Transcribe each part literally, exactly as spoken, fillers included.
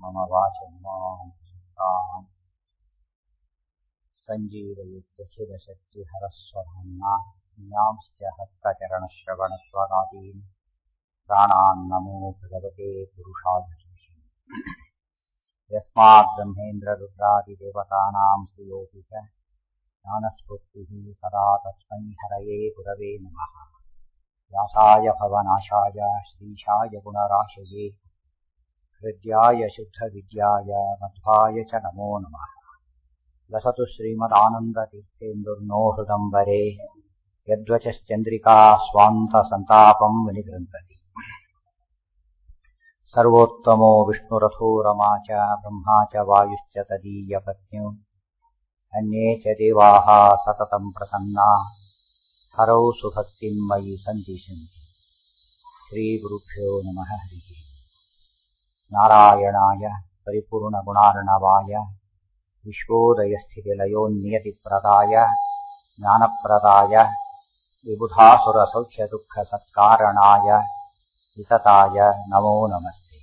मम वाचमां सञ्जीवयुक्तचिरशक्तिहरस्वधाम्ना न्यांश्च हस्तचरणश्रवणत्वगादीन् प्राणान् नमो भगवते पुरुषाय यस्मात् ब्रह्मेन्द्ररुद्रादिदेवतानां श्रियोऽपि च ज्ञानस्फूर्तिः सदा तस्मै हरये गुरवे नमः। व्यासाय भवनाशाय श्रीशाय गुणराशये हृद्याय शुद्धविद्याय मध्वाय च नमो नमः। लसतु श्रीमदानन्दतीर्थेन्दुर्नो हृदम्बरे यद्वचश्चन्द्रिका स्वान्तसन्तापं विनिगृह्णति। सर्वोत्तमो विष्णुरथो रमा च ब्रह्मा च वायुश्च तदीयपत्न्यौ अन्ये च देवाः सततं प्रसन्ना हरौ सुभक्तिं मयि सन्दिशन्ति। श्रीगुरुभ्यो नमः। हरिः नारायणाय परिपूर्णगुणार्णवाय विश्वोदयस्थितिलयोन्नियतिप्रदाय ज्ञानप्रदाय विबुधासुरसौख्यदुःखसत्कारणाय वितताय नमो नमस्ते।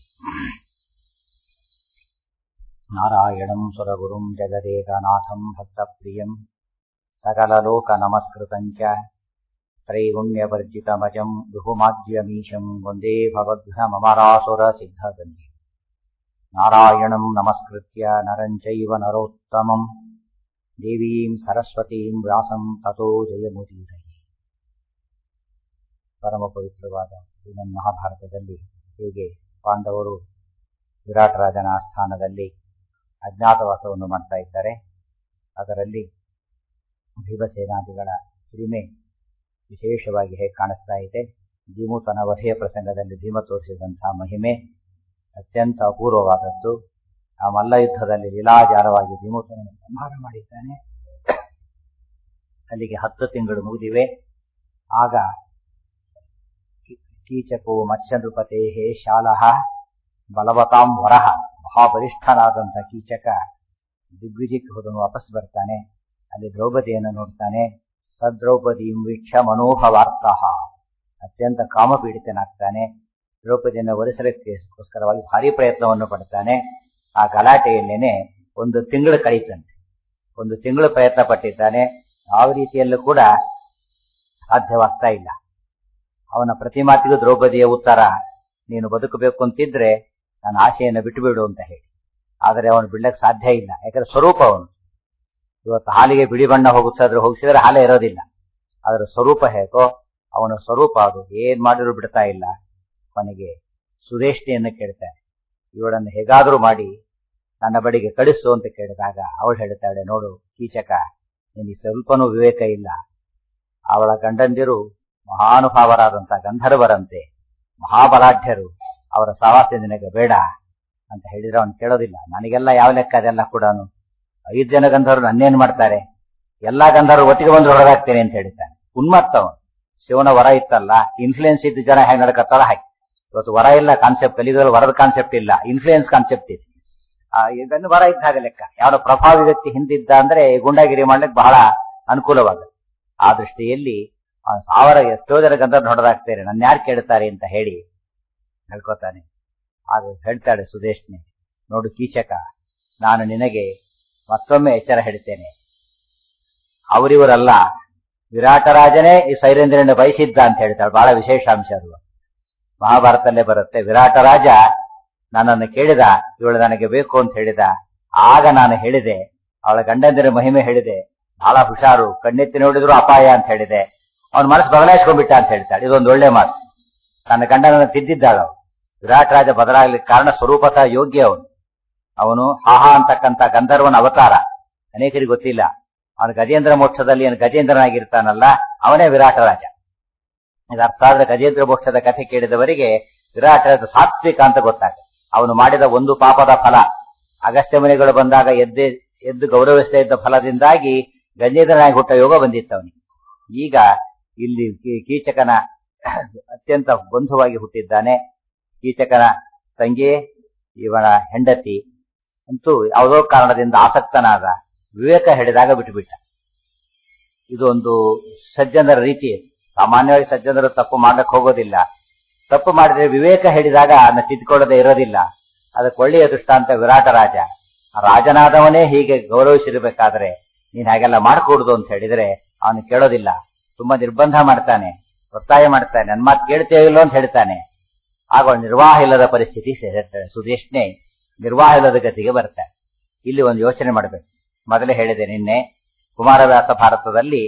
नारायणं सुरगुरुं जगदेकनाथं भक्तप्रियं सकललोकनमस्कृतं च त्रैगुण्यवर्जितमजं दुहुमाद्यमीशं वन्दे भवद्भ्रमरासुरसिद्धवन्द्यं। नारायणं नमस्कृत्य नरं चैव नरोत्तमं देवीं सरस्वतीं व्यासं ततो जयमुदीरये। ಪರಮ ಪವಿತ್ರವಾದ ಶ್ರೀಮನ್ ಮಹಾಭಾರತದಲ್ಲಿ ಹೇಗೆ ಪಾಂಡವರು ವಿರಾಟರಾಜನ ಆಸ್ಥಾನದಲ್ಲಿ ಅಜ್ಞಾತವಾಸವನ್ನು ಮಾಡ್ತಾ ಇದ್ದಾರೆ, ಅದರಲ್ಲಿ ಭೀಮಸೇನಾದಿಗಳ ಹಿರಿಮೆ ವಿಶೇಷವಾಗಿ ಹೇಗೆ ಕಾಣಿಸ್ತಾ ಇದೆ. ಧೀಮೂತನ ವಧೆಯ ಪ್ರಸಂಗದಲ್ಲಿ ಭೀಮ ತೋರಿಸಿದಂತಹ ಮಹಿಮೆ ಅತ್ಯಂತ ಅಪೂರ್ವವಾದದ್ದು. ಆ ಮಲ್ಲ ಯುದ್ಧದಲ್ಲಿ ಲೀಲಾಜಾಲವಾಗಿ ಧೀಮೂತನನ್ನು ಸಂಹಾರ ಮಾಡಿದ್ದಾನೆ. ಅಲ್ಲಿಗೆ ಹತ್ತು ತಿಂಗಳು ಮುಗಿದಿವೆ. ಆಗ ಕೀಚಕೋ ಮತ್ಸ್ಯನೃಪತೆ ಶಾಲಹ ಬಲವತಾಂ ವರಹ, ಮಹಾಬಲಿಷ್ಠನಾದಂಥ ಕೀಚಕ ದಿಗ್ವಿಜಯಕ್ಕೆ ಹೋದನು. ವಾಪಸ್ ಬರ್ತಾನೆ. ಅಲ್ಲಿ ದ್ರೌಪದಿಯನ್ನು ನೋಡ್ತಾನೆ. ಸದ್ರೌಪದೀಂ ವೀಕ್ಷ ಮನೋಭವಾರ್ತಃ, ಅತ್ಯಂತ ಕಾಮಪೀಡಿತನಾಗ್ತಾನೆ. ದ್ರೌಪದಿಯನ್ನು ಒಲಿಸಲಿಕ್ಕೋಸ್ಕರವಾಗಿ ಭಾರಿ ಪ್ರಯತ್ನವನ್ನು ಪಡ್ತಾನೆ. ಆ ಗಲಾಟೆಯಲ್ಲೇನೆ ಒಂದು ತಿಂಗಳು ಕಳೀತಂತೆ. ಒಂದು ತಿಂಗಳು ಪ್ರಯತ್ನ ಪಟ್ಟಿದ್ದಾನೆ. ಯಾವ ರೀತಿಯಲ್ಲೂ ಕೂಡ ಸಾಧ್ಯವಾಗ್ತಾ ಇಲ್ಲ. ಅವನ ಪ್ರತಿ ಮಾತಿಗೂ ದ್ರೌಪದಿಯ ಉತ್ತರ, ನೀನು ಬದುಕಬೇಕು ಅಂತಿದ್ರೆ ನನ್ನ ಆಶೆಯನ್ನು ಬಿಟ್ಟುಬಿಡು ಅಂತ ಹೇಳಿ. ಆದರೆ ಅವನು ಬಿಡ್ಲಕ್ಕೆ ಸಾಧ್ಯ ಇಲ್ಲ. ಯಾಕಂದ್ರೆ ಸ್ವರೂಪ ಅವನು. ಇವತ್ತು ಹಾಲಿಗೆ ಬಿಳಿ ಬಣ್ಣ ಹೋಗಿಸಿದ್ರೆ ಹೋಗಿಸಿದ್ರೆ ಹಾಲೇ ಇರೋದಿಲ್ಲ. ಅದರ ಸ್ವರೂಪ ಹೇಗೋ ಅವನ ಸ್ವರೂಪ ಅದು. ಏನ್ ಮಾಡಿದ್ರು ಬಿಡ್ತಾ ಇಲ್ಲ. ಅವನಿಗೆ ಸುರೇಶ್ನಿಯನ್ನು ಕೇಳ್ತಾನೆ, ಇವಳನ್ನು ಹೇಗಾದ್ರೂ ಮಾಡಿ ನನ್ನ ಬಳಿಗೆ ಕಳಿಸು ಅಂತ ಕೇಳಿದಾಗ ಅವಳು ಹೇಳ್ತಾಳೆ, ನೋಡು ಕೀಚಕ, ನಿನಗೆ ಸ್ವಲ್ಪನೂ ವಿವೇಕ ಇಲ್ಲ. ಅವಳ ಗಂಡಂದಿರು ಮಹಾನುಭಾವರಾದಂತಹ ಗಂಧರ್ವರಂತೆ, ಮಹಾಬಲಾಢ್ಯರು. ಅವರ ಸಹವಾಸ ನಿನಗೆ ಬೇಡ ಅಂತ ಹೇಳಿದ್ರೆ ಅವನು ಕೇಳೋದಿಲ್ಲ. ನನಗೆಲ್ಲ ಯಾವ ಲೆಕ್ಕ ಅದೆಲ್ಲ ಕೂಡ. ಐದು ಜನ ಗಂಧರ್ವರು ನನ್ನೇನ್ ಮಾಡ್ತಾರೆ, ಎಲ್ಲಾ ಗಂಧರ್ವರು ಒಟ್ಟಿಗೆ ಬಂದು ಹೊರಗಾಗ್ತೇನೆ ಅಂತ ಹೇಳ್ತಾನೆ. ಉನ್ಮತ್ತವನು. ಶಿವನ ವರ ಇತ್ತಲ್ಲ, ಇನ್ಫ್ಲೂಯೆನ್ಸ್ ಇದ್ದ ಜನ ಹೇಗೆ ನಡ್ಕತ್ತಾಳ ಹಾಗೆ. ಇವತ್ತು ವರ ಇಲ್ಲ ಕಾನ್ಸೆಪ್ಟ್, ಕಲಿಯುಗದಲ್ಲಿ ವರದ ಕಾನ್ಸೆಪ್ಟ್ ಇಲ್ಲ, ಇನ್ಫ್ಲೂಯೆನ್ಸ್ ಕಾನ್ಸೆಪ್ಟ್ ಇದೆ. ಇದನ್ನು ವರ ಇದ್ದ ಹಾಗೆ ಲೆಕ್ಕ. ಯಾವ ಪ್ರಭಾವಿ ವ್ಯಕ್ತಿ ಹಿಂದಿದ್ದ ಅಂದ್ರೆ ಗುಂಡಾಗಿರಿ ಮಾಡ್ಲಿಕ್ಕೆ ಬಹಳ ಅನುಕೂಲವಾಗುತ್ತೆ. ಆ ದೃಷ್ಟಿಯಲ್ಲಿ ಸಾವಿರ ಎಷ್ಟೋ ಜನ ಗಂಧರ್ವ ಹೊಡೆದಾಗ್ತಾರೆ, ನನ್ನ ಯಾರು ಕೇಳ್ತಾರೆ ಅಂತ ಹೇಳಿ ಹೇಳ್ಕೊತಾನೆ. ಆಗ ಹೇಳ್ತಾಳೆ ಸುದೇಶ್ನೆ, ನೋಡು ಕೀಚಕ, ನಾನು ನಿನಗೆ ಮತ್ತೊಮ್ಮೆ ಎಚ್ಚರ ಹೇಳ್ತೇನೆ. ಅವರಿವರಲ್ಲ, ವಿರಾಟರಾಜನೇ ಈ ಸೈರೇಂದ್ರನ ಬಯಸಿದ್ದ ಅಂತ ಹೇಳ್ತಾಳೆ. ಬಹಳ ವಿಶೇಷ ಅಂಶ ಅದು. ಮಹಾಭಾರತದಲ್ಲೇ ಬರುತ್ತೆ. ವಿರಾಟರಾಜ ನನ್ನನ್ನು ಕೇಳಿದ, ಇವಳು ನನಗೆ ಬೇಕು ಅಂತ ಹೇಳಿದ. ಆಗ ನಾನು ಹೇಳಿದೆ, ಅವಳ ಗಂಡಂದಿರ ಮಹಿಮೆ ಹೇಳಿದೆ, ಬಹಳ ಹುಷಾರು, ಕಣ್ಣೆತ್ತಿ ನೋಡಿದ್ರು ಅಪಾಯ ಅಂತ ಹೇಳಿದೆ. ಅವನ ಮನಸ್ಸು ಬದಲಾಯಿಸ್ಕೊಂಡ್ಬಿಟ್ಟ ಅಂತ ಹೇಳ್ತಾಳೆ. ಇದೊಂದು ಒಳ್ಳೆ ಮಾತು. ತನ್ನ ಗಂಡನನ್ನು ತಿದ್ದಿದ್ದಾಳು. ವಿರಾಟರಾಜ ಬದಲಾಗ್ಲಿಕ್ಕೆ ಕಾರಣ ಸ್ವರೂಪತಃ ಯೋಗ್ಯ ಅವನು. ಅವನು ಹಾಹಾ ಅಂತಕ್ಕಂಥ ಗಂಧರ್ವನ ಅವತಾರ. ಅನೇಕರಿಗೆ ಗೊತ್ತಿಲ್ಲ. ಅವನು ಗಜೇಂದ್ರ ಮೋಕ್ಷದಲ್ಲಿ ಏನು ಗಜೇಂದ್ರನಾಗಿರ್ತಾನಲ್ಲ, ಅವನೇ ವಿರಾಟರಾಜ. ಇದು ಅರ್ಥ ಆದ್ರೆ ಗಜೇಂದ್ರ ಮೋಕ್ಷದ ಕಥೆ ಕೇಳಿದವರಿಗೆ ವಿರಾಟರಾಜ ಸಾತ್ವಿಕ ಅಂತ ಗೊತ್ತಾಗುತ್ತೆ. ಅವನು ಮಾಡಿದ ಒಂದು ಪಾಪದ ಫಲ, ಅಗಸ್ತ್ಯ ಮುನಿಗಳು ಬಂದಾಗ ಎದ್ದೆ ಎದ್ದು ಗೌರವಿಸದೇ ಇದ್ದ ಫಲದಿಂದಾಗಿ ಗಜೇಂದ್ರನಾಗಿ ಹುಟ್ಟ ಯೋಗ ಬಂದಿತ್ತು ಅವನಿಗೆ. ಈಗ ಇಲ್ಲಿ ಕೀಚಕನ ಅತ್ಯಂತ ಬಂಧುವಾಗಿ ಹುಟ್ಟಿದ್ದಾನೆ. ಕೀಚಕನ ತಂಗಿ ಇವನ ಹೆಂಡತಿ ಅಂತೂ ಯಾವುದೋ ಕಾರಣದಿಂದ ಆಸಕ್ತನಾದ. ವಿವೇಕ ಹೇಳಿದಾಗ ಬಿಟ್ಟುಬಿಟ್ಟ. ಇದು ಒಂದು ಸಜ್ಜನರ ರೀತಿ. ಸಾಮಾನ್ಯವಾಗಿ ಸಜ್ಜನರು ತಪ್ಪು ಮಾಡಕ್ಕೆ ಹೋಗೋದಿಲ್ಲ. ತಪ್ಪು ಮಾಡಿದ್ರೆ ವಿವೇಕ ಹೇಳಿದಾಗ ಅದನ್ನ ತಿದ್ಕೊಳ್ಳದೆ ಇರೋದಿಲ್ಲ. ಅದಕ್ಕೆ ಒಳ್ಳೆಯ ದೃಷ್ಟಾಂತ ವಿರಾಟ ರಾಜ. ರಾಜನಾದವನೇ ಹೀಗೆ ಗೌರವಿಸಿರ್ಬೇಕಾದ್ರೆ ನೀನ್ ಹಾಗೆಲ್ಲ ಮಾಡ್ಕೂಡುದು ಅಂತ ಹೇಳಿದ್ರೆ ಅವನು ಕೇಳೋದಿಲ್ಲ, ತುಂಬಾ ನಿರ್ಬಂಧ ಮಾಡ್ತಾನೆ, ಒತ್ತಾಯ ಮಾಡ್ತಾನೆ, ನನ್ ಮಾತು ಕೇಳ್ತೇವೆ ಇಲ್ಲೋ ಅಂತ ಹೇಳ್ತಾನೆ. ಆಗ ನಿರ್ವಾಹ ಇಲ್ಲದ ಪರಿಸ್ಥಿತಿ ಸೇರ್ತಾಳೆ. ಸುದೇಶ್ನೆ ನಿರ್ವಾಹ ಇಲ್ಲದ ಗತಿಗೆ ಬರ್ತಾನೆ. ಇಲ್ಲಿ ಒಂದು ಯೋಚನೆ ಮಾಡಬೇಕು. ಮೊದಲೇ ಹೇಳಿದೆ ನಿನ್ನೆ, ಕುಮಾರವ್ಯಾಸ ಭಾರತದಲ್ಲಿ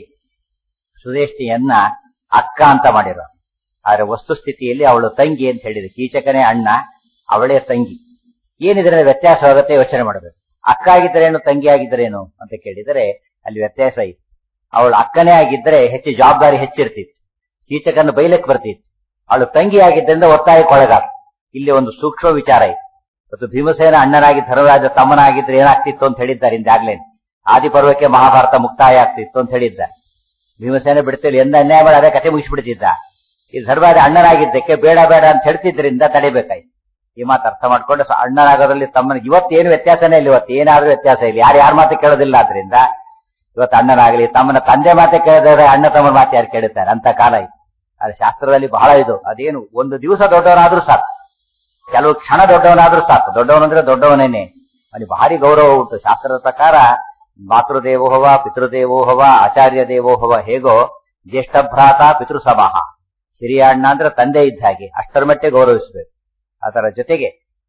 ಸುದೇಶ್ನಿಯನ್ನ ಅಕ್ಕ ಅಂತ ಮಾಡಿರೋ, ಆದ್ರೆ ವಸ್ತುಸ್ಥಿತಿಯಲ್ಲಿ ಅವಳು ತಂಗಿ ಅಂತ ಹೇಳಿದೆ. ಕೀಚಕನೇ ಅಣ್ಣ, ಅವಳೇ ತಂಗಿ. ಏನಿದ್ರೆ ವ್ಯತ್ಯಾಸವಾಗುತ್ತೆ ಯೋಚನೆ ಮಾಡಬೇಕು. ಅಕ್ಕ ಆಗಿದ್ದರೇನು, ತಂಗಿ ಆಗಿದ್ದರೇನು ಅಂತ ಕೇಳಿದರೆ ಅಲ್ಲಿ ವ್ಯತ್ಯಾಸ ಇತ್ತು. ಅವಳು ಅಕ್ಕನೇ ಆಗಿದ್ರೆ ಹೆಚ್ಚು ಜವಾಬ್ದಾರಿ ಹೆಚ್ಚಿರ್ತಿತ್ತು, ಕೀಚಕನ್ನು ಬೈಲಕ್ಕೆ ಬರ್ತಿತ್ತು. ಅವಳು ತಂಗಿ ಆಗಿದ್ದರಿಂದ ಒತ್ತಾಯಕ್ಕೊಳಗಾಗ. ಇಲ್ಲಿ ಒಂದು ಸೂಕ್ಷ್ಮ ವಿಚಾರ ಇತ್ತು. ಮತ್ತು ಭೀಮಸೇನ ಅಣ್ಣನಾಗಿ ಧರ್ಮರಾಜ ತಮ್ಮನಾಗಿದ್ರೆ ಏನಾಗ್ತಿತ್ತು ಅಂತ ಹೇಳಿದ್ದಾರೆ ಹಿಂದಾಗ್ಲೇ. ಆದಿಪರ್ವಕ್ಕೆ ಮಹಾಭಾರತ ಮುಕ್ತಾಯ ಆಗ್ತಿತ್ತು ಅಂತ ಹೇಳಿದ್ದಾರೆ. ಭೀಮಸೇನ ಬಿಡ್ತಿಲ್ಲ, ಎಂದ ಅನ್ಯಾಯ ಮಾಡಿ ಅದೇ ಕತೆ ಮುಗಿಸ್ಬಿಡ್ತಿದ್ದ. ಈ ಧರ್ಮರಾಜ ಅಣ್ಣನಾಗಿದ್ದಕ್ಕೆ ಬೇಡ ಬೇಡ ಅಂತ ಹೇಳ್ತಿದ್ರಿಂದ ತಡಿಬೇಕಾಯ್ತು. ಈ ಮಾತು ಅರ್ಥ ಮಾಡ್ಕೊಂಡು ಅಣ್ಣನಾಗೋದ್ರಲ್ಲಿ ತಮ್ಮನಿಗೆ ಇವತ್ತೇನು ವ್ಯತ್ಯಾಸನೇ ಇಲ್ಲ. ಇವತ್ತು ಏನಾದ್ರೂ ವ್ಯತ್ಯಾಸ ಇಲ್ಲ, ಯಾರು ಯಾರ ಮಾತು ಕೇಳೋದಿಲ್ಲ. ಆದ್ರಿಂದ ಇವತ್ತು ಅಣ್ಣನಾಗಲಿ ತಮ್ಮನ ತಂದೆ ಮಾತೆ ಕೇಳಿದ್ರೆ ಅಣ್ಣ ತಮ್ಮನ ಮಾತು ಯಾರು ಕೇಳುತ್ತಾರೆ ಅಂತ ಕಾಲ ಇತ್ತು. ಅದು ಶಾಸ್ತ್ರದಲ್ಲಿ ಬಹಳ ಇದು. ಅದೇನು ಒಂದು ದಿವಸ ದೊಡ್ಡವನಾದ್ರೂ ಸಾಕು, ಕೆಲವು ಕ್ಷಣ ದೊಡ್ಡವನಾದ್ರೂ ಸಾಕು. ದೊಡ್ಡವನಂದ್ರೆ ದೊಡ್ಡವನೇನೆ, ಅಲ್ಲಿ ಭಾರಿ ಗೌರವ ಉಂಟು. ಶಾಸ್ತ್ರದ ಪ್ರಕಾರ ಮಾತೃದೇವೋಹವ, ಪಿತೃದೇವೋಹವ, ಆಚಾರ್ಯ ದೇವೋಹವ. ಹೇಗೋ ಜ್ಯೇಷ್ಠ ಭ್ರಾತ ಪಿತೃಸಮಾಹ, ಹಿರಿಯ ಅಣ್ಣ ಅಂದ್ರೆ ತಂದೆ ಇದ್ದ ಹಾಗೆ ಅಷ್ಟರ ಮಟ್ಟಿಗೆ ಗೌರವಿಸಬೇಕು. ಅದರ ಜೊತೆಗೆ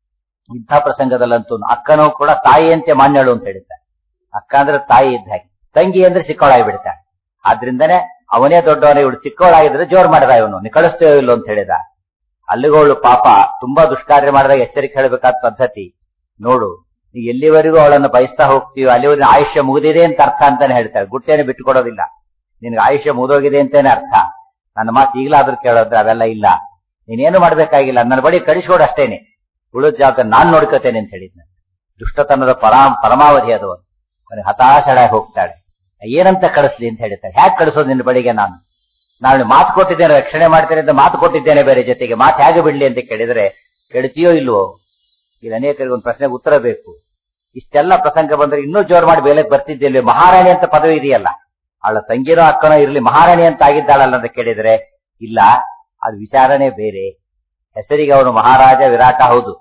ಇಂಥ ಪ್ರಸಂಗದಲ್ಲಂತೂ ಅಕ್ಕನೂ ಕೂಡ ತಾಯಿಯಂತೆ ಮಾನ್ಯಳು ಅಂತ ಹೇಳ್ತಾರೆ. ಅಕ್ಕ ಅಂದ್ರೆ ತಾಯಿ ಇದ್ದ ಹಾಗೆ, ತಂಗಿ ಅಂದ್ರೆ ಚಿಕ್ಕವಳಾಗಿ ಬಿಡ್ತಾಳೆ. ಆದ್ರಿಂದನೇ ಅವನೇ ದೊಡ್ಡವನೇ, ಇವಳು ಚಿಕ್ಕವಳಾಗಿದ್ರೆ ಜೋರ್ ಮಾಡಿದ, ಇವನು ನೀ ಕಳಿಸ್ತೇವೆ ಇಲ್ಲೋ ಅಂತ ಹೇಳಿದ. ಅಲ್ಲಿಗೋಳು ಪಾಪ ತುಂಬಾ ದುಷ್ಕಾರ್ಯ ಮಾಡಿದಾಗ ಎಚ್ಚರಿಕೆ ಹೇಳಬೇಕಾದ ಪದ್ಧತಿ ನೋಡು. ನೀ ಎಲ್ಲಿವರೆಗೂ ಅವಳನ್ನು ಬಯಸ್ತಾ ಹೋಗ್ತೀವಿ ಅಲ್ಲಿವರೆಗೂ ಆಯುಷ್ಯ ಮುಗಿದಿದೆ ಅಂತ ಅರ್ಥ ಅಂತಾನೆ ಹೇಳ್ತಾಳೆ. ಗುಟ್ಟೇನೆ ಬಿಟ್ಟುಕೊಡೋದಿಲ್ಲ. ನಿನ್ಗೆ ಆಯುಷ್ಯ ಮುಗಿದೋಗಿದೆ ಅಂತಾನೆ ಅರ್ಥ. ನನ್ನ ಮಾತು ಈಗಲಾದ್ರೂ ಕೇಳೋದ್ರೆ ಅವೆಲ್ಲ ಇಲ್ಲ, ನೀನೇನು ಮಾಡ್ಬೇಕಾಗಿಲ್ಲ, ನನ್ನ ಬಳಿ ಕಳಿಸ್ಕೊಡು ಅಷ್ಟೇನೆ, ಉಳಿದ ಜವಾಬ್ದಾರಿ ನಾನ್ ನೋಡ್ಕೋತೇನೆ ಅಂತ ಹೇಳಿದ್ನ. ದುಷ್ಟತನದ ಪರಾ ಪರಮಾವಧಿ ಅದು. ಅವನಿಗೆ ಹತಾಶಳಾಗಿ ಹೋಗ್ತಾಳೆ. ಏನಂತ ಕಳಿಸ್ಲಿ ಅಂತ ಹೇಳ್ತಾಳೆ. ಹ್ಯಾಕ್ ಕಳಿಸೋದು ನಿನ್ನ ಬಳಿಗೆ? ನಾನು ನಾನು ಮಾತು ಕೊಟ್ಟಿದ್ದೇನೆ, ರಕ್ಷಣೆ ಮಾಡ್ತೇನೆ ಅಂತ ಮಾತು ಕೊಟ್ಟಿದ್ದೇನೆ, ಬೇರೆ ಜೊತೆಗೆ ಮಾತು ಹೇಗೆ ಬಿಡ್ಲಿ ಅಂತ ಕೇಳಿದ್ರೆ ಕೇಳ್ತೀಯೋ ಇಲ್ವೋ? ಇದು ಅನೇಕರಿಗೆ ಒಂದು ಪ್ರಶ್ನೆಗೆ ಉತ್ತರ ಬೇಕು. ಇಷ್ಟೆಲ್ಲ ಪ್ರಸಂಗ ಬಂದ್ರೆ ಇನ್ನೂ ಜೋರ್ ಮಾಡಿ ಬೇಲಕ್ಕೆ ಬರ್ತಿದ್ದಿಲ್ಲ. ಮಹಾರಾಣಿ ಅಂತ ಪದವಿ ಇದೆಯಲ್ಲ, ಅವಳ ತಂಗಿನೋ ಅಕ್ಕನೋ ಇರಲಿ, ಮಹಾರಾಣಿ ಅಂತ ಆಗಿದ್ದಾಳಲ್ಲ ಅಂತ ಕೇಳಿದ್ರೆ ಇಲ್ಲ, ಅದು ವಿಚಾರನೇ ಬೇರೆ. ಹೆಸರಿಗೆ ಅವನು ಮಹಾರಾಜ ವಿರಾಟ ಹೌದು,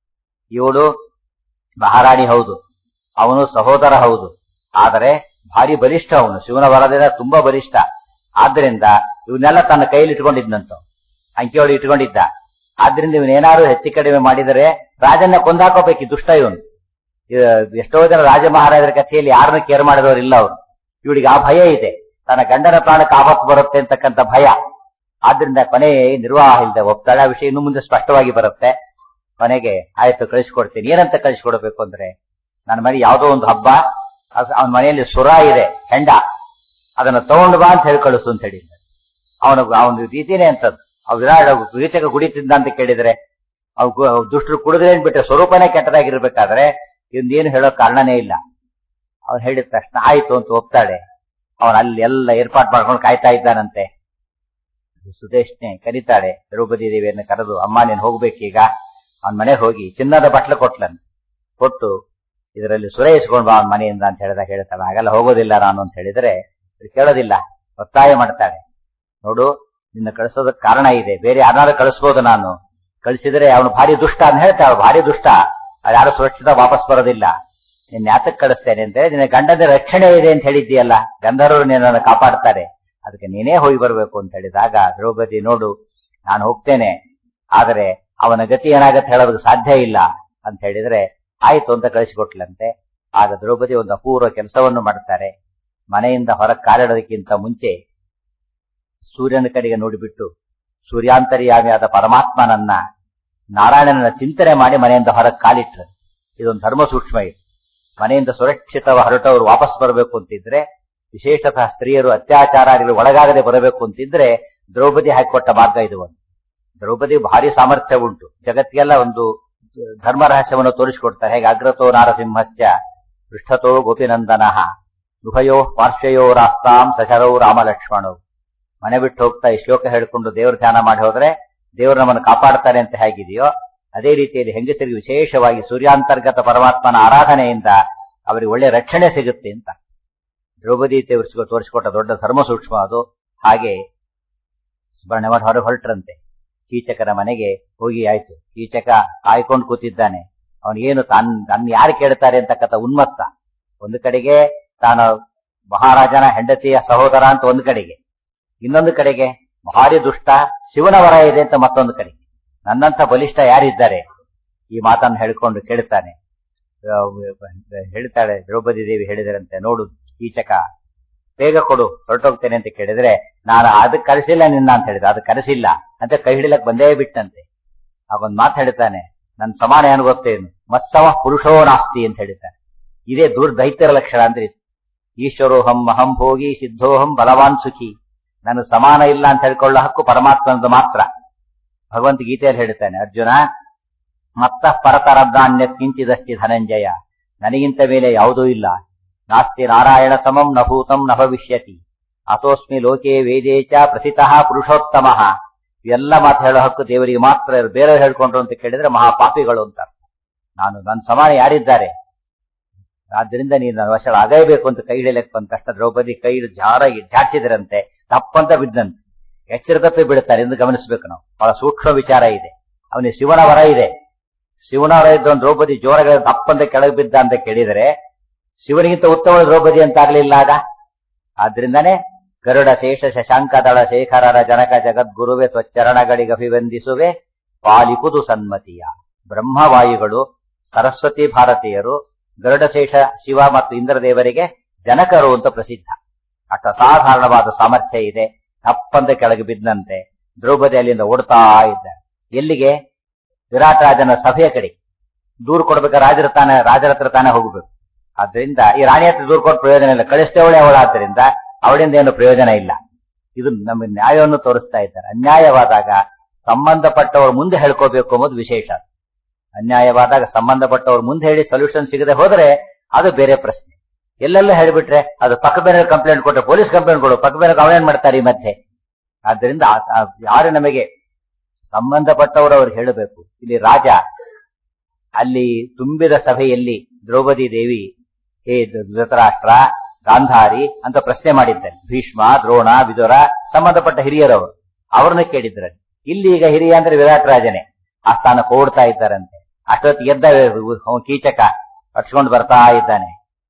ಇವಳು ಮಹಾರಾಣಿ ಹೌದು, ಅವನು ಸಹೋದರ ಹೌದು. ಆದರೆ ಭಾರಿ ಬಲಿಷ್ಠ ಅವನು, ಶಿವನ ವರದಿಂದ ತುಂಬಾ ಬಲಿಷ್ಠ. ಆದ್ರಿಂದ ಇವನ್ನೆಲ್ಲ ತನ್ನ ಕೈಯಲ್ಲಿ ಇಟ್ಕೊಂಡಿದ್ನಂತ, ಅಂಕಿಯೊಳಗೆ ಇಟ್ಕೊಂಡಿದ್ದ. ಆದ್ರಿಂದ ಇವನೇನಾದ್ರು ಹೆಚ್ಚು ಕಡಿಮೆ ಮಾಡಿದರೆ ರಾಜನ್ನ ಕೊಂದಾಕೋಬೇಕು, ದುಷ್ಟ ಇವನು. ಎಷ್ಟೋ ಜನ ರಾಜ ಮಹಾರಾಜರ ಕಥೆಯಲ್ಲಿ ಯಾರನ್ನ ಕೇರ್ ಮಾಡಿದವರಿಲ್ಲ ಅವರು. ಇವಳಿಗೆ ಆ ಭಯ ಇದೆ, ತನ್ನ ಗಂಡನ ಪ್ರಾಣಕ್ಕೆ ಆಪತ್ತು ಬರುತ್ತೆ ಅಂತಕ್ಕಂಥ ಭಯ. ಆದ್ರಿಂದ ಕೊನೆ ನಿರ್ವಾಹ ಇಲ್ಲದೆ ಒಪ್ತಾಳೆ. ಆ ವಿಷಯ ಇನ್ನು ಮುಂದೆ ಸ್ಪಷ್ಟವಾಗಿ ಬರುತ್ತೆ. ಕೊನೆಗೆ ಆಯ್ತು ಕಳಿಸ್ಕೊಡ್ತೀನಿ. ಏನಂತ ಕಳಿಸ್ಕೊಡ್ಬೇಕು ಅಂದ್ರೆ, ನನ್ನ ಮನೆ ಯಾವುದೋ ಒಂದು ಹಬ್ಬ, ಅವನ ಮನೆಯಲ್ಲಿ ಸುರ ಇದೆ, ಹೆಂಡ, ಅದನ್ನ ತಗೊಂಡು ಬಾ ಅಂತ ಹೇಳಿ ಕಳಿಸು ಅಂತ ಹೇಳಿದ್ದೆ. ಅವನ ಅವನ ರೀತಿನೇ ಅಂತದ್ದು. ಅವ್ ವಿರಾಟ ಗೀಚಕ ಕುಡಿತಿದ್ದ ಅಂತ ಕೇಳಿದ್ರೆ, ಅವ್ ದುಷ್ಟರು ಕುಡಿದ್ರೇನ್ ಬಿಟ್ರೆ ಸ್ವರೂಪನೇ ಕೆಟ್ಟದಾಗಿರ್ಬೇಕಾದ್ರೆ ಇವಂದೇನು ಹೇಳೋ ಕಾರಣನೇ ಇಲ್ಲ. ಅವ್ನು ಹೇಳಿದ ತಕ್ಷಣ ಆಯ್ತು ಅಂತ ಒಪ್ತಾಳೆ. ಅವನು ಅಲ್ಲಿ ಎಲ್ಲ ಏರ್ಪಾಟ್ ಮಾಡ್ಕೊಂಡು ಕಾಯ್ತಾ ಇದ್ದಾನಂತೆ. ಸುದೇಶ್ನೆ ಕರೀತಾಳೆ ದ್ರೌಪದಿ ದೇವಿಯನ್ನು ಕರೆದು, ಅಮ್ಮ ನೀನ್ ಹೋಗ್ಬೇಕೀಗ. ಅವನ ಮನೆಗೆ ಹೋಗಿ ಚಿನ್ನದ ಬಟ್ಲು ಕೊಟ್ಲನ್ ಕೊಟ್ಟು ಇದರಲ್ಲಿ ಸುರೈಸ್ಕೊಂಡ್ ಬಾ ಅವನ ಮನೆಯಿಂದ ಅಂತ ಹೇಳಿದಾಗ ಹೇಳ್ತಾಳೆ, ಹಾಗೆಲ್ಲ ಹೋಗೋದಿಲ್ಲ ನಾನು ಅಂತ ಹೇಳಿದ್ರೆ ಕೇಳೋದಿಲ್ಲ, ಒತ್ತಾಯ ಮಾಡ್ತಾಳೆ. ನೋಡು, ನಿನ್ನ ಕಳಿಸೋದಕ್ಕೆ ಕಾರಣ ಇದೆ, ಬೇರೆ ಯಾರು ಕಳಿಸ್ಬೋದು, ನಾನು ಕಳಿಸಿದ್ರೆ ಅವನು ಭಾರಿ ದುಷ್ಟ ಅಂತ ಹೇಳ್ತಾಳೆ. ಭಾರಿ ದುಷ್ಟ, ಅದು ಯಾರು ಸುರಕ್ಷಿತ ವಾಪಸ್ ಬರೋದಿಲ್ಲ. ನಿನ್ನ ಯಾತಕ್ಕೆ ಕಳಿಸ್ತೇನೆ ಅಂದ್ರೆ, ನಿನ್ನ ಗಂಡದ ರಕ್ಷಣೆ ಇದೆ ಅಂತ ಹೇಳಿದ್ದೀಯಲ್ಲ, ಗಂಧರ್ವರು ನಿನ್ನನ್ನು ಕಾಪಾಡ್ತಾರೆ, ಅದಕ್ಕೆ ನೀನೇ ಹೋಗಿ ಬರ್ಬೇಕು ಅಂತ ಹೇಳಿದಾಗ ದ್ರೌಪದಿ, ನೋಡು ನಾನು ಹೋಗ್ತೇನೆ, ಆದರೆ ಅವನ ಗತಿ ಏನಾಗತ್ತೆ ಹೇಳೋದಕ್ಕೆ ಸಾಧ್ಯ ಇಲ್ಲ ಅಂತ ಹೇಳಿದ್ರೆ ಆಯ್ತು ಅಂತ ಕಳಿಸಿಕೊಟ್ಲಂತೆ. ಆಗ ದ್ರೌಪದಿ ಒಂದು ಅಪೂರ್ವ ಕೆಲಸವನ್ನು ಮಾಡ್ತಾರೆ. ಮನೆಯಿಂದ ಹೊರಗೆ ಕಾಲಿಡೋದಕ್ಕಿಂತ ಮುಂಚೆ ಸೂರ್ಯನ ಕಡೆಗೆ ನೋಡಿಬಿಟ್ಟು ಸೂರ್ಯಾಂತರ್ಯಾಮಿಯಾದ ಪರಮಾತ್ಮನನ್ನ, ನಾರಾಯಣನ ಚಿಂತನೆ ಮಾಡಿ ಮನೆಯಿಂದ ಹೊರಗೆ ಕಾಲಿಟ್ರು. ಇದೊಂದು ಧರ್ಮ ಸೂಕ್ಷ್ಮ ಇದೆ. ಮನೆಯಿಂದ ಸುರಕ್ಷಿತವ ಹೊರಟವರು ವಾಪಸ್ ಬರಬೇಕು ಅಂತಿದ್ರೆ, ವಿಶೇಷತಃ ಸ್ತ್ರೀಯರು ಅತ್ಯಾಚಾರಗಳು ಒಳಗಾಗದೆ ಬರಬೇಕು ಅಂತಿದ್ರೆ ದ್ರೌಪದಿ ಹಾಕಿಕೊಟ್ಟ ಮಾರ್ಗ ಇದು. ಒಂದು ದ್ರೌಪದಿ ಭಾರಿ ಸಾಮರ್ಥ್ಯ ಉಂಟು, ಜಗತ್ತಿಗೆಲ್ಲ ಒಂದು ಧರ್ಮ ರಹಸ್ಯವನ್ನು ತೋರಿಸಿಕೊಡ್ತಾರೆ. ಹೇಗೆ ಅಗ್ರತೋ ನಾರಸಿಂಹಶ್ಚ ಪೃಷ್ಠತೋ ಗೋಪಿನಂದನ ಉಭಯೋ ಪಾರ್ಶ್ವಯೋ ರಾಸ್ತಾಂ ಸಶರೌ ರಾಮಲಕ್ಷ್ಮಣವು. ಮನೆ ಬಿಟ್ಟು ಹೋಗ್ತಾ ಈ ಶ್ಲೋಕ ಹೇಳ್ಕೊಂಡು ದೇವ್ರ ಧ್ಯಾನ ಮಾಡಿ ಹೋದ್ರೆ ದೇವರು ನಮ್ಮನ್ನು ಕಾಪಾಡ್ತಾರೆ ಅಂತ ಹೇಗಿದೆಯೋ, ಅದೇ ರೀತಿಯಲ್ಲಿ ಹೆಂಗಸರಿಗೆ ವಿಶೇಷವಾಗಿ ಸೂರ್ಯಾಂತರ್ಗತ ಪರಮಾತ್ಮನ ಆರಾಧನೆಯಿಂದ ಅವರಿಗೆ ಒಳ್ಳೆ ರಕ್ಷಣೆ ಸಿಗುತ್ತೆ ಅಂತ ದ್ರೌಪದಿ ತೋರಿಸಿಕೊ ತೋರಿಸಿಕೊಟ್ಟ ದೊಡ್ಡ ಧರ್ಮ ಸೂಕ್ಷ್ಮ ಅದು. ಹಾಗೆ ಸ್ಮರಣೆ ಮಾಡಿ ಹೊರಗೆ ಹೊರಟ್ರಂತೆ. ಕೀಚಕನ ಮನೆಗೆ ಹೋಗಿ ಆಯ್ತು. ಕೀಚಕ ಕಾಯ್ಕೊಂಡು ಕೂತಿದ್ದಾನೆ. ಅವನಿಗೇನು ತಾನ್ ತನ್ನ ಯಾರು ಕೇಳ್ತಾರೆ ಅಂತಕ್ಕಂಥ ಉನ್ಮತ್ತ. ಒಂದು ಕಡೆಗೆ ತಾನು ಮಹಾರಾಜನ ಹೆಂಡತಿಯ ಸಹೋದರ ಅಂತ ಒಂದು ಕಡೆಗೆ, ಇನ್ನೊಂದು ಕಡೆಗೆ ಭಾರಿ ದುಷ್ಟ ಶಿವನ ವರ ಇದೆ ಅಂತ ಮತ್ತೊಂದು ಕಡೆಗೆ. ನನ್ನಂತ ಬಲಿಷ್ಠ ಯಾರಿದ್ದಾರೆ? ಈ ಮಾತನ್ನು ಹೇಳ್ಕೊಂಡು ಕೇಳ್ತಾನೆ. ಹೇಳ್ತಾಳೆ ದ್ರೌಪದಿ ದೇವಿ ಹೇಳಿದರಂತೆ, ನೋಡು ಕೀಚಕ, ಬೇಗ ಕೊಡು ಹೊರಟೋಗ್ತೇನೆ ಅಂತ ಕೇಳಿದ್ರೆ, ನಾನು ಅದಕ್ಕೆ ಕರೆಸಿಲ್ಲ ನಿನ್ನ ಅಂತ ಹೇಳಿದ. ಅದಕ್ಕೆ ಕರೆಸಿಲ್ಲ ಅಂತ ಕೈ ಹಿಡಿಲಕ್ ಬಂದೇ ಬಿಟ್ಟಂತೆ. ಆಗೊಂದ್ ಮಾತು ಹೇಳ್ತಾನೆ, ನನ್ ಸಮಾನ ಏನು ಗೊತ್ತೇನು, ಮತ್ಸವ ಪುರುಷೋ ನಾಸ್ತಿ ಅಂತ ಹೇಳ್ತಾನೆ. ಇದೇ ದುರ್ದೈತ್ಯರ ಲಕ್ಷಣ ಅಂದ್ರೆ ಈಶ್ವರೋಹಂ ಅಹಂ ಭೋಗಿ ಸಿದ್ಧೋಹಂ ಬಲವಾನ್ ಸುಖಿ. ನನ್ನ ಸಮಾನ ಇಲ್ಲ ಅಂತ ಹೇಳ್ಕೊಳ್ಳೋ ಹಕ್ಕು ಪರಮಾತ್ಮನದು ಮಾತ್ರ. ಭಗವಂತ ಗೀತೆಯಲ್ಲಿ ಹೇಳ್ತಾನೆ, ಅರ್ಜುನ ಮತ್ತ ಪರತರಬ್ಧಾನ್ಯ ಕಿಂಚಿದಸ್ತಿ ಧನಂಜಯ, ನನಗಿಂತ ಮೇಲೆ ಯಾವುದೂ ಇಲ್ಲ. ನಾಸ್ತಿ ನಾರಾಯಣ ಸಮಂ ನ ಭೂತಂ ನ ಭವಿಷ್ಯತಿ, ಅಥೋಸ್ಮಿ ಲೋಕೆ ವೇದೇ ಚ ಪ್ರಸಿತಃ ಪುರುಷೋತ್ತಮ. ಇವೆಲ್ಲ ಮಾತು ಹೇಳೋ ಹಕ್ಕು ದೇವರಿಗೆ ಮಾತ್ರ. ಬೇರೆ ಹೇಳ್ಕೊಂಡ್ರು ಅಂತ ಕೇಳಿದ್ರೆ ಮಹಾಪಾಪಿಗಳು ಅಂತ. ನಾನು ನನ್ನ ಸಮಾನ ಯಾರಿದ್ದಾರೆ? ಆದ್ರಿಂದ ನೀನು ನನ್ನ ವಶ ಆಗಲೇಬೇಕು ಅಂತ ಕೈ ಹಿಡಿಯಲಿಕ್ಕೆ ಬಂದ ತಕ್ಷಣ ದ್ರೌಪದಿ ಕೈ ಜಾರಾಗಿ ಜಾಡ್ಸಿದ್ರಂತೆ, ತಪ್ಪಂತ ಬಿದ್ದಂತೆ. ಎಚ್ಚರ ತಪ್ಪಿ ಬಿಡುತ್ತಾರೆ ಎಂದು ಗಮನಿಸಬೇಕು ನಾವು. ಬಹಳ ಸೂಕ್ಷ್ಮ ವಿಚಾರ ಇದೆ. ಅವನಿಗೆ ಶಿವನ ವರ ಇದೆ. ಶಿವನ ವರ ಇದ್ದ ದ್ರೌಪದಿ ಜೋರಗಳ ತಪ್ಪಂತ ಕೆಳಗೆ ಬಿದ್ದ ಅಂತ ಕೇಳಿದರೆ ಶಿವನಿಗಿಂತ ಉತ್ತಮ ದ್ರೌಪದಿ ಅಂತ ಆಗ್ಲಿಲ್ಲ ಆಗ. ಆದ್ರಿಂದಾನೇ ಗರುಡ ಶೇಷ ಶಶಾಂಕದಳ ಶೇಖರರ ಜನಕ ಜಗದ್ಗುರುವೆ ತ್ವಚ್ಚರಣಗಳಿಗೆ ಅಭಿವಂದಿಸುವೆ ಪಾಲಿಪುದು ಸನ್ಮತಿಯ. ಬ್ರಹ್ಮವಾಯುಗಳು, ಸರಸ್ವತಿ ಭಾರತೀಯರು, ಗರುಡಶೇಷ ಶಿವ ಮತ್ತು ಇಂದ್ರದೇವರಿಗೆ ಜನಕರು ಅಂತ ಪ್ರಸಿದ್ಧ. ಅಷ್ಟ ಅಸಾಧಾರಣವಾದ ಸಾಮರ್ಥ್ಯ ಇದೆ. ತಪ್ಪಂತ ಕೆಳಗೆ ಬಿದ್ದಂತೆ ದ್ರೌಪದಿ ಅಲ್ಲಿಂದ ಓಡ್ತಾ ಇದ್ದಾರೆ. ಎಲ್ಲಿಗೆ? ವಿರಾಟ್ ರಾಜನ ಸಭೆಯ ಕಡೆ. ದೂರು ಕೊಡ್ಬೇಕು, ರಾಜರ ತಾನೇ ರಾಜರ ಹತ್ರ ತಾನೇ ಹೋಗ್ಬೇಕು. ಆದ್ರಿಂದ ಈ ರಾಣಿ ಹತ್ರ ದೂರು ಕೊಟ್ಟು ಪ್ರಯೋಜನ ಇಲ್ಲ. ಕಳಿಸ್ತೇವಳೆ ಅವಳಾದ್ರಿಂದ ಅವಳಿಂದ ಏನು ಪ್ರಯೋಜನ ಇಲ್ಲ. ಇದು ನಮ್ಮ ನ್ಯಾಯವನ್ನು ತೋರಿಸ್ತಾ ಇದ್ದಾರೆ. ಅನ್ಯಾಯವಾದಾಗ ಸಂಬಂಧಪಟ್ಟವರು ಮುಂದೆ ಹೇಳ್ಕೋಬೇಕು ಅನ್ನೋದು ವಿಶೇಷ. ಅನ್ಯಾಯವಾದಾಗ ಸಂಬಂಧಪಟ್ಟವ್ರು ಮುಂದೆ ಹೇಳಿ ಸೊಲ್ಯೂಷನ್ ಸಿಗದೆ ಹೋದ್ರೆ ಅದು ಬೇರೆ ಪ್ರಶ್ನೆ. ಎಲ್ಲೆಲ್ಲ ಹೇಳಿಬಿಟ್ರೆ ಅದು ಪಕ್ಕ ಬೇರೆ ಕಂಪ್ಲೇಂಟ್ ಕೊಟ್ಟರೆ ಪೊಲೀಸ್ ಕಂಪ್ಲೇಂಟ್ ಕೊಡು, ಪಕ್ಕ ಬೇರೆ ಅವನೇನ್ ಮಾಡ್ತಾರೆ ಈ ಮಧ್ಯೆ. ಆದ್ರಿಂದ ಯಾರು ನಮಗೆ ಸಂಬಂಧಪಟ್ಟವರು ಅವ್ರು ಹೇಳಬೇಕು. ಇಲ್ಲಿ ರಾಜ ಅಲ್ಲಿ ತುಂಬಿದ ಸಭೆಯಲ್ಲಿ ದ್ರೌಪದಿ ದೇವಿ, ಹೇ ಧೃತರಾಷ್ಟ್ರ, ಗಾಂಧಾರಿ ಅಂತ ಪ್ರಶ್ನೆ ಮಾಡಿದ್ದಾನೆ. ಭೀಷ್ಮ, ದ್ರೋಣ, ವಿದುರ ಸಂಬಂಧಪಟ್ಟ ಹಿರಿಯರವರು ಅವ್ರನ್ನ ಕೇಳಿದ್ರೆ. ಇಲ್ಲಿ ಈಗ ಹಿರಿಯ ಅಂದ್ರೆ ವಿರಾಟ್ ರಾಜನೇ ಆ ಸ್ಥಾನಕ್ಕೆ ಓಡ್ತಾ ಇದ್ದಾರಂತೆ. ಅಷ್ಟೊತ್ತಿಗೆ ಎದ್ದ ಕೀಚಕ ಅಡ್ಸ್ಕೊಂಡು ಬರ್ತಾ ಇದ್ದಾನೆ.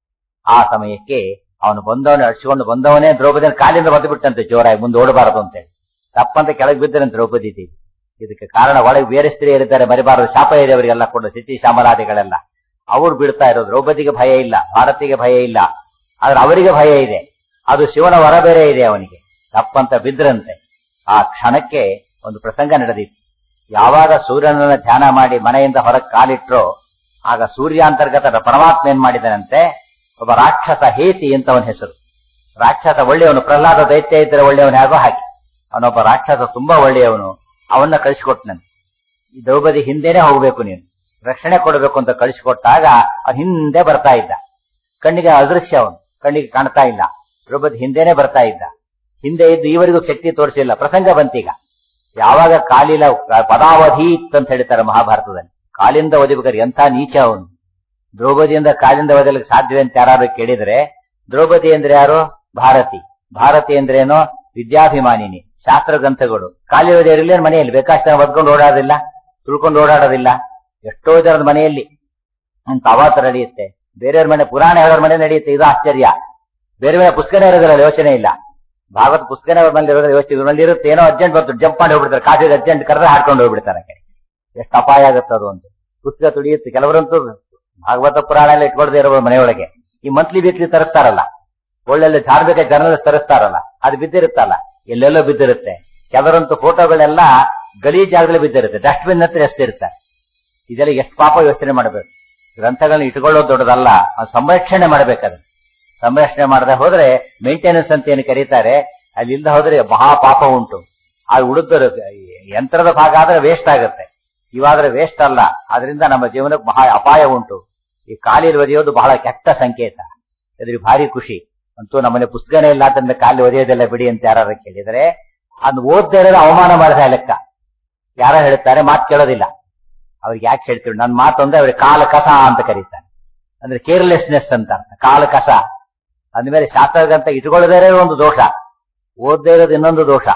ಆ ಸಮಯಕ್ಕೆ ಅವನು ಬಂದವನೇ ಅಡ್ಸ್ಕೊಂಡು ಬಂದವನೇ ದ್ರೌಪದಿನ ಕಾಲಿಂದ ಬಂದು ಬಿಟ್ಟಂತೆ ಜೋರಾಗಿ, ಮುಂದೆ ಓಡಬಾರದು ಅಂತೇಳಿ. ತಪ್ಪಂತ ಕೆಳಗೆ ಬಿದ್ದರಂತೆ ದ್ರೌಪದಿ ದೇವಿ. ಇದಕ್ಕೆ ಕಾರಣ ಒಳಗೆ ಬೇರೆ ಸ್ತ್ರೀಯರಿದ್ದಾರೆ, ಮರಿಬಾರದು, ಶಾಪ ಇದೆ ಅವರಿಗೆಲ್ಲ ಕೊಡು, ಶಚಿ ಶ್ಯಾಮಲಾದಿಗಳೆಲ್ಲ. ಅವ್ರು ಬಿಡ್ತಾ ಇರೋದು. ದ್ರೌಪದಿಗೆ ಭಯ ಇಲ್ಲ, ಭಾರತಿಗೆ ಭಯ ಇಲ್ಲ, ಆದ್ರೆ ಅವರಿಗೆ ಭಯ ಇದೆ. ಅದು ಶಿವನ ವರ ಬೇರೆ ಇದೆ ಅವನಿಗೆ. ತಪ್ಪಂತ ಬಿದ್ರಂತೆ. ಆ ಕ್ಷಣಕ್ಕೆ ಒಂದು ಪ್ರಸಂಗ ನಡೆದಿತ್ತು. ಯಾವಾಗ ಸೂರ್ಯನನ್ನ ಧ್ಯಾನ ಮಾಡಿ ಮನೆಯಿಂದ ಹೊರಗೆ ಕಾಲಿಟ್ರೋ ಆಗ ಸೂರ್ಯಾಂತರ್ಗತ ಪರಮಾತ್ಮ ಏನ್ ಮಾಡಿದನಂತೆ, ಒಬ್ಬ ರಾಕ್ಷಸ ಹೇತಿ ಅಂತ ಅವನ ಹೆಸರು. ರಾಕ್ಷಸ ಒಳ್ಳೆಯವನು, ಪ್ರಹ್ಲಾದ ದೈತ್ಯ ಇದ್ರೆ ಒಳ್ಳೆಯವನು ಹೇಗೋ ಹಾಗೆ ಅವನೊಬ್ಬ ರಾಕ್ಷಸ ತುಂಬಾ ಒಳ್ಳೆಯವನು. ಅವನ್ನ ಕಳಿಸಿಕೊಟ್ಟನಂತೆ. ಈ ದ್ರೌಪದಿ ಹಿಂದೆನೆ ಹೋಗ್ಬೇಕು, ನೀನು ರಕ್ಷಣೆ ಕೊಡಬೇಕು ಅಂತ ಕಳಿಸಿಕೊಟ್ಟಾಗ ಅವನು ಹಿಂದೆ ಬರ್ತಾ ಇದ್ದ. ಕಣ್ಣಿಗೆ ಅದೃಶ್ಯ, ಅವನು ಕಣ್ಣಿಗೆ ಕಾಣ್ತಾ ಇಲ್ಲ. ದ್ರೌಪದಿ ಹಿಂದೆನೆ ಬರ್ತಾ ಇದ್ದ. ಹಿಂದೆ ಇದ್ದು ಈವರೆಗೂ ಶಕ್ತಿ ತೋರಿಸಿಲ್ಲ. ಪ್ರಸಂಗ ಬಂತೀಗ. ಯಾವಾಗ ಕಾಲಿಲ ಪದಾವಧೀತ್ ಅಂತ ಹೇಳ್ತಾರೆ ಮಹಾಭಾರತದಲ್ಲಿ. ಕಾಲಿಂದ ಒದಿಬೇಕಾದ್ರೆ ಎಂಥ ನೀಚ ಅವನು. ದ್ರೌಪದಿಯಿಂದ ಕಾಲಿಂದ ಒದಲಿಕ್ಕೆ ಸಾಧ್ಯವೇ ಅಂತ ಯಾರು ಕೇಳಿದ್ರೆ, ದ್ರೌಪದಿ ಅಂದ್ರೆ ಯಾರು? ಭಾರತಿ. ಭಾರತಿ ಅಂದ್ರೇನು? ವಿದ್ಯಾಭಿಮಾನಿನಿ, ಶಾಸ್ತ್ರ ಗ್ರಂಥಗಳು. ಕಾಲಿ ಒದೆಯರಿಲ್ಲ ಮನೆಯಲ್ಲಿ ಬೇಕಾಷ್ಟು ಒದ್ಕೊಂಡು ಓಡಾಡೋದಿಲ್ಲ, ತುಳ್ಕೊಂಡು ಓಡಾಡೋದಿಲ್ಲ. ಎಷ್ಟೋ ಜನದ ಮನೆಯಲ್ಲಿ ಅಂತ ಅವಾತ ನಡೆಯುತ್ತೆ. ಬೇರೆಯವ್ರ ಮನೆ, ಪುರಾಣ ಹೇಳೋರ್ ಮನೆ ನಡೆಯುತ್ತೆ. ಇದು ಆಶ್ಚರ್ಯ. ಬೇರೆ ಬೇರೆ ಪುಸ್ತಕನೇ ಇರೋದಿಲ್ಲ, ಯೋಚನೆ ಇಲ್ಲ. ಭಾಗವತ ಪುಸ್ತಕನೇ ಅವ್ರ ಮನೇಲಿ ಇರೋದ್ರೆ ಯೋಚನೆ ಇವರಲ್ಲಿ ಇರುತ್ತೆ. ಏನೋ ಅರ್ಜೆಂಟ್ ಬರ್ತು, ಜಂಪ್ ಮಾಡಿ ಹೋಗ್ಬಿಡ್ತಾರೆ. ಕಾಫಿಗೆ ಅರ್ಜೆಂಟ್ ಕರೆದ್ರೆ ಹಾಡ್ಕೊಂಡು ಹೋಗ್ಬಿಡ್ತಾರೆ. ಎಷ್ಟು ಅಪಾಯ ಆಗುತ್ತೆ ಅದು. ಒಂದು ಪುಸ್ತಕ ತುಳಿಯುತ್ತೆ. ಕೆಲವರಂತೂ ಭಾಗವತ ಪುರಾಣ ಎಲ್ಲ ಇಟ್ಕೊಳ್ದೇ ಇರೋ ಮನೆಯೊಳಗೆ ಈ ಮಂತ್ಲಿ ವೀಕ್ಲಿ ತರಿಸ್ತಾರಲ್ಲ, ಒಳ್ಳೆಲ್ಲ ಧಾರ್ಮಿಕ ಜರ್ನಲ್ಸ್ ತರಿಸ್ತಾರಲ್ಲ, ಅದು ಬಿದ್ದಿರುತ್ತಲ್ಲ, ಎಲ್ಲೆಲ್ಲೋ ಬಿದ್ದಿರುತ್ತೆ. ಕೆಲವರಂತೂ ಫೋಟೋಗಳೆಲ್ಲ ಗಲೀಜ್ ಜಾಗದಲ್ಲಿ ಬಿದ್ದಿರುತ್ತೆ, ಡಸ್ಟ್ಬಿನ್ ಹತ್ರ ಎಷ್ಟಿರ್ತಾರೆ. ಇದೆಲ್ಲ ಎಷ್ಟು ಪಾಪ ಯೋಚನೆ ಮಾಡಬೇಕು. ಗ್ರಂಥಗಳನ್ನ ಇಟ್ಕೊಳ್ಳೋದು ದೊಡ್ಡದಲ್ಲ, ಅದು ಸಂರಕ್ಷಣೆ ಮಾಡಬೇಕಾದ್ರೆ. ಸಂರಕ್ಷಣೆ ಮಾಡದೆ ಹೋದ್ರೆ ಮೇಂಟೆನೆನ್ಸ್ ಅಂತ ಏನು ಕರೀತಾರೆ, ಅಲ್ಲಿ ಇಲ್ದ ಹೋದ್ರೆ ಮಹಾಪಾಪ ಉಂಟು. ಆ ಉಳಿದ ಯಂತ್ರದ ಭಾಗ ಆದ್ರೆ ವೇಸ್ಟ್ ಆಗುತ್ತೆ, ಇವಾದ್ರೆ ವೇಸ್ಟ್ ಅಲ್ಲ. ಆದ್ರಿಂದ ನಮ್ಮ ಜೀವನಕ್ಕೆ ಮಹಾ ಅಪಾಯ ಉಂಟು. ಈ ಕಾಲಿಲ್ ಒದೆಯೋದು ಬಹಳ ಕೆಟ್ಟ ಸಂಕೇತ. ಇದ್ರಿಗೆ ಭಾರಿ ಖುಷಿ. ಅಂತೂ ನಮ್ಮನೆ ಪುಸ್ತಕನೇ ಇಲ್ಲ ಅಂತಂದ್ರೆ ಕಾಲಿ ಒದೆಯೋದೆಲ್ಲ ಬಿಡಿ ಅಂತ ಯಾರು ಕೇಳಿದ್ರೆ ಅದನ್ನ ಓದ್ದೇ ಇರೋದು ಅವಮಾನ ಮಾಡಿದ ಲೆಕ್ಕ. ಯಾರೋ ಹೇಳ್ತಾರೆ, ಮಾತು ಕೇಳೋದಿಲ್ಲ. ಅವ್ರಿಗೆ ಯಾಕೆ ಹೇಳ್ತೀವಿ? ನನ್ನ ಮಾತು ಅಂದ್ರೆ ಅವ್ರಿಗೆ ಕಾಲ ಕಸ ಅಂತ ಕರೀತಾರೆ. ಅಂದ್ರೆ ಕೇರ್ಲೆಸ್ನೆಸ್ ಅಂತ ಅರ್ಥ. ಕಾಲ ಕಸ ಅಂದ್ಮೇಲೆ ಶಾಸ್ತ್ರಗಂತ ಇಟ್ಕೊಳ್ಳೋದೇ ಒಂದು ದೋಷ, ಓದ್ದೇ ಇರೋದು ಇನ್ನೊಂದು ದೋಷ.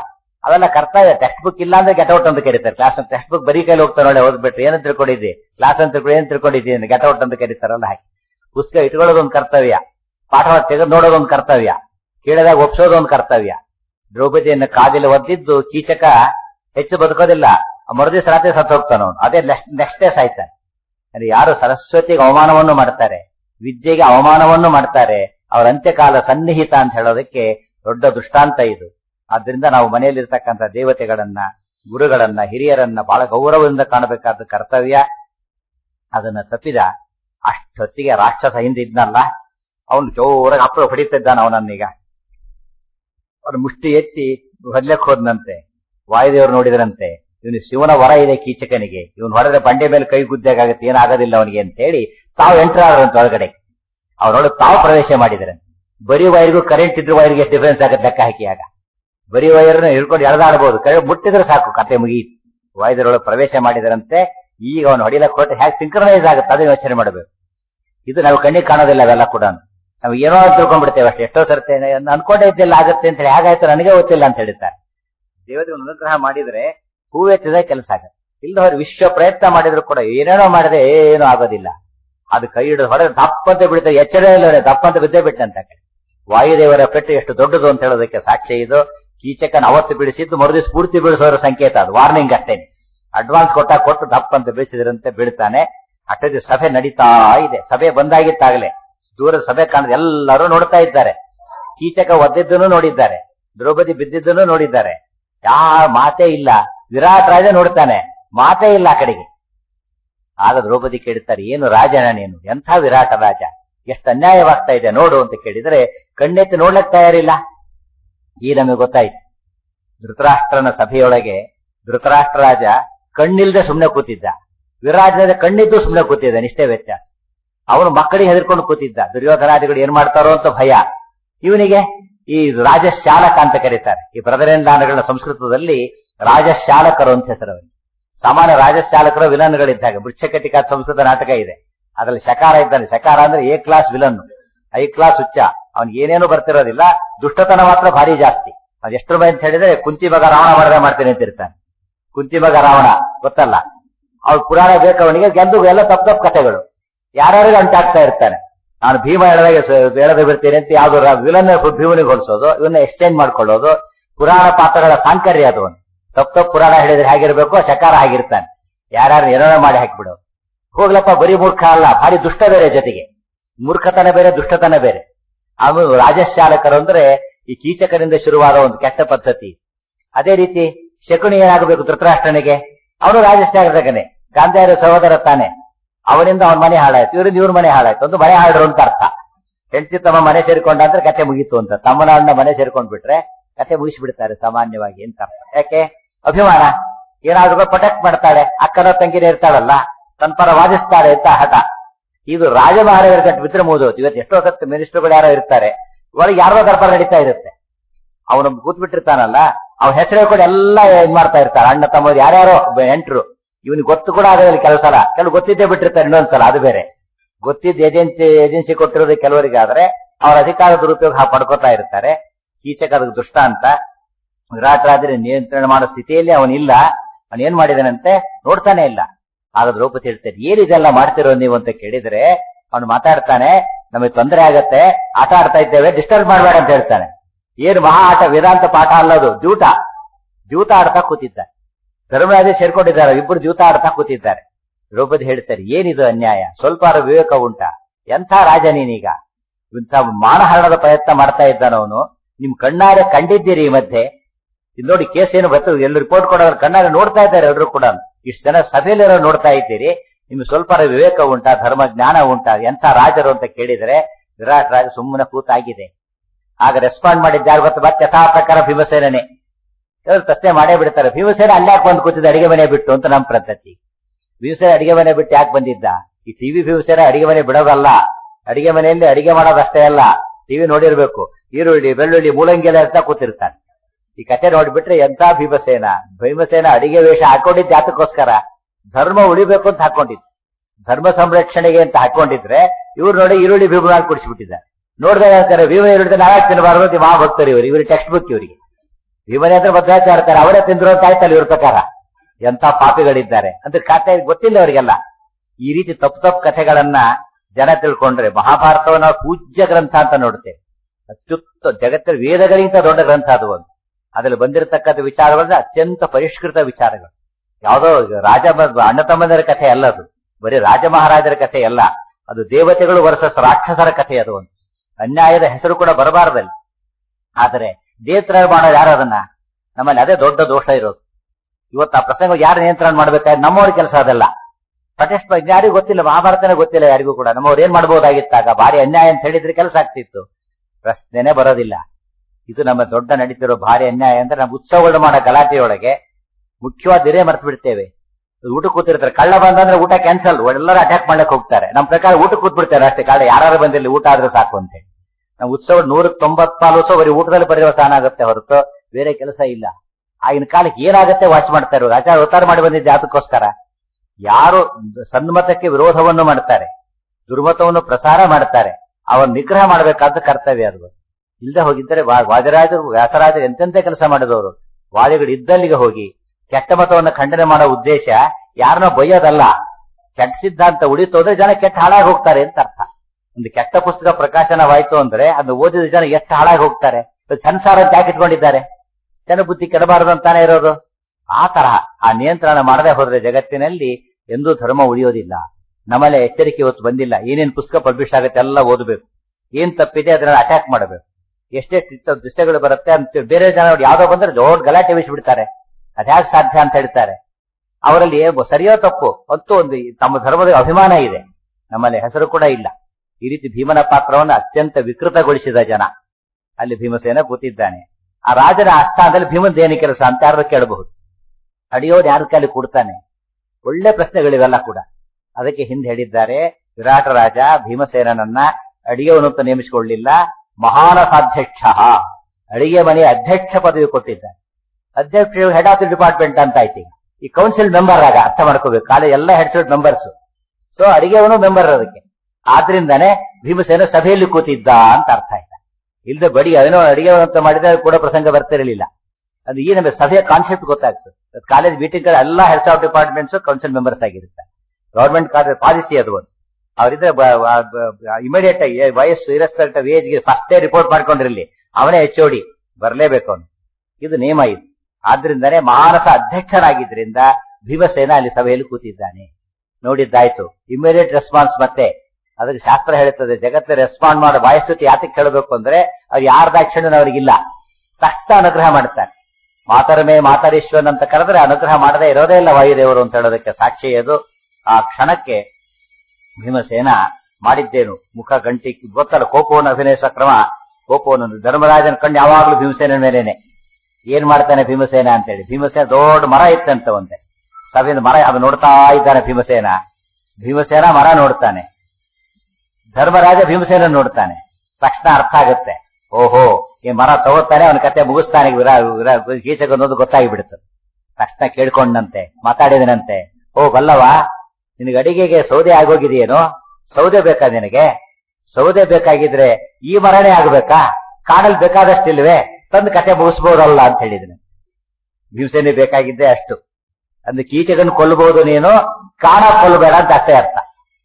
ಅವೆಲ್ಲ ಕರ್ತವ್ಯ. ಟೆಕ್ಸ್ಟ್ ಬುಕ್ ಇಲ್ಲ ಅಂದ್ರೆ ಗೆಟೌಟ್ ಅಂತ ಕರೀತಾರೆ. ಕ್ಲಾಸ್ ಟೆಕ್ಸ್ಟ್ ಬುಕ್ ಬರೀ ಕೈಲಿ ಹೋಗ್ತಾರೆ ನೋಡಿ, ಓದ್ಬಿಟ್ರೆ ಏನು ತಿಳ್ಕೊಂಡಿದ್ದಿ, ಕ್ಲಾಸ್ ಅಂತ ತಿಳ್ಕೊಂಡು ಏನ್ ತಿಳ್ಕೊಂಡಿದ್ದೀನಿ, ಗೆಟೌಟ್ ಅಂತ ಕರೀತಾರಲ್ಲ ಹಾಗೆ. ಪುಸ್ತಕ ಇಟ್ಕೊಳ್ಳೋದೊಂದು ಕರ್ತವ್ಯ, ಪಾಠ ತೆಗೆದು ನೋಡೋದೊಂದು ಕರ್ತವ್ಯ, ಕೇಳಿದಾಗ ಒಪ್ಸೋದೊಂದು ಕರ್ತವ್ಯ. ದ್ರೌಪದಿಯನ್ನು ಕಾದಿಲು ಒದ್ದಿದ್ದು ಕೀಚಕ ಹೆಚ್ಚು ಬದುಕೋದಿಲ್ಲ, ಮರುದಿವಸ ರಾತ್ರಿ ಸತ್ತು ಹೋಗ್ತಾನವನು. ಅದೇ ನೆಕ್ಸ್ಟ್ ಡೇ ಸಾಯ್ತಾನೆ. ಯಾರು ಸರಸ್ವತಿಗೆ ಅವಮಾನವನ್ನು ಮಾಡ್ತಾರೆ, ವಿದ್ಯೆಗೆ ಅವಮಾನವನ್ನು ಮಾಡ್ತಾರೆ, ಅವರ ಅಂತ್ಯಕಾಲ ಸನ್ನಿಹಿತ ಅಂತ ಹೇಳೋದಕ್ಕೆ ದೊಡ್ಡ ದೃಷ್ಟಾಂತ ಇದು. ಆದ್ರಿಂದ ನಾವು ಮನೆಯಲ್ಲಿರ್ತಕ್ಕಂಥ ದೇವತೆಗಳನ್ನ, ಗುರುಗಳನ್ನ, ಹಿರಿಯರನ್ನ ಬಹಳ ಗೌರವದಿಂದ ಕಾಣಬೇಕಾದ ಕರ್ತವ್ಯ. ಅದನ್ನ ತಪ್ಪಿದ ಅಷ್ಟೊತ್ತಿಗೆ ರಾಕ್ಷಸ ಹಿಂದಿದ್ನಲ್ಲ, ಅವನು ಜೋರಾಗಿ ಅಪ್ಪ ಹೊಡಿತಿದ್ದಾನ ಅವನನ್ನೀಗ. ಅವನು ಮುಷ್ಟಿ ಎತ್ತಿ ಹೊಡ್ಲಕ್ಕೆ ಹೋದ್ನಂತೆ. ವಾಯುದೇವರು ನೋಡಿದ್ರಂತೆ, ಇವನು ಶಿವನ ವರ ಇದೆ ಕೀಚಕನಿಗೆ, ಇವನು ಹೊಡೆದ್ರೆ ಬಂಡೆ ಮೇಲೆ ಕೈ ಗುದ್ದಾಗುತ್ತೆ, ಏನಾಗೋದಿಲ್ಲ ಅವನಿಗೆ ಅಂತ ಹೇಳಿ ತಾವು ಎಂಟರ್ ಆದ್ರಂತೆ ಒಳಗಡೆ. ಅವ್ರೊಳಗೆ ತಾವು ಪ್ರವೇಶ ಮಾಡಿದ್ರೆ ಬರೀ ವೈರ್ಗೂ ಕರೆಂಟ್ ಇದ್ರ ವೈರ್ಗೆ ಡಿಫರೆನ್ಸ್ ಆಗುತ್ತೆ ಲೆಕ್ಕ ಹಾಕಿಯಾಗ. ಬರೀ ವೈರ್ನ ಹಿಡ್ಕೊಂಡು ಎಳೆದಾಡಬಹುದು, ಕೈ ಮುಟ್ಟಿದ್ರೆ ಸಾಕು, ಕತೆ ಮುಗಿಯಿತು. ವಾಯುದೇವರೊಳಗೆ ಪ್ರವೇಶ ಮಾಡಿದರಂತೆ. ಈಗ ಅವನು ಹೊಡಿಲಕ್ಕೆ ಹೊರಟು ಹೇಗೆ ಸಿಂಕ್ರನೈಸ್ ಆಗುತ್ತೆ ಅದನ್ನ ಯೋಚನೆ ಮಾಡಬೇಕು. ಇದು ನಾವು ಕಣ್ಣಿಗೆ ಕಾಣೋದಿಲ್ಲ, ಅವೆಲ್ಲ ಕೂಡ ನಾವು ಏನೋ ತಿಳ್ಕೊಂಡ್ಬಿಡ್ತೇವೆ ಅಷ್ಟೇ. ಎಷ್ಟೋ ಸರ್ತೆ ಅನ್ಕೊಂಡೇ ಇದ್ದೆಲ್ಲ ಆಗುತ್ತೆ ಅಂತ ಹೇಳಿ, ಹೇಗಾಯ್ತು ನನಗೆ ಗೊತ್ತಿಲ್ಲ ಅಂತ ಹೇಳ್ತಾರೆ. ದೇವತೆ ಅನುಗ್ರಹ ಮಾಡಿದ್ರೆ ಹೂವೆತ್ತಿದ ಕೆಲಸ ಆಗುತ್ತೆ. ಇಲ್ಲದವ್ರು ವಿಶ್ವ ಪ್ರಯತ್ನ ಮಾಡಿದ್ರು ಕೂಡ ಏನೇನೋ ಮಾಡಿದ್ರೆ ಏನೂ ಆಗೋದಿಲ್ಲ. ಅದು ಕೈ ಹಿಡಿದು ಹೊಡೆದು ದಪ್ಪಂತ ಬೀಳ್ತಾರೆ, ಎಚ್ಚರ ಇಲ್ಲ ದಪ್ಪಂತ ಬಿದ್ದೇ ಬಿಟ್ಟಂತ. ವಾಯುದೇವರ ಪೆಟ್ಟು ಎಷ್ಟು ದೊಡ್ಡದು ಅಂತ ಹೇಳೋದಕ್ಕೆ ಸಾಕ್ಷ್ಯ ಇದು. ಕೀಚಕನ ಅವತ್ತು ಬೀಳಿಸಿದ್ದು ಮರುದಿವ್ಸ ಪೂರ್ತಿ ಬೀಳಿಸೋರ ಸಂಕೇತ, ಅದು ವಾರ್ನಿಂಗ್ ಅಷ್ಟೇನೆ. ಅಡ್ವಾನ್ಸ್ ಕೊಟ್ಟಾಗ ಕೊಟ್ಟು ದಪ್ಪಂತ ಬೀಳಿಸಿದ್ರಂತೆ ಬೀಳ್ತಾನೆ. ಅಷ್ಟೊಂದು ಸಭೆ ನಡೀತಾ ಇದೆ. ಸಭೆ ಬಂದಾಗಿತ್ತಾಗಲೇ ದೂರದ ಸಭೆ ಕಾಣದ ಎಲ್ಲರೂ ನೋಡ್ತಾ ಇದ್ದಾರೆ. ಕೀಚಕ ಒದ್ದಿದ್ದನ್ನು ನೋಡಿದ್ದಾರೆ, ದ್ರೌಪದಿ ಬಿದ್ದಿದ್ದನ್ನು ನೋಡಿದ್ದಾರೆ. ಯಾವ ಮಾತೇ ಇಲ್ಲ. ವಿರಾಟ್ ರಾಜ ನೋಡ್ತಾನೆ, ಮಾತೇ ಇಲ್ಲ ಆ ಕಡೆಗೆ. ಆಗ ದ್ರೌಪದಿ ಕೇಳ್ತಾರೆ, ಏನು ರಾಜನ ನೀನು, ಎಂಥ ವಿರಾಟ ರಾಜ, ಎಷ್ಟು ಅನ್ಯಾಯವಾಗ್ತಾ ಇದೆ ನೋಡು ಅಂತ ಕೇಳಿದ್ರೆ ಕಣ್ಣೆತ್ತಿ ನೋಡ್ಲಕ್ ತಯಾರಿಲ್ಲ. ಈ ನಮಗೆ ಗೊತ್ತಾಯ್ತು. ಧೃತರಾಷ್ಟ್ರನ ಸಭೆಯೊಳಗೆ ಧೃತರಾಷ್ಟ್ರ ರಾಜ ಕಣ್ಣಿಲ್ದೆ ಸುಮ್ನೆ ಕೂತಿದ್ದ, ವಿರಾಜನ ಕಣ್ಣಿದ್ದು ಸುಮ್ನೆ ಕೂತಿದ್ದಾನೆ, ಇಷ್ಟೇ ವ್ಯತ್ಯಾಸ. ಅವನು ಮಕ್ಕಳಿಗೆ ಹೆದರ್ಕೊಂಡು ಕೂತಿದ್ದ, ದುರ್ಯೋಧನಾದಿಗಳು ಏನ್ ಮಾಡ್ತಾರೋ ಅಂತ ಭಯ. ಇವನಿಗೆ ಈ ರಾಜಶಾಲಕ ಅಂತ ಕರೀತಾರೆ. ಈ ಬ್ರದರೇಂದಾನಗಳ ಸಂಸ್ಕೃತದಲ್ಲಿ ರಾಜಶಾಲಕರು ಅಂತ ಹೆಸರವರಿಗೆ. ಸಾಮಾನ್ಯ ರಾಜಶಾಲಕರು ವಿಲನ್ಗಳಿದ್ದಾಗ ವೃಕ್ಷಕಟಿಕ ಸಂಸ್ಕೃತ ನಾಟಕ ಇದೆ, ಅದ್ರಲ್ಲಿ ಶಕಾರ ಇದ್ದಾನೆ. ಶಕಾರ ಅಂದ್ರೆ A class villain, I class ಹುಚ್ಚ. ಅವ್ನಿಗೆ ಏನೇನು ಬರ್ತಿರೋದಿಲ್ಲ, ದುಷ್ಟತನ ಮಾತ್ರ ಭಾರಿ ಜಾಸ್ತಿ. ಅದ್ ಎಷ್ಟು ಅಂತ ಹೇಳಿದ್ರೆ ಕುಂತಿ ಮಗ ರಾವಣ ಮಾಡದೆ ಮಾಡ್ತೇನೆ ಅಂತಿರ್ತಾನೆ. ಕುಂತಿ ಮಗ ರಾವಣ ಗೊತ್ತಲ್ಲ, ಅವ್ರ ಪುರಾಣ ಬೇಕು ಅವನಿಗೆ. ಗೆದ್ದು ಎಲ್ಲ ತಪ್ಪು ತಪ್ಪು ಕಥೆಗಳು ಯಾರ್ಯಾರಿಗೂ ಅಂಟಾಗ್ತಾ ಇರ್ತಾನೆ. ನಾನು ಭೀಮ ಎಳೆದಾಗ ಎಳೆದು ಬಿಡ್ತೇನೆ ಅಂತ ಯಾವ್ದು ವಿಲನ್ ಭೀಮನಿಗೆ ಹೋಲಿಸೋದು, ಇವನ್ನ ಎಕ್ಸ್ಚೇಂಜ್ ಮಾಡ್ಕೊಳ್ಳೋದು, ಪುರಾಣ ಪಾತ್ರಗಳ ಸಾಂಕರ್ಯ ಅದು. ತಪ್ಪು ತಪ್ಪು ಪುರಾಣ ಹೇಳಿದ್ರೆ ಹೇಗಿರ್ಬೇಕು, ಶಕಾರ ಆಗಿರ್ತಾನೆ. ಯಾರ್ಯಾರು ಏನೋ ಮಾಡಿ ಹಾಕಿಬಿಡೋದು. ಹೋಗ್ಲಪ್ಪ ಬರೀ ಮೂರ್ಖ ಅಲ್ಲ, ಭಾರಿ ದುಷ್ಟ ಬೇರೆ, ಜೊತೆಗೆ ಮೂರ್ಖತನ ಬೇರೆ ದುಷ್ಟತನ ಬೇರೆ. ಅವನು ರಾಜಶಾಲಕರು ಅಂದ್ರೆ ಈ ಕೀಚಕರಿಂದ ಶುರುವಾದ ಒಂದು ಕೆಟ್ಟ ಪದ್ಧತಿ. ಅದೇ ರೀತಿ ಶಕುನಿ ಏನಾಗಬೇಕು ಧೃತರಾಷ್ಟ್ರನಿಗೆ, ಅವನು ರಾಜಶಾಲಕನೇ, ಗಾಂಧಾರ ಸಹೋದರ ತಾನೆ. ಅವನಿಂದ ಅವನ ಮನೆ ಹಾಳಾಯ್ತು, ಇವರಿಂದ ಇವ್ರ ಮನೆ ಹಾಳಾಯ್ತು. ಒಂದು ಮನೆ ಹಾಳರು ಅಂತ ಅರ್ಥ. ಹೆಂಡತಿ ತಮ್ಮ ಮನೆ ಸೇರ್ಕೊಂಡ ಅಂದ್ರೆ ಕತೆ ಮುಗೀತು ಅಂತ. ತಮ್ಮನ ಅಣ್ಣ ಮನೆ ಸೇರ್ಕೊಂಡ್ ಬಿಟ್ರೆ ಕತೆ ಮುಗಿಸ್ಬಿಡ್ತಾರೆ ಸಾಮಾನ್ಯವಾಗಿ ಅಂತ ಅರ್ಥ. ಯಾಕೆ? ಅಭಿಮಾನ. ಏನಾದ್ರೂ ಪ್ರೊಟೆಕ್ಟ್ ಮಾಡ್ತಾಳೆ, ಅಕ್ಕನ ತಂಗಿನೇ ಇರ್ತಾಳಲ್ಲ, ತನ್ನ ಪರ ವಾದಿಸ್ತಾಳೆ ಅಂತ ಹಠ. ಇದು ರಾಜ ಮಹಾರಾಜರ ಗಂಟು ಬಿದ್ರೆ ಮುಗಿದೋತು. ಇವತ್ತು ಎಷ್ಟೋ ಸತ್ತು ಮಿನಿಸ್ಟರ್ಗಳು ಯಾರೋ ಇರ್ತಾರೆ, ಒಳಗೆ ಯಾರೋ ದರ್ಬಾರ್ ನಡೀತಾ ಇರುತ್ತೆ. ಅವನು ಕೂತ್ ಬಿಟ್ಟಿರ್ತಾನಲ್ಲ, ಅವ್ನ ಹೆಸರು ಕೂಡ ಎಲ್ಲ ಇದ್ ಮಾಡ್ತಾ ಇರ್ತಾರೆ. ಅಣ್ಣ ತಮ್ಮ ಯಾರ್ಯಾರೋ ಎಂಟ್ರು, ಇವನಿಗೆ ಗೊತ್ತು ಕೂಡ ಆಗೋದಿಲ್ಲ ಕೆಲವು ಸಲ. ಕೆಲವು ಗೊತ್ತಿದ್ದೇ ಬಿಟ್ಟಿರ್ತಾರೆ ಇನ್ನೊಂದ್ಸಲ, ಅದು ಬೇರೆ. ಗೊತ್ತಿದ್ದ ಏಜೆನ್ಸಿ ಏಜೆನ್ಸಿ ಕೊಟ್ಟಿರೋದು ಕೆಲವರಿಗಾದ್ರೆ ಅವ್ರ ಅಧಿಕಾರ ದುರುಪಯೋಗ ಪಡ್ಕೋತಾ ಇರ್ತಾರೆ. ಕೀಚಕ ಅದಕ್ಕೆ ದುಷ್ಟ ಅಂತ. ವಿರಾಟ್ ರಾಜರ ನಿಯಂತ್ರಣ ಮಾಡೋ ಸ್ಥಿತಿಯಲ್ಲಿ ಅವನಿಲ್ಲ. ಅವನ್ ಏನ್ ಮಾಡಿದಾನಂತೆ ನೋಡ್ತಾನೆ ಇಲ್ಲ. ಆಗ ದ್ರೌಪದಿ ಹೇಳ್ತಾರೆ, ಏನಿದೆಲ್ಲ ಮಾಡ್ತಿರೋ ನೀವು ಅಂತ ಕೇಳಿದ್ರೆ ಅವನು ಮಾತಾಡ್ತಾನೆ, ನಮಗೆ ತೊಂದರೆ ಆಗತ್ತೆ, ಆಟ ಆಡ್ತಾ ಇದ್ದೇವೆ, ಡಿಸ್ಟರ್ಬ್ ಮಾಡಬೇಡ ಅಂತ ಹೇಳ್ತಾನೆ. ಏನು ಮಹಾ ಆಟ, ವೇದಾಂತ ಪಾಠ ಅಲ್ಲದು, ದ್ಯೂತ ದ್ಯೂತ ಆಡ್ತಾ ಕೂತಿದ್ದಾರೆ. ಧರ್ಮರಾಜ ಸೇರ್ಕೊಂಡಿದ್ದಾರೆ, ಇಬ್ಬರು ದ್ಯೂತ ಆಡ್ತಾ ಕೂತಿದ್ದಾರೆ. ದ್ರೌಪದಿ ಹೇಳ್ತಾರೆ, ಏನಿದು ಅನ್ಯಾಯ, ಸ್ವಲ್ಪ ವಿವೇಕ ಉಂಟಾ? ಎಂಥ ರಾಜ ನೀನೀಗ, ಇಂಥ ಮಾನಹರಣದ ಪ್ರಯತ್ನ ಮಾಡ್ತಾ ಇದ್ದಾನವನು. ನಿಮ್ ಕಣ್ಣಾರೆ ಕಂಡಿದ್ದೀರಿ ಈ ಮಧ್ಯೆ. ಇಲ್ಲಿ ನೋಡಿ ಕೇಸ್ ಏನು ಬರ್ತದೆ, ಎಲ್ಲ ರಿಪೋರ್ಟ್ ಕೊಡೋರು ಕಣ್ಣಾರೆ ನೋಡ್ತಾ ಇದ್ದಾರೆ ಎಲ್ಲರೂ ಕೂಡ. ಇಷ್ಟು ಜನ ಸಭೆಯಲ್ಲಿರೋ ನೋಡ್ತಾ ಇದ್ದೀರಿ, ನಿಮ್ಗೆ ಸ್ವಲ್ಪ ವಿವೇಕ ಉಂಟಾ, ಧರ್ಮ ಜ್ಞಾನ ಉಂಟಾ, ಎಂಥ ರಾಜರು ಅಂತ ಕೇಳಿದ್ರೆ ವಿರಾಟ್ ರಾಜ ಸುಮ್ಮನೆ ಕೂತಾಗಿದೆ. ಆಗ ರೆಸ್ಪಾಂಡ್ ಮಾಡಿದ್ದ ಯಾರು ಗೊತ್ತು? ಮತ್ತೆ ಯಥಾ ಪ್ರಕಾರ ಭೀಮಸೇನೇ ಪ್ರಶ್ನೆ ಮಾಡೇ ಬಿಡ್ತಾರೆ. ಭೀಮಸೇನ ಅಲ್ಲಾಕ್ ಬಂದು ಕೂತಿದ್ದ ಅಡಿಗೆ ಮನೆ ಬಿಟ್ಟು ಅಂತ ನಮ್ಮ ಪದ್ಧತಿ. ಭೀಮಸೇನ ಅಡಿಗೆ ಮನೆ ಬಿಟ್ಟು ಯಾಕೆ ಬಂದಿದ್ದ? ಈ ಟಿವಿ ಭೀಮಸೇನ ಅಡಿಗೆ ಮನೆ ಬಿಡೋದಲ್ಲ, ಅಡಿಗೆ ಮನೆಯಲ್ಲಿ ಅಡಿಗೆ ಮಾಡೋದಷ್ಟೇ ಅಲ್ಲ, ಟಿವಿ ನೋಡಿರ್ಬೇಕು. ಈರುಳ್ಳಿ ಬೆಳ್ಳುಳ್ಳಿ ಮೂಲಂಗಿ ಎಲ್ಲ ಇರ್ತಾ ಕೂತಿರ್ತಾನೆ. ಈ ಕತೆ ನೋಡ್ಬಿಟ್ರೆ ಎಂತ ಭೀಮಸೇನ. ಭೀಮಸೇನ ಅಡಿಗೆ ವೇಷ ಹಾಕೊಂಡಿದ್ದು ಯಾತಕ್ಕೋಸ್ಕರ? ಧರ್ಮ ಉಳಿಬೇಕು ಅಂತ ಹಾಕೊಂಡಿದ್ದು, ಧರ್ಮ ಸಂರಕ್ಷಣೆಗೆ ಅಂತ ಹಾಕೊಂಡಿದ್ರೆ ಇವ್ರು ನೋಡಿ ಈರುಳ್ಳಿ ಭೀಮನಾಗಿ ಕುಡಿಸ್ಬಿಟ್ಟಿದ್ದಾರೆ. ನೋಡ್ದೆ ಹೇಳ್ತಾರೆ, ಭೀಮ ಈರುಳ್ಳಿ ನಾವ್ಯಾಕೆ ತಿನ್ನಬಾರದು ಅಂತ ಮಹಾ ಭಕ್ತರು ಇವರು. ಇವ್ರಿಗೆ ಟೆಕ್ಸ್ಟ್ ಬುಕ್ ಇವರಿಗೆ. ಭೀಮನೇ ಅಂದ್ರೆ ಮಧ್ವಾಚಾರ್ಯತಾರೆ, ಅವರೇ ತಿಂದ್ರು ಅಂತ ಆಯ್ತಲ್ಲ ಇವ್ರ ಪ್ರಕಾರ. ಎಂತ ಪಾಪಿಗಳಿದ್ದಾರೆ ಅಂತ ಕಥೆ ಗೊತ್ತಿಲ್ಲ ಅವರಿಗೆಲ್ಲ. ಈ ರೀತಿ ತಪ್ಪು ತಪ್ಪು ಕಥೆಗಳನ್ನ ಜನ ತಿಳ್ಕೊಂಡ್ರೆ ಮಹಾಭಾರತವನ್ನ ಪೂಜ್ಯ ಗ್ರಂಥ ಅಂತ ನೋಡ್ತೇವೆ. ಅತ್ಯುತ್ತ ಜಗತ್ತಿನ ವೇದಗಳಿಗಿಂತ ದೊಡ್ಡ ಗ್ರಂಥ ಅದು ಒಂದು. ಅದ್ರಲ್ಲಿ ಬಂದಿರತಕ್ಕಂಥ ವಿಚಾರಗಳನ್ನ ಅತ್ಯಂತ ಪರಿಷ್ಕೃತ ವಿಚಾರಗಳು. ಯಾವುದೋ ರಾಜ ಅಣ್ಣ ತಮ್ಮಂದರ ಕಥೆ ಅಲ್ಲ ಅದು, ಬರೀ ರಾಜ ಮಹಾರಾಜರ ಕಥೆ ಅಲ್ಲ, ಅದು ದೇವತೆಗಳು ವರ್ಸಸ್ ರಾಕ್ಷಸರ ಕಥೆ. ಅದು ಒಂದು ಅನ್ಯಾಯದ ಹೆಸರು ಕೂಡ ಬರಬಾರದಲ್ಲಿ. ಆದರೆ ನಿಯಂತ್ರಣ ಮಾಡೋದು ಯಾರು ಅದನ್ನ? ನಮ್ಮಲ್ಲಿ ಅದೇ ದೊಡ್ಡ ದೋಷ ಇರೋದು. ಇವತ್ತು ಆ ಪ್ರಸಂಗ ಯಾರು ನಿಯಂತ್ರಣ ಮಾಡ್ಬೇಕಾದ್ರೆ ನಮ್ಮವ್ರ ಕೆಲಸ ಅದಲ್ಲ. ಪ್ರತಿಷ್ಠ ಯಾರಿಗೂ ಗೊತ್ತಿಲ್ಲ, ಮಹಾಭಾರತನೇ ಗೊತ್ತಿಲ್ಲ ಯಾರಿಗೂ ಕೂಡ. ನಮ್ಮವ್ರು ಏನ್ ಮಾಡ್ಬೋದಾಗಿತ್ತಾಗ? ಭಾರಿ ಅನ್ಯಾಯ ಅಂತ ಹೇಳಿದ್ರೆ ಕೆಲಸ ಆಗ್ತಿತ್ತು. ಪ್ರಶ್ನೆನೇ ಬರೋದಿಲ್ಲ. ಇದು ನಮ್ಮ ದೊಡ್ಡ ನಡೀತಿರೋ ಭಾರಿ ಅನ್ಯಾಯ. ಅಂದ್ರೆ ನಮ್ಮ ಉತ್ಸವಗಳು ಮಾಡೋ ಗಲಾಟೆಯೊಳಗೆ ಮುಖ್ಯವಾದ ಇರೇ ಮರ್ತು ಬಿಡ್ತೇವೆ. ಊಟ ಕೂತಿರ್ತಾರೆ, ಕಳ್ಳ ಬಂದಂದ್ರೆ ಊಟ ಕ್ಯಾನ್ಸಲ್, ಎಲ್ಲರೂ ಅಟ್ಯಾಕ್ ಮಾಡ್ಲಿಕ್ಕೆ ಹೋಗ್ತಾರೆ. ನಮ್ಮ ಪ್ರಕಾರ ಊಟ ಕೂತ್ಬಿಡ್ತಾರೆ ಅಷ್ಟೇ, ಕಳ್ಳ ಯಾರು ಬಂದಿರಲಿ ಊಟ ಆದ್ರೆ ಸಾಕು ಅಂತೇಳಿ. ನಾವು ಉತ್ಸವ ನೂರಕ್ಕೆ ತೊಂಬತ್ನಾಲ್ಕು ಉತ್ಸವ ಬರೀ ಊಟದಲ್ಲಿ ಪರಿವರ್ತನ ಆಗುತ್ತೆ ಹೊರತು ಬೇರೆ ಕೆಲಸ ಇಲ್ಲ. ಆಗಿನ ಕಾಲಕ್ಕೆ ಏನಾಗುತ್ತೆ ವಾಚ್ ಮಾಡ್ತಾ ಇರೋದು. ಆಚಾರ ಅವತಾರ ಮಾಡಿ ಬಂದಿದ್ದೆ ಅದಕ್ಕೋಸ್ಕರ. ಯಾರು ಸನ್ಮತಕ್ಕೆ ವಿರೋಧವನ್ನು ಮಾಡ್ತಾರೆ, ದುರ್ಮತವನ್ನು ಪ್ರಸಾರ ಮಾಡ್ತಾರೆ, ಅವನ್ ನಿಗ್ರಹ ಮಾಡಬೇಕಾದ ಕರ್ತವ್ಯ ಅದು. ಇಲ್ಲದೆ ಹೋಗಿದ್ದರೆ ವಾದಿರಾಜರು ವ್ಯಾಸರಾಜರು ಎಂತೆಂತ ಕೆಲಸ ಮಾಡಿದವರು. ವಾದಿಗಳು ಇದ್ದಲ್ಲಿಗೆ ಹೋಗಿ ಕೆಟ್ಟ ಮತವನ್ನು ಖಂಡನೆ ಮಾಡೋ ಉದ್ದೇಶ ಯಾರನ್ನೋ ಬೈಯೋದಲ್ಲ. ಕೆಟ್ಟ ಸಿದ್ಧಾಂತ ಉಳಿತು ಅಂದ್ರೆ ಜನ ಕೆಟ್ಟ ಹಾಳಾಗಿ ಹೋಗ್ತಾರೆ ಅಂತ ಅರ್ಥ. ಒಂದು ಕೆಟ್ಟ ಪುಸ್ತಕ ಪ್ರಕಾಶನವಾಯ್ತು ಅಂದ್ರೆ ಅದನ್ನು ಓದಿದ ಜನ ಎಷ್ಟು ಹಾಳಾಗಿ ಹೋಗ್ತಾರೆ. ಸಂಸಾರ ಅಂತ ಯಾಕೆ ಇಟ್ಕೊಂಡಿದ್ದಾರೆ? ಜನ ಬುದ್ಧಿ ಕೆಡಬಾರದು ಅಂತಾನೆ ಇರೋದು. ಆ ತರಹ ಆ ನಿಯಂತ್ರಣ ಮಾಡದೆ ಹೋದ್ರೆ ಜಗತ್ತಿನಲ್ಲಿ ಎಂದೂ ಧರ್ಮ ಉಳಿಯೋದಿಲ್ಲ. ನಮ್ಮಲ್ಲೇ ಎಚ್ಚರಿಕೆ ಇವತ್ತು ಬಂದಿಲ್ಲ. ಏನೇನ್ ಪುಸ್ತಕ ಪಬ್ಲಿಷ್ ಆಗುತ್ತೆ ಎಲ್ಲ ಓದಬೇಕು. ಏನ್ ತಪ್ಪಿದೆ ಅದನ್ನ ಅಟ್ಯಾಕ್ ಮಾಡಬೇಕು. ಎಷ್ಟೆಷ್ಟು ದೃಶ್ಯಗಳು ಬರುತ್ತೆ ಅಂತ ಬೇರೆ ಜನ ಯಾವ್ದೋ ಬಂದ್ರೆ ದೊಡ್ಡ ಗಲಾಟೆ ಬಿಡ್ತಾರೆ. ಅದ್ಯಾಕೆ ಸಾಧ್ಯ ಅಂತ ಹೇಳ್ತಾರೆ. ಅವರಲ್ಲಿ ಸರಿಯೋ ತಪ್ಪು ಅಂತೂ ಒಂದು ತಮ್ಮ ಧರ್ಮದ ಅಭಿಮಾನ ಇದೆ, ನಮ್ಮಲ್ಲಿ ಹೆಸರು ಕೂಡ ಇಲ್ಲ. ಈ ರೀತಿ ಭೀಮನ ಪಾತ್ರವನ್ನು ಅತ್ಯಂತ ವಿಕೃತಗೊಳಿಸಿದ ಜನ. ಅಲ್ಲಿ ಭೀಮಸೇನ ಕೂತಿದ್ದಾನೆ. ಆ ರಾಜನ ಆಸ್ಥಾನದಲ್ಲಿ ಭೀಮಂದೇನಿ ಕೆಲಸ ಅಂತ ಯಾರು ಕೇಳಬಹುದು. ಅಡಿಯೋದು ಯಾರ ಕೈಲಿ ಕೊಡ್ತಾನೆ? ಒಳ್ಳೆ ಪ್ರಶ್ನೆಗಳಿವೆಲ್ಲ ಕೂಡ. ಅದಕ್ಕೆ ಹಿಂದೆ ಹೇಳಿದ್ದಾರೆ, ವಿರಾಟ ರಾಜ ಭೀಮಸೇನನನ್ನ ಅಡಿಗೆವನಂತ ನೇಮಿಸಿಕೊಳ್ಳಿಲ್ಲ, ಮಹಾನಸಾಧ್ಯಕ್ಷ, ಅಡಿಗೆ ಮನೆಯ ಅಧ್ಯಕ್ಷ ಪದವಿ ಕೊಟ್ಟಿದ್ದಾರೆ. ಅಧ್ಯಕ್ಷ ಹೆಡ್ ಆಫ್ ದಿ ಡಿಪಾರ್ಟ್ಮೆಂಟ್ ಅಂತ ಆಯ್ತು. ಈ ಕೌನ್ಸಿಲ್ ಮೆಂಬರ್ ಆಗ ಅರ್ಥ ಮಾಡ್ಕೋಬೇಕು. ಕಾಲೇಜ್ ಎಲ್ಲ ಹೆಡ್ ಮೆಂಬರ್ಸ್. ಸೊ ಅಡಿಗೆವನು ಮೆಂಬರ್ ಅದಕ್ಕೆ. ಆದ್ರಿಂದಾನೆ ಭೀಮಸೇನ ಸಭೆಯಲ್ಲಿ ಕೂತಿದ್ದ ಅಂತ ಅರ್ಥ ಆಯ್ತಾ. ಇಲ್ಲದೆ ಬಡಿ ಏನೋ ಅಡಿಗೆವನಂತ ಮಾಡಿದ್ರೆ ಕೂಡ ಪ್ರಸಂಗ ಬರ್ತಿರಲಿಲ್ಲ. ಅದು ಈ ನಮಗೆ ಸಭೆಯ ಕಾನ್ಸೆಪ್ಟ್ ಗೊತ್ತಾಗ್ತದೆ. ಕಾಲೇಜ್ ಮೀಟಿಂಗ್ ಎಲ್ಲ heads of departments council members ಆಗಿರುತ್ತೆ. ಗವರ್ಮೆಂಟ್ ಪಾಲಿಸಿ ಅದು ಒಂದು. ಅವರಿದ್ರೆ ಇಮಿಡಿಯೇಟ್ ಆಗಿ ವಯಸ್ಸು ಇರೆಸ್ಪೆಕ್ಟ್ ಆಫ್ ಏಜ್ಗೆ ಫಸ್ಟ್ ಡೇ ರಿಪೋರ್ಟ್ ಮಾಡ್ಕೊಂಡಿರಲಿ, ಅವನೇ ಎಚ್ ಓ ಡಿ ಬರಲೇಬೇಕು ಅವನು. ಇದು ನಿಯಮ ಇದು. ಆದ್ರಿಂದಾನೇ ಮಾನಸ ಅಧ್ಯಕ್ಷನಾಗಿದ್ರಿಂದ ಭೀಮಸೇನ ಅಲ್ಲಿ ಸಭೆಯಲ್ಲಿ ಕೂತಿದ್ದಾನೆ. ನೋಡಿದ್ದಾಯ್ತು. Immediate response. ಮತ್ತೆ ಅದಕ್ಕೆ ಶಾಸ್ತ್ರ ಹೇಳುತ್ತದೆ, ಜಗತ್ತಿನ ರೆಸ್ಪಾಂಡ್ ಮಾಡೋ ವಾಯುಸ್ತುತಿ ಯಾತಕ್ಕೆ ಹೇಳಬೇಕು ಅಂದ್ರೆ ಅವ್ರು ಯಾರ ದಾಕ್ಷಿಣ್ಯನ ಅವ್ರಿಗಿಲ್ಲ. ತಕ್ಷಣ ಅನುಗ್ರಹ ಮಾಡ್ತಾರೆ. ಮಾತರಮೇ ಮಾತರೀಶ್ವರನ್ ಅಂತ ಕರೆದ್ರೆ ಅನುಗ್ರಹ ಮಾಡದೇ ಇರೋದೇ ಇಲ್ಲ ವಾಯುದೇವರು ಅಂತ ಹೇಳೋದಕ್ಕೆ ಸಾಕ್ಷಿ ಅದು. ಆ ಕ್ಷಣಕ್ಕೆ ಭೀಮಸೇನ ಮಾಡಿದ್ದೇನು ಮುಖ ಗಂಟಿ ಗೊತ್ತಲ್ಲ, ಕೋಪವನ್ನು ಅಭಿನಯಿಸುವ ಕ್ರಮ. ಕೋಪವನ್ನು ಧರ್ಮರಾಜನ ಕಣ್ಣು ಯಾವಾಗ್ಲೂ ಭೀಮಸೇನ ಮೇಲೇನೆ. ಏನ್ ಮಾಡ್ತಾನೆ ಭೀಮಸೇನ ಅಂತೇಳಿ. ಭೀಮಸೇನ ದೊಡ್ಡ ಮರ ಇತ್ತಂತ ಒಂದೆ ಸಭೆಯಿಂದ ಮರ, ಅದು ನೋಡ್ತಾ ಇದ್ದಾನೆ ಭೀಮಸೇನ. ಭೀಮಸೇನ ಮರ ನೋಡ್ತಾನೆ, ಧರ್ಮರಾಜ ಭೀಮಸೇನ ನೋಡ್ತಾನೆ. ತಕ್ಷಣ ಅರ್ಥ ಆಗುತ್ತೆ, ಓಹೋ ಈ ಮರ ತಗೋತಾನೆ, ಅವನ ಕತೆ ಮುಗಿಸ್ತಾನೆ ಗೀಚಕ ಅನ್ನೋದು ಗೊತ್ತಾಗಿ ಬಿಡುತ್ತೆ. ತಕ್ಷಣ ಕೇಳ್ಕೊಂಡಂತೆ ಮಾತಾಡಿದನಂತೆ, ಓ ಬಲ್ಲವ, ನಿನಗೆ ಅಡಿಗೆಗೆ ಸೌದೆ ಆಗೋಗಿದೆಯೇನೋ? ಸೌದೆ ಬೇಕಾ ನಿನಗೆ? ಸೌದೆ ಬೇಕಾಗಿದ್ರೆ ಈ ಮರನೇ ಆಗ್ಬೇಕಾ? ಕಾಡಲ್ಲಿ ಬೇಕಾದಷ್ಟಿಲ್ವೇ? ತಂದು ಕತೆ ಮುಗಿಸ್ಬೋದಲ್ಲ ಅಂತ ಹೇಳಿದನು. ಭೀಮಸೇನೆ ಬೇಕಾಗಿದ್ದೆ ಅಷ್ಟು. ಅಂದ್ರೆ ಕೀಚಕನ್ ಕೊಲ್ಲಬಹುದು ನೀನು, ಕಾಡ ಕೊಲ್ಲಬೇಡ ಅಂತ ಅಷ್ಟೇ ಅರ್ಥ.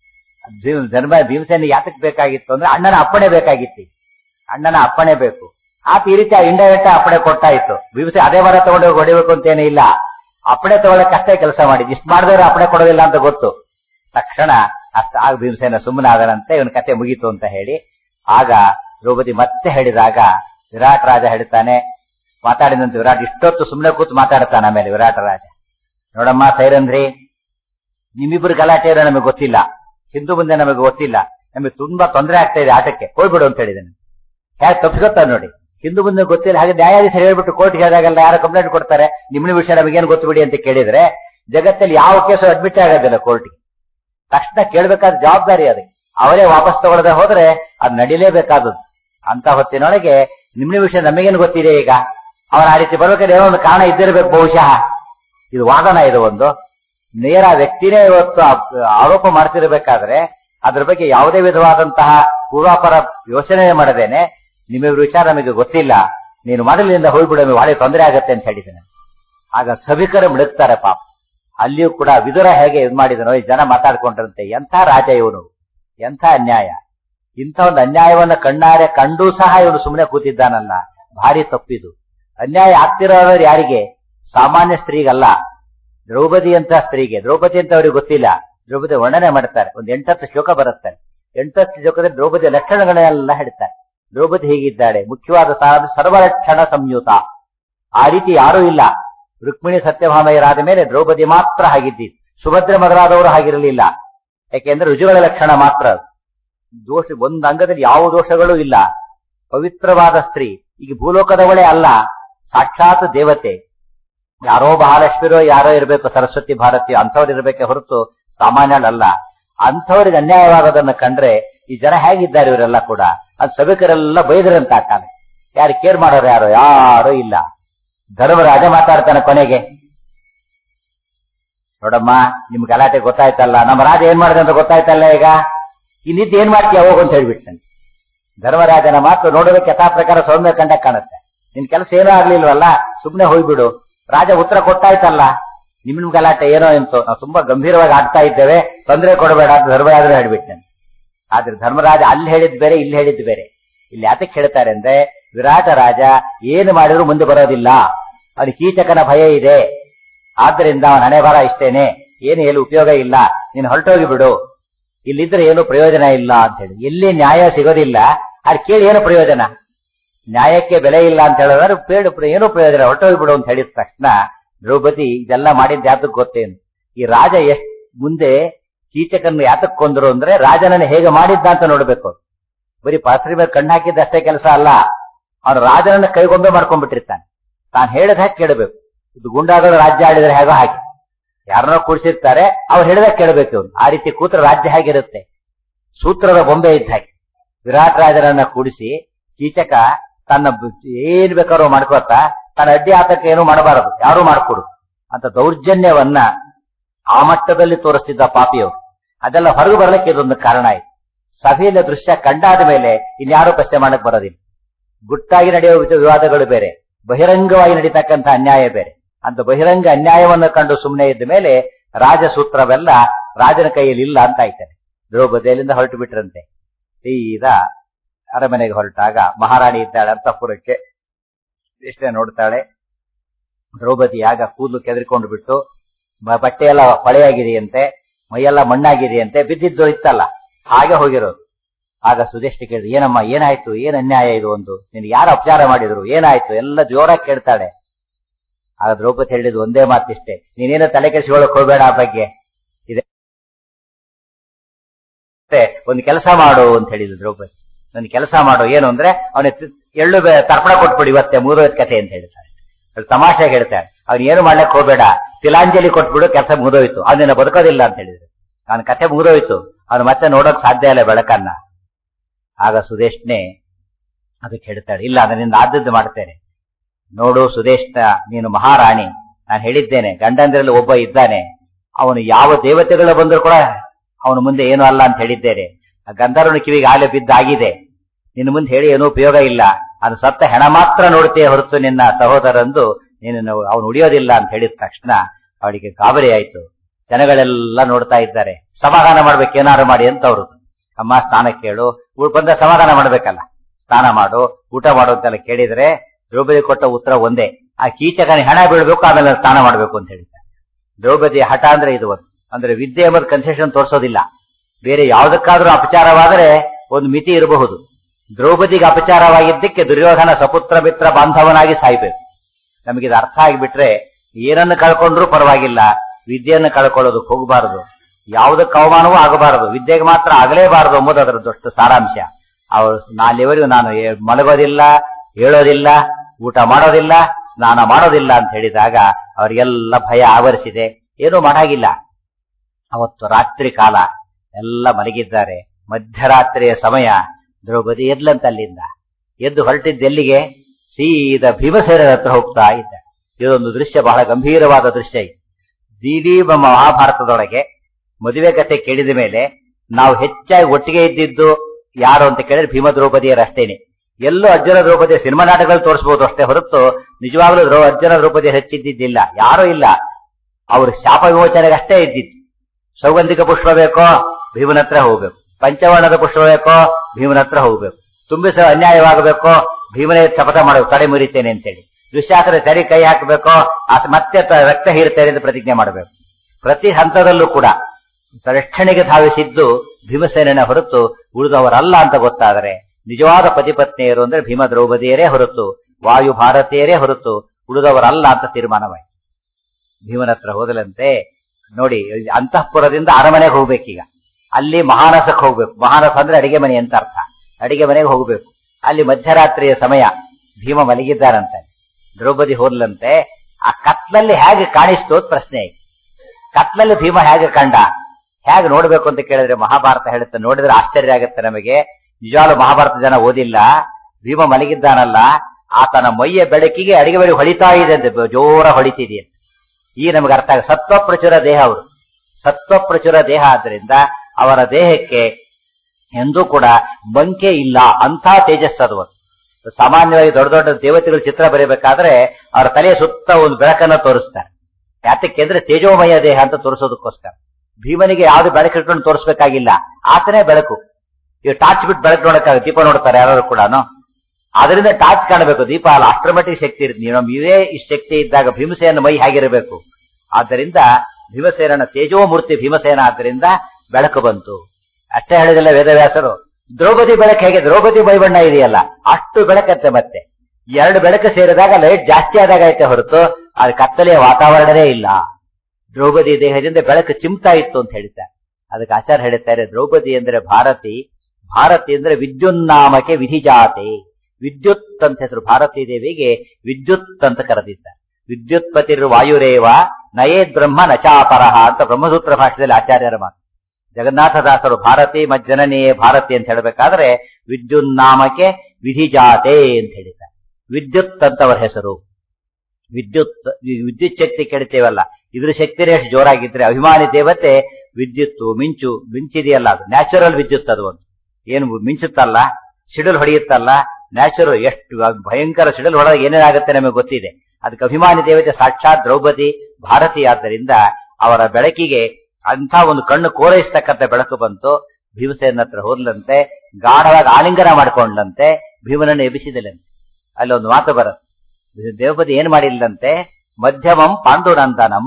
ಧರ್ಮ ಭೀಮಸೇನೆ ಯಾತಕ್ ಬೇಕಾಗಿತ್ತು ಅಂದ್ರೆ ಅಣ್ಣನ ಅಪ್ಪಣೆ ಬೇಕಾಗಿತ್ತು. ಅಣ್ಣನ ಅಪ್ಪಣೆ ಬೇಕು. ಆತ ಈ ರೀತಿ ಇಂಡೈರೆಕ್ಟ್ ಅಪ್ಪಣೆ ಕೊಡ್ತಾ ಇತ್ತು. ಭೀಮಸೇನೆ ಅದೇ ಮರ ತಗೊಂಡು ಹೊಡಿಬೇಕು ಅಂತೇನೇ ಇಲ್ಲ, ಅಪ್ಪಣೆ ತಗೊಳ್ಳಕ್ಕೆ ಅಷ್ಟೇ ಕೆಲಸ ಮಾಡಿದ್. ಇಷ್ಟು ಮಾಡಿದವರು ಅಪ್ಪಣೆ ಕೊಡೋದಿಲ್ಲ ಅಂತ ಗೊತ್ತು. ತಕ್ಷಣ ಅಷ್ಟ ಆಗ ಭೀಮಸೇನ ಸುಮ್ಮನೆ ಆದನಂತೆ, ಇವನ ಕತೆ ಮುಗೀತು ಅಂತ ಹೇಳಿ. ಆಗ ದ್ರೌಪದಿ ಮತ್ತೆ ಹೇಳಿದಾಗ ವಿರಾಟ್ ರಾಜ ಹೇಳ್ತಾನೆ, ಮಾತಾಡಿದಂತೆ ವಿರಾಟ್ ಇಷ್ಟೊತ್ತು ಸುಮ್ಮನೆ ಕೂತು ಮಾತಾಡ್ತಾನೆ. ಆಮೇಲೆ ವಿರಾಟ ರಾಜ, ನೋಡಮ್ಮ ಸೈರಂಧ್ರಿ, ನಿಮ್ಮಿಬ್ರು ಗಲಾಟೆ ಇರೋ ನಮಗೆ ಗೊತ್ತಿಲ್ಲ, ಹಿಂದೂ ಮುಂದೆ ನಮಗೆ ಗೊತ್ತಿಲ್ಲ, ನಮಗೆ ತುಂಬಾ ತೊಂದರೆ ಆಗ್ತಾ ಇದೆ ಆಟಕ್ಕೆ, ಹೋಗ್ಬಿಡು ಅಂತ ಹೇಳಿದ್ದೇನೆ. ಹೇಗೆ ತಪ್ಪಿಗೊತ್ತಾ ನೋಡಿ, ಹಿಂದೂ ಮುಂದೆ ಗೊತ್ತಿಲ್ಲ. ಹಾಗೆ ನ್ಯಾಯಾಧೀಶ ಹೇಳ್ಬಿಟ್ಟು ಕೋರ್ಟ್ಗೆ ಹೇಳಿದಾಗೆಲ್ಲ ಯಾರು ಕಂಪ್ಲೇಂಟ್ ಕೊಡ್ತಾರೆ, ನಿಮ್ಮನ ವಿಷಯ ನಮಗೇನು ಗೊತ್ತುಬಿಡಿ ಅಂತ ಕೇಳಿದ್ರೆ ಜಗತ್ತಲ್ಲಿ ಯಾವ ಕೇಸು ಅಡ್ಮಿಟ್ ಆಗೋದಿಲ್ಲ ಕೋರ್ಟ್ಗೆ. ತಕ್ಷಣ ಕೇಳಬೇಕಾದ ಜವಾಬ್ದಾರಿ ಅದಕ್ಕೆ. ಅವರೇ ವಾಪಸ್ ತಗೊಳ್ಳದೆ ಹೋದ್ರೆ ಅದು ನಡಿಲೇಬೇಕಾದದ್ದು. ಅಂತ ಹೊತ್ತಿನೊಳಗೆ ನಿಮ್ಮನ ವಿಷಯ ನಮಗೇನು ಗೊತ್ತಿದೆ, ಈಗ ಅವನ ಆ ರೀತಿ ಬರ್ಬೇಕಾದ್ರೆ ಏನೋ ಒಂದು ಕಾರಣ ಇದ್ದಿರಬೇಕು ಬಹುಶಃ. ಇದು ವಾದನ, ಇದು ಒಂದು ನೇರ ವ್ಯಕ್ತಿನೇ ಇವತ್ತು ಆರೋಪ ಮಾಡ್ತಿರ್ಬೇಕಾದ್ರೆ ಅದ್ರ ಬಗ್ಗೆ ಯಾವುದೇ ವಿಧವಾದಂತಹ ಪೂರ್ವಾಪರ ಯೋಚನೆ ಮಾಡದೇನೆ ನಿಮ್ಮಿವ್ರ ವಿಚಾರ ನಮಗೆ ಗೊತ್ತಿಲ್ಲ, ನೀನು ಮೊದಲಿನಿಂದ ಹೋಗ್ಬಿಡೋದು ಒಳ್ಳೆ ತೊಂದರೆ ಆಗತ್ತೆ ಅಂತ ಹೇಳಿದ್ದಾನೆ. ಆಗ ಸಭಿಕರು ಮಿಡುಕ್ತಾರೆ ಪಾಪ. ಅಲ್ಲಿಯೂ ಕೂಡ ವಿದುರ ಹೇಗೆ ಇದು ಮಾಡಿದನೋ ಈ ಜನ ಮಾತಾಡ್ಕೊಂಡ್ರಂತೆ, ಎಂಥ ರಾಜ ಇವನು, ಎಂಥ ಅನ್ಯಾಯ, ಇಂಥ ಒಂದು ಅನ್ಯಾಯವನ್ನ ಕಣ್ಣಾರೆ ಕಂಡೂ ಸಹ ಇವನು ಸುಮ್ಮನೆ ಕೂತಿದ್ದಾನಲ್ಲ, ಭಾರಿ ತಪ್ಪಿದು. ಅನ್ಯಾಯ ಆಗ್ತಿರೋರು ಯಾರಿಗೆ? ಸಾಮಾನ್ಯ ಸ್ತ್ರೀಗಲ್ಲ, ದ್ರೌಪದಿ ಅಂತ ಸ್ತ್ರೀಗೆ. ದ್ರೌಪದಿ ಅಂತ ಅವ್ರಿಗೆ ಗೊತ್ತಿಲ್ಲ. ದ್ರೌಪದಿ ವರ್ಣನೆ ಮಾಡ್ತಾರೆ, ಒಂದು ಎಂಟತ್ತು ಶ್ಲೋಕ ಬರುತ್ತಾರೆ. ಎಂಟತ್ತು ಶ್ಲೋಕದಲ್ಲಿ ದ್ರೌಪದಿ ಲಕ್ಷಣಗಳನ್ನೆಲ್ಲ ಹೇಳ್ತಾರೆ. ದ್ರೌಪದಿ ಹೀಗಿದ್ದಾಳೆ, ಮುಖ್ಯವಾದ ಸಾರ ಸರ್ವಲಕ್ಷಣ ಸಂಯುತ. ಆ ರೀತಿ ಯಾರೂ ಇಲ್ಲ. ರುಕ್ಮಿಣಿ ಸತ್ಯಭಾಮೆಯರಾದ ಮೇಲೆ ದ್ರೌಪದಿ ಮಾತ್ರ ಹಾಗಿದ್ದಿತ್ತು. ಸುಭದ್ರೆ ಮೊದಲಾದವರು ಹಾಗಿರಲಿಲ್ಲ. ಯಾಕೆಂದ್ರೆ ರುಜುಗಳ ಲಕ್ಷಣ ಮಾತ್ರ. ದೋಷ ಒಂದು ಅಂಗದಲ್ಲಿ ಯಾವ ದೋಷಗಳೂ ಇಲ್ಲ. ಪವಿತ್ರವಾದ ಸ್ತ್ರೀ. ಈಗ ಭೂಲೋಕದವಳೇ ಅಲ್ಲ, ಸಾಕ್ಷಾತ್ ದೇವತೆ. ಯಾರೋ ಮಹಾಲಕ್ಷ್ಮಿರೋ ಯಾರೋ ಇರಬೇಕು, ಸರಸ್ವತಿ ಭಾರತಿ ಅಂಥವ್ರು ಇರಬೇಕೆ ಹೊರತು ಸಾಮಾನ್ಯರಲ್ಲ. ಅಂಥವ್ರಿಗೆ ಅನ್ಯಾಯವಾಗೋದನ್ನ ಕಂಡ್ರೆ ಈ ಜನ ಹೇಗಿದ್ದಾರೆ ಇವರೆಲ್ಲ ಕೂಡ. ಅದು ಸಭಿಕರೆಲ್ಲ ಬೈದ್ರಂತ ಕಾಲ. ಯಾರು ಕೇರ್ ಮಾಡೋರು ಯಾರೋ ಯಾರೋ ಇಲ್ಲ. ಧರ್ಮರಾಜ ಮಾತಾಡ್ತಾನೆ ಕೊನೆಗೆ, ನೋಡಮ್ಮ ನಿಮ್ ಗಲಾಟೆ ಗೊತ್ತಾಯ್ತಲ್ಲ, ನಮ್ಮ ರಾಜ ಏನ್ ಮಾಡಿದೆ ಅಂತ ಗೊತ್ತಾಯ್ತಲ್ಲ, ಈಗ ಇನ್ನಿದ್ದು ಏನ್ ಮಾಡ್ತೀಯ ಹೋಗು ಅಂತ ಹೇಳ್ಬಿಡ್ತಾನೆ. ಧರ್ಮರಾಜನ ಮಾತು ನೋಡೋದಕ್ಕೆ ಯಥಾ ಪ್ರಕಾರ ಸೌಮ್ಯ ಕಂಡ ಕಾಣುತ್ತೆ. ನಿನ್ ಕೆಲಸ ಏನೂ ಆಗ್ಲಿಲ್ವಲ್ಲ, ಸುಮ್ನೆ ಹೋಗ್ಬಿಡು. ರಾಜ ಉತ್ತರ ಕೊಟ್ಟಾಯ್ತಲ್ಲ, ನಿಮ್ ನಿಮ್ ಗಲಾಟೆ ಏನೋ ಎಂತೋ, ನಾವು ತುಂಬಾ ಗಂಭೀರವಾಗಿ ಆಗ್ತಾ ಇದ್ದೇವೆ, ತೊಂದರೆ ಕೊಡಬೇಡ ಅಂತ ಧರ್ಮರಾಜರು ಹೇಳ್ಬಿಡ್ತಾನೆ. ಆದ್ರೆ ಧರ್ಮರಾಜ ಅಲ್ಲಿ ಹೇಳಿದ್ ಬೇರೆ, ಇಲ್ಲಿ ಹೇಳಿದ್ ಬೇರೆ. ಇಲ್ಲಿ ಯಾತಕ್ಕೆ ಹೇಳ್ತಾರೆ ಅಂದ್ರೆ, ವಿರಾಟ ರಾಜ ಏನು ಮಾಡಿದ್ರು ಮುಂದೆ ಬರೋದಿಲ್ಲ, ಅವನಿಗೆ ಕೀಚಕನ ಭಯ ಇದೆ, ಆದ್ದರಿಂದ ಅವನ ಹಣೆ ಬರ ಇಷ್ಟೇನೆ, ಏನು ಹೇಳಿ ಉಪಯೋಗ ಇಲ್ಲ, ನೀನು ಹೊರಟೋಗಿ ಬಿಡು, ಇಲ್ಲಿದ್ರೆ ಏನು ಪ್ರಯೋಜನ ಇಲ್ಲ ಅಂತ ಹೇಳಿ. ಎಲ್ಲಿ ನ್ಯಾಯ ಸಿಗೋದಿಲ್ಲ ಅಲ್ಲಿ ಕೇಳಿ ಏನು ಪ್ರಯೋಜನ, ನ್ಯಾಯಕ್ಕೆ ಬೆಲೆ ಇಲ್ಲ ಅಂತ ಹೇಳಿದ್ರೆ ಬೇಡ, ಏನೂ ಪ್ರಯೋಜನ, ಹೊರಟೋಗಿ ಬಿಡು ಅಂತ ಹೇಳಿದ ತಕ್ಷಣ ದ್ರೌಪದಿ ಇದೆಲ್ಲ ಮಾಡಿದ್ದ ಯಾತಕ್ ಗೊತ್ತೇನು, ಈ ರಾಜ ಎಷ್ಟ್ ಮುಂದೆ ಕೀಚಕನ್ನು ಯಾತಕ್ ಕೊಂದ್ರು ಅಂದ್ರೆ ರಾಜನನ್ನು ಹೇಗೆ ಮಾಡಿದ್ದ ಅಂತ ನೋಡ್ಬೇಕು. ಬರೀ ಪಾಸರಿ ಮೇಲೆ ಕಣ್ಣು ಹಾಕಿದ್ದಷ್ಟೇ ಕೆಲಸ ಅಲ್ಲ, ಅವನು ರಾಜನನ್ನ ಕೈಗೊಂಬೆ ಮಾಡ್ಕೊಂಡ್ಬಿಟ್ಟಿರ್ತಾನೆ. ತಾನು ಹೇಳಿದ ಹಾಗೆ ಕೇಳಬೇಕು. ಇದು ಗುಂಡಾಗಳು ರಾಜ್ಯ ಆಡಿದ್ರೆ ಹೇಗೋ ಹಾಗೆ, ಯಾರನ್ನೋ ಕೂಡಿಸಿರ್ತಾರೆ, ಅವ್ರು ಹೇಳಿದಾಗ ಕೇಳಬೇಕು. ಇವನು ಆ ರೀತಿ ಕೂತ್ರ ರಾಜ್ಯ ಹೇಗಿರುತ್ತೆ, ಸೂತ್ರದ ಬೊಂಬೆ ಇದ್ದ ಹಾಗೆ. ವಿರಾಟ್ ರಾಜರನ್ನ ಕೂಡಿಸಿ ಕೀಚಕ ತನ್ನ ಏನ್ ಬೇಕಾದ್ರೂ ಮಾಡ್ಕೋತ ತನ್ನ ಅಡ್ಡಿ ಆತಕ್ಕೆ ಏನೂ ಮಾಡಬಾರದು, ಯಾರು ಮಾಡ್ಕೊಡು ಅಂತ ದೌರ್ಜನ್ಯವನ್ನ ಆ ಮಟ್ಟದಲ್ಲಿ ತೋರಿಸ್ತಿದ್ದ ಪಾಪಿಯವರು. ಅದೆಲ್ಲ ಹೊರಗೆ ಬರಲಿಕ್ಕೆ ಇದೊಂದು ಕಾರಣ ಆಯ್ತು. ಸಭೆಯಲ್ಲಿ ದೃಶ್ಯ ಕಂಡಾದ ಮೇಲೆ ಇನ್ಯಾರೂ ಪ್ರಶ್ನೆ ಮಾಡಕ್ ಬರೋದಿಲ್ಲ. ಗುಟ್ಟಾಗಿ ನಡೆಯುವ ವಿವಾದಗಳು ಬೇರೆ, ಬಹಿರಂಗವಾಗಿ ನಡೀತಕ್ಕಂಥ ಅನ್ಯಾಯ ಬೇರೆ. ಅಂತ ಬಹಿರಂಗ ಅನ್ಯಾಯವನ್ನು ಕಂಡು ಸುಮ್ಮನೆ ಇದ್ದ ಮೇಲೆ ರಾಜಸೂತ್ರವೆಲ್ಲ ರಾಜನ ಕೈಯಲ್ಲಿ ಇಲ್ಲ ಅಂತ ಆಯ್ತಾರೆ. ದ್ರೌಪದಿಯಲ್ಲಿಂದ ಹೊರಟು ಬಿಟ್ರಂತೆ. ಸೀದಾ ಅರಮನೆಗೆ ಹೊರಟಾಗ ಮಹಾರಾಣಿ ಇದ್ದಾಳೆ ಅಂತಃಪುರಕ್ಕೆ. ಎಷ್ಟೇ ನೋಡ್ತಾಳೆ ದ್ರೌಪದಿ. ಆಗ ಕೂದಲು ಕೆದರಿಕೊಂಡು ಬಿಟ್ಟು, ಬಟ್ಟೆ ಎಲ್ಲ ಹೊಳೆಯಾಗಿದೆಯಂತೆ, ಮೈಯೆಲ್ಲ ಮಣ್ಣಾಗಿದೆಯಂತೆ, ಬಿದ್ದಿದ್ದು ಇತ್ತಲ್ಲ ಹಾಗೆ ಹೋಗಿರೋದು. ಆಗ ಸುದೇಶ್ನ ಕೇಳಿದ್ರು, ಏನಮ್ಮ ಏನಾಯ್ತು, ಏನ್ ಅನ್ಯಾಯ ಇದು, ಒಂದು ನಿನ್ಗೆ ಯಾರು ಅಪಚಾರ ಮಾಡಿದ್ರು, ಏನಾಯ್ತು, ಎಲ್ಲ ಜೋರಾಗಿ ಕೇಳ್ತಾಳೆ. ಆಗ ದ್ರೌಪದಿ ಹೇಳಿದ್ದು ಒಂದೇ ಮಾತಿಷ್ಟೇ, ನೀನೇನು ತಲೆ ಕೆಡಿಸಿಕೊಳ್ಳಕ್ ಹೋಗ್ಬೇಡ ಆ ಬಗ್ಗೆ, ಇದೆ ಒಂದು ಕೆಲಸ ಮಾಡು ಅಂತ ಹೇಳಿದ್ರು ದ್ರೌಪದಿ. ಒಂದು ಕೆಲಸ ಮಾಡು, ಏನು ಅಂದ್ರೆ ಅವನಿಗೆ ಎಳ್ಳು ತರ್ಪಣ ಕೊಟ್ಬಿಡು ಇವತ್ತೆ ಮುಗಿದೋದ್ ಕಥೆ ಅಂತ ಹೇಳ್ತಾರೆ. ತಮಾಷೆಗೆ ಹೇಳ್ತಾರೆ, ಅವ್ನು ಏನು ಮಾಡ್ಲಿಕ್ಕೆ ಹೋಗ್ಬೇಡ, ತಿಲಾಂಜಲಿ ಕೊಟ್ಬಿಡು, ಕೆಲಸ ಮುಗಿದೋಯ್ತು, ಅವನಿನ್ನ ಬದುಕೋದಿಲ್ಲ ಅಂತ ಹೇಳಿದ್ರು. ಅವನ ಕಥೆ ಮುಗಿದೋಯ್ತು, ಅವ್ನು ಮತ್ತೆ ನೋಡೋಕ್ ಸಾಧ್ಯ ಇಲ್ಲ ಬೆಳಕನ್ನ. ಆಗ ಸುದೇಶ್ನೆ ಅದಕ್ಕೆ ಹೇಳ್ತಾಳೆ, ಇಲ್ಲ ಅದರಿಂದ ಆದದ್ದು ಮಾಡ್ತೇನೆ. ನೋಡು ಸುದೇಶ್ನ, ನೀನು ಮಹಾರಾಣಿ, ನಾನು ಹೇಳಿದ್ದೇನೆ ಗಂಡಂದ್ರಲ್ಲಿ ಒಬ್ಬ ಇದ್ದಾನೆ, ಅವನು ಯಾವ ದೇವತೆಗಳು ಬಂದ್ರು ಕೂಡ ಅವನು ಮುಂದೆ ಏನೂ ಅಲ್ಲ ಅಂತ ಹೇಳಿದ್ದೇನೆ. ಆ ಗಂಧರ್ವನ ಕಿವಿಗೆ ಆಲೆ ಬಿದ್ದಾಗಿದೆ, ನಿನ್ನ ಮುಂದೆ ಹೇಳಿ ಏನೂ ಉಪಯೋಗ ಇಲ್ಲ, ಅದು ಸತ್ತ ಹೆಣ ಮಾತ್ರ ನೋಡ್ತೀಯ ಹೊರತು ನಿನ್ನ ಸಹೋದರಂದು ನೀನು ಅವನು ಉಳಿಯೋದಿಲ್ಲ ಅಂತ ಹೇಳಿದ ತಕ್ಷಣ ಅವಳಿಗೆ ಗಾಬರಿ ಆಯ್ತು. ಜನಗಳೆಲ್ಲ ನೋಡ್ತಾ ಇದ್ದಾರೆ, ಸಮಾಧಾನ ಮಾಡ್ಬೇಕು ಏನಾರು ಮಾಡಿ ಅಂತ ಅವ್ರು. ಅಮ್ಮ ಸ್ನಾನ ಕೇಳು, ಬಂದ ಸಮಾಧಾನ ಮಾಡ್ಬೇಕಲ್ಲ, ಸ್ನಾನ ಮಾಡು, ಊಟ ಮಾಡು ಅಂತೆಲ್ಲ ಕೇಳಿದ್ರೆ ದ್ರೌಪದಿ ಕೊಟ್ಟ ಉತ್ತರ ಒಂದೇ, ಆ ಕೀಚಕನ ಹೆಣ ಬೀಳ್ಬೇಕು ಆಮೇಲೆ ಸ್ನಾನ ಮಾಡ್ಬೇಕು ಅಂತ ಹೇಳಿದ್ದಾರೆ. ದ್ರೌಪದಿ ಹಠ ಅಂದ್ರೆ ಇದು ಒಂದು, ಅಂದ್ರೆ ವಿದ್ಯೆ ಎಂಬುದು ಕನ್ಸೆಷನ್ ತೋರಿಸೋದಿಲ್ಲ. ಬೇರೆ ಯಾವುದಕ್ಕಾದ್ರೂ ಅಪಚಾರವಾದರೆ ಒಂದು ಮಿತಿ ಇರಬಹುದು. ದ್ರೌಪದಿಗೆ ಅಪಚಾರವಾಗಿದ್ದಕ್ಕೆ ದುರ್ಯೋಧನ ಸಪುತ್ರ ಮಿತ್ರ ಬಾಂಧವನಾಗಿ ಸಾಯ್ಬೇಕು. ನಮಗಿದು ಅರ್ಥ ಆಗಿಬಿಟ್ರೆ ಏನನ್ನು ಕಳ್ಕೊಂಡ್ರೂ ಪರವಾಗಿಲ್ಲ, ವಿದ್ಯೆಯನ್ನು ಕಳ್ಕೊಳ್ಳೋದಕ್ಕೆ ಹೋಗಬಾರದು, ಯಾವುದಕ್ಕೆ ಅವಮಾನವೂ ಆಗಬಾರದು, ವಿದ್ಯೆಗೆ ಮಾತ್ರ ಆಗಲೇಬಾರದು ಎಂಬುದು ಅದರ ದೊಡ್ಡ ಸಾರಾಂಶ. ಅವರು ನಾಲಿವರೆಗೂ ನಾನು ಮಲಗೋದಿಲ್ಲ, ಹೇಳೋದಿಲ್ಲ, ಊಟ ಮಾಡೋದಿಲ್ಲ, ಸ್ನಾನ ಮಾಡೋದಿಲ್ಲ ಅಂತ ಹೇಳಿದಾಗ ಅವರಿಗೆಲ್ಲ ಭಯ ಆವರಿಸಿದೆ, ಏನೂ ಮಾಡಾಗಿಲ್ಲ. ಅವತ್ತು ರಾತ್ರಿ ಕಾಲ ಎಲ್ಲ ಮಲಗಿದ್ದಾರೆ. ಮಧ್ಯರಾತ್ರಿಯ ಸಮಯ ದ್ರೌಪದಿ ಎದ್ಲಂತ ಅಲ್ಲಿಂದ ಎದ್ದು ಹೊರಟಿದ್ದೆಲ್ಲಿಗೆ, ಸೀದಾ ಭೀಮಸೇನರ ಹತ್ರ ಹೋಗ್ತಾ ಇದ್ದ. ಇದೊಂದು ದೃಶ್ಯ ಬಹಳ ಗಂಭೀರವಾದ ದೃಶ್ಯ. ಇಡೀ ನಮ್ಮ ಮಹಾಭಾರತದೊಳಗೆ ಮದುವೆ ಕಥೆ ಕೇಳಿದ ಮೇಲೆ ನಾವು ಹೆಚ್ಚಾಗಿ ಒಟ್ಟಿಗೆ ಇದ್ದಿದ್ದು ಯಾರು ಅಂತ ಕೇಳಿದ್ರೆ ಭೀಮ ದ್ರೌಪದಿಯರಷ್ಟೇನೆ. ಎಲ್ಲೂ ಅರ್ಜುನ ದ್ರೌಪದಿ ಸಿನಿಮಾ ನಾಟಕಗಳು ತೋರಿಸಬಹುದು ಅಷ್ಟೇ ಹೊರತು ನಿಜವಾಗ್ಲೂ ದ್ರೌ ಅರ್ಜುನ ದ್ರೌಪದಿ ಹೆಚ್ಚಿದ್ದಿದ್ದಿಲ್ಲ. ಯಾರೂ ಇಲ್ಲ, ಅವ್ರ ಶಾಪ ವಿಮೋಚನೆಗೆ ಅಷ್ಟೇ ಇದ್ದಿತ್ತು. ಸೌಗಂಧಿಕ ಪುಷ್ಪ ಬೇಕೋ ಭೀಮನ ಹತ್ರ ಹೋಗ್ಬೇಕು, ಪಂಚವರ್ಣದ ಪುಷ್ಪ ಬೇಕೋ ಭೀಮನ ಹತ್ರ ಹೋಗ್ಬೇಕು, ತುಂಬಿಸ ಅನ್ಯಾಯವಾಗಬೇಕೋ ಭೀಮನೇ ಶಪಥ ಮಾಡಬೇಕು ತಡೆ ಮುರಿತೇನೆ ಅಂತೇಳಿ, ದುಶ್ಯಾಸನ ಸರಿ ಕೈ ಹಾಕಬೇಕೋ ಮತ್ತೆ ರಕ್ತ ಹೀರ್ತೇನೆ ಅಂತ ಪ್ರತಿಜ್ಞೆ ಮಾಡಬೇಕು. ಪ್ರತಿ ಹಂತದಲ್ಲೂ ಕೂಡ ರಕ್ಷಣೆಗೆ ಧಾವಿಸಿದ್ದು ಭೀಮಸೇನನ ಹೊರತು ಉಳಿದವರಲ್ಲ ಅಂತ ಗೊತ್ತಾದರೆ ನಿಜವಾದ ಪತಿಪತ್ನಿಯರು ಅಂದ್ರೆ ಭೀಮ ದ್ರೌಪದಿಯರೇ ಹೊರತು ವಾಯು ಭಾರತೀಯರೇ ಹೊರತು ಉಳಿದವರಲ್ಲ ಅಂತ ತೀರ್ಮಾನವಾಯಿತು. ಭೀಮನ ಹತ್ರ ಹೋದಲಂತೆ ನೋಡಿ, ಅಂತಃಪುರದಿಂದ ಅರಮನೆಗೆ ಹೋಗ್ಬೇಕೀಗ. ಅಲ್ಲಿ ಮಹಾನಸಕ್ಕೆ ಹೋಗ್ಬೇಕು. ಮಹಾನಸ ಅಂದ್ರೆ ಅಡಿಗೆ ಮನೆ ಅಂತ ಅರ್ಥ. ಅಡಿಗೆ ಮನೆಗೆ ಹೋಗ್ಬೇಕು. ಅಲ್ಲಿ ಮಧ್ಯರಾತ್ರಿಯ ಸಮಯ, ಭೀಮ ಮಲಗಿದ್ದಾರಂತೆ. ದ್ರೌಪದಿ ಹೋದ್ಲಂತೆ. ಆ ಕತ್ಲಲ್ಲಿ ಹೇಗೆ ಕಾಣಿಸ್ತು ಪ್ರಶ್ನೆ. ಕತ್ಲಲ್ಲಿ ಭೀಮ ಹೇಗೆ ಕಂಡ, ಹೇಗೆ ನೋಡ್ಬೇಕು ಅಂತ ಕೇಳಿದ್ರೆ ಮಹಾಭಾರತ ಹೇಳುತ್ತೆ. ನೋಡಿದ್ರೆ ಆಶ್ಚರ್ಯ ಆಗುತ್ತೆ ನಮಗೆ. ನಿಜವಾಗ್ಲೂ ಮಹಾಭಾರತ ಜನ ಓದಿಲ್ಲ. ಭೀಮ ಮಲಗಿದ್ದಾನಲ್ಲ, ಆತನ ಮೈಯ ಬೆಳಕಿಗೆ ಅಡಿಗೆ ಮನೆ ಹೊಳಿತಾ ಇದೆ ಅಂತ, ಜೋರ ಹೊಳಿತಿದೆ. ಈ ನಮಗೆ ಅರ್ಥ ಆಗ ಸತ್ವ ಪ್ರಚುರ ದೇಹ. ಅವರು ಸತ್ವ ಪ್ರಚುರ ದೇಹ ಆದ್ರಿಂದ ಅವರ ದೇಹಕ್ಕೆ ಎಂದೂ ಕೂಡ ಬಂಕೆ ಇಲ್ಲ, ಅಂಥ ತೇಜಸ್ಸದು. ಸಾಮಾನ್ಯವಾಗಿ ದೊಡ್ಡ ದೊಡ್ಡ ದೇವತೆಗಳ ಚಿತ್ರ ಬರೀಬೇಕಾದ್ರೆ ಅವರ ತಲೆಯ ಸುತ್ತ ಒಂದು ಬೆಳಕನ್ನ ತೋರಿಸ್ತಾರೆ. ಯಾತಕ್ಕೆ ಅಂದ್ರೆ ತೇಜೋಮಯ ದೇಹ ಅಂತ ತೋರಿಸೋದಕ್ಕೋಸ್ಕರ. ಭೀಮನಿಗೆ ಯಾವ್ದು ಬೆಳಕು ಇಟ್ಕೊಂಡು ತೋರಿಸ್ಬೇಕಾಗಿಲ್ಲ, ಆತನೇ ಬೆಳಕು. ಈಗ ಟಾರ್ಚ್ ಬಿಟ್ಟು ಬೆಳಕು ನೋಡಕ್ಕಾಗ, ದೀಪ ನೋಡ್ತಾರೆ ಯಾರು ಕೂಡ. ಅದರಿಂದ ಟಾರ್ಚ್ ಕಾಣಬೇಕು, ದೀಪ ಅಲ್ಲ. ಅಷ್ಟರ ಶಕ್ತಿ ಇರುತ್ತೆ. ನಮ್ ಇವೇ ಇಷ್ಟು ಶಕ್ತಿ ಇದ್ದಾಗ ಭೀಮಸೇನ ಮೈ ಹೇಗಿರಬೇಕು. ಆದ್ದರಿಂದ ಭೀಮಸೇನನ ತೇಜೋಮೂರ್ತಿ ಭೀಮಸೇನ ಆದ್ದರಿಂದ ಬೆಳಕು ಬಂತು. ಅಷ್ಟೇ ಹೇಳಿದಿಲ್ಲ ವೇದವ್ಯಾಸರು. ದ್ರೌಪದಿ ಬೆಳಕು ಹೇಗೆ, ದ್ರೌಪದಿ ಬೈಬಣ್ಣ ಇದೆಯಲ್ಲ ಅಷ್ಟು ಬೆಳಕತ್ತೆ. ಮತ್ತೆ ಎರಡು ಬೆಳಕು ಸೇರಿದಾಗ ಲೈಟ್ ಜಾಸ್ತಿ ಆದಾಗ ಐತೆ ಹೊರತು ಅದು ಕತ್ತಲೆಯ ವಾತಾವರಣನೇ ಇಲ್ಲ. ದ್ರೌಪದಿ ದೇಹದಿಂದ ಬೆಳಕು ಚಿಮ್ತಾ ಇತ್ತು ಅಂತ ಹೇಳ್ತಾರೆ. ಅದಕ್ಕೆ ಆಚಾರ್ಯ ಹೇಳ್ತಾರೆ, ದ್ರೌಪದಿ ಅಂದ್ರೆ ಭಾರತಿ, ಭಾರತಿ ಅಂದ್ರೆ ವಿದ್ಯುನ್ನಾಮಕ್ಕೆ ವಿಧಿಜಾತೆ. ವಿದ್ಯುತ್ ಅಂತ ಹೆಸರು. ಭಾರತೀ ದೇವಿಗೆ ವಿದ್ಯುತ್ ಅಂತ ಕರೆದಿದ್ದಾರೆ. ವಿದ್ಯುತ್ಪತಿರ್ ವಾಯುರೇವ ನಯೇದ್ ಬ್ರಹ್ಮ ನಚಾಪರಹ ಅಂತ ಬ್ರಹ್ಮಸೂತ್ರ ಭಾಷೆಯಲ್ಲಿ ಆಚಾರ್ಯರ ಮಾತು. ಜಗನ್ನಾಥದಾಸರು ಭಾರತಿ ಮಜ್ಜನನಿಯೇ ಭಾರತಿ ಅಂತ ಹೇಳಬೇಕಾದ್ರೆ ವಿದ್ಯುನ್ನಾಮಕ್ಕೆ ವಿಧಿಜಾತೆ ಅಂತ ಹೇಳಿದ್ದಾರೆ. ವಿದ್ಯುತ್ ಅಂತವರ ಹೆಸರು. ವಿದ್ಯುತ್ ವಿದ್ಯುತ್ ಶಕ್ತಿ ಕೆಡ್ತೇವಲ್ಲ, ಇದ್ರ ಶಕ್ತಿನೇ ಎಷ್ಟು ಜೋರಾಗಿದ್ರೆ ಅಭಿಮಾನಿ ದೇವತೆ ವಿದ್ಯುತ್ತು. ಮಿಂಚು ಮಿಂಚಿದೆಯಲ್ಲ, ಅದು ನ್ಯಾಚುರಲ್ ವಿದ್ಯುತ್. ಅದು ಒಂದು ಏನು ಮಿಂಚುತ್ತಲ್ಲ, ಸಿಡಿಲು ಹೊಡೆಯುತ್ತಲ್ಲ, ನ್ಯಾಚುರಲ್. ಎಷ್ಟು ಭಯಂಕರ ಸಿಡಿಲು ಹೊಡೆದಾಗ ಏನೇನಾಗುತ್ತೆ ನಮಗೆ ಗೊತ್ತಿದೆ. ಅದಕ್ಕೆ ಅಭಿಮಾನಿ ದೇವತೆ ಸಾಕ್ಷಾತ್ ದ್ರೌಪದಿ ಭಾರತಿ. ಆದ್ದರಿಂದ ಅವರ ಬೆಳಕಿಗೆ ಅಂಥ ಒಂದು ಕಣ್ಣು ಕೋರೈಸ್ತಕ್ಕಂಥ ಬೆಳಕು ಬಂತು. ಭೀಮಸೇನ ಹತ್ರ ಹೋದ್ಲಂತೆ, ಗಾಢವಾಗಿ ಆಲಿಂಗನ ಮಾಡ್ಕೊಂಡ್ಲಂತೆ, ಭೀಮನನ್ನು ಎಬ್ಬಿಸಿದಲಂತೆ. ಅಲ್ಲಿ ಒಂದು ಮಾತು ಬರುತ್ತೆ, ದ್ರೌಪದಿ ಏನ್ ಮಾಡಿಲ್ಲಂತೆ, ಮಧ್ಯಮಂ ಪಾಂಡುನಂದನಂ,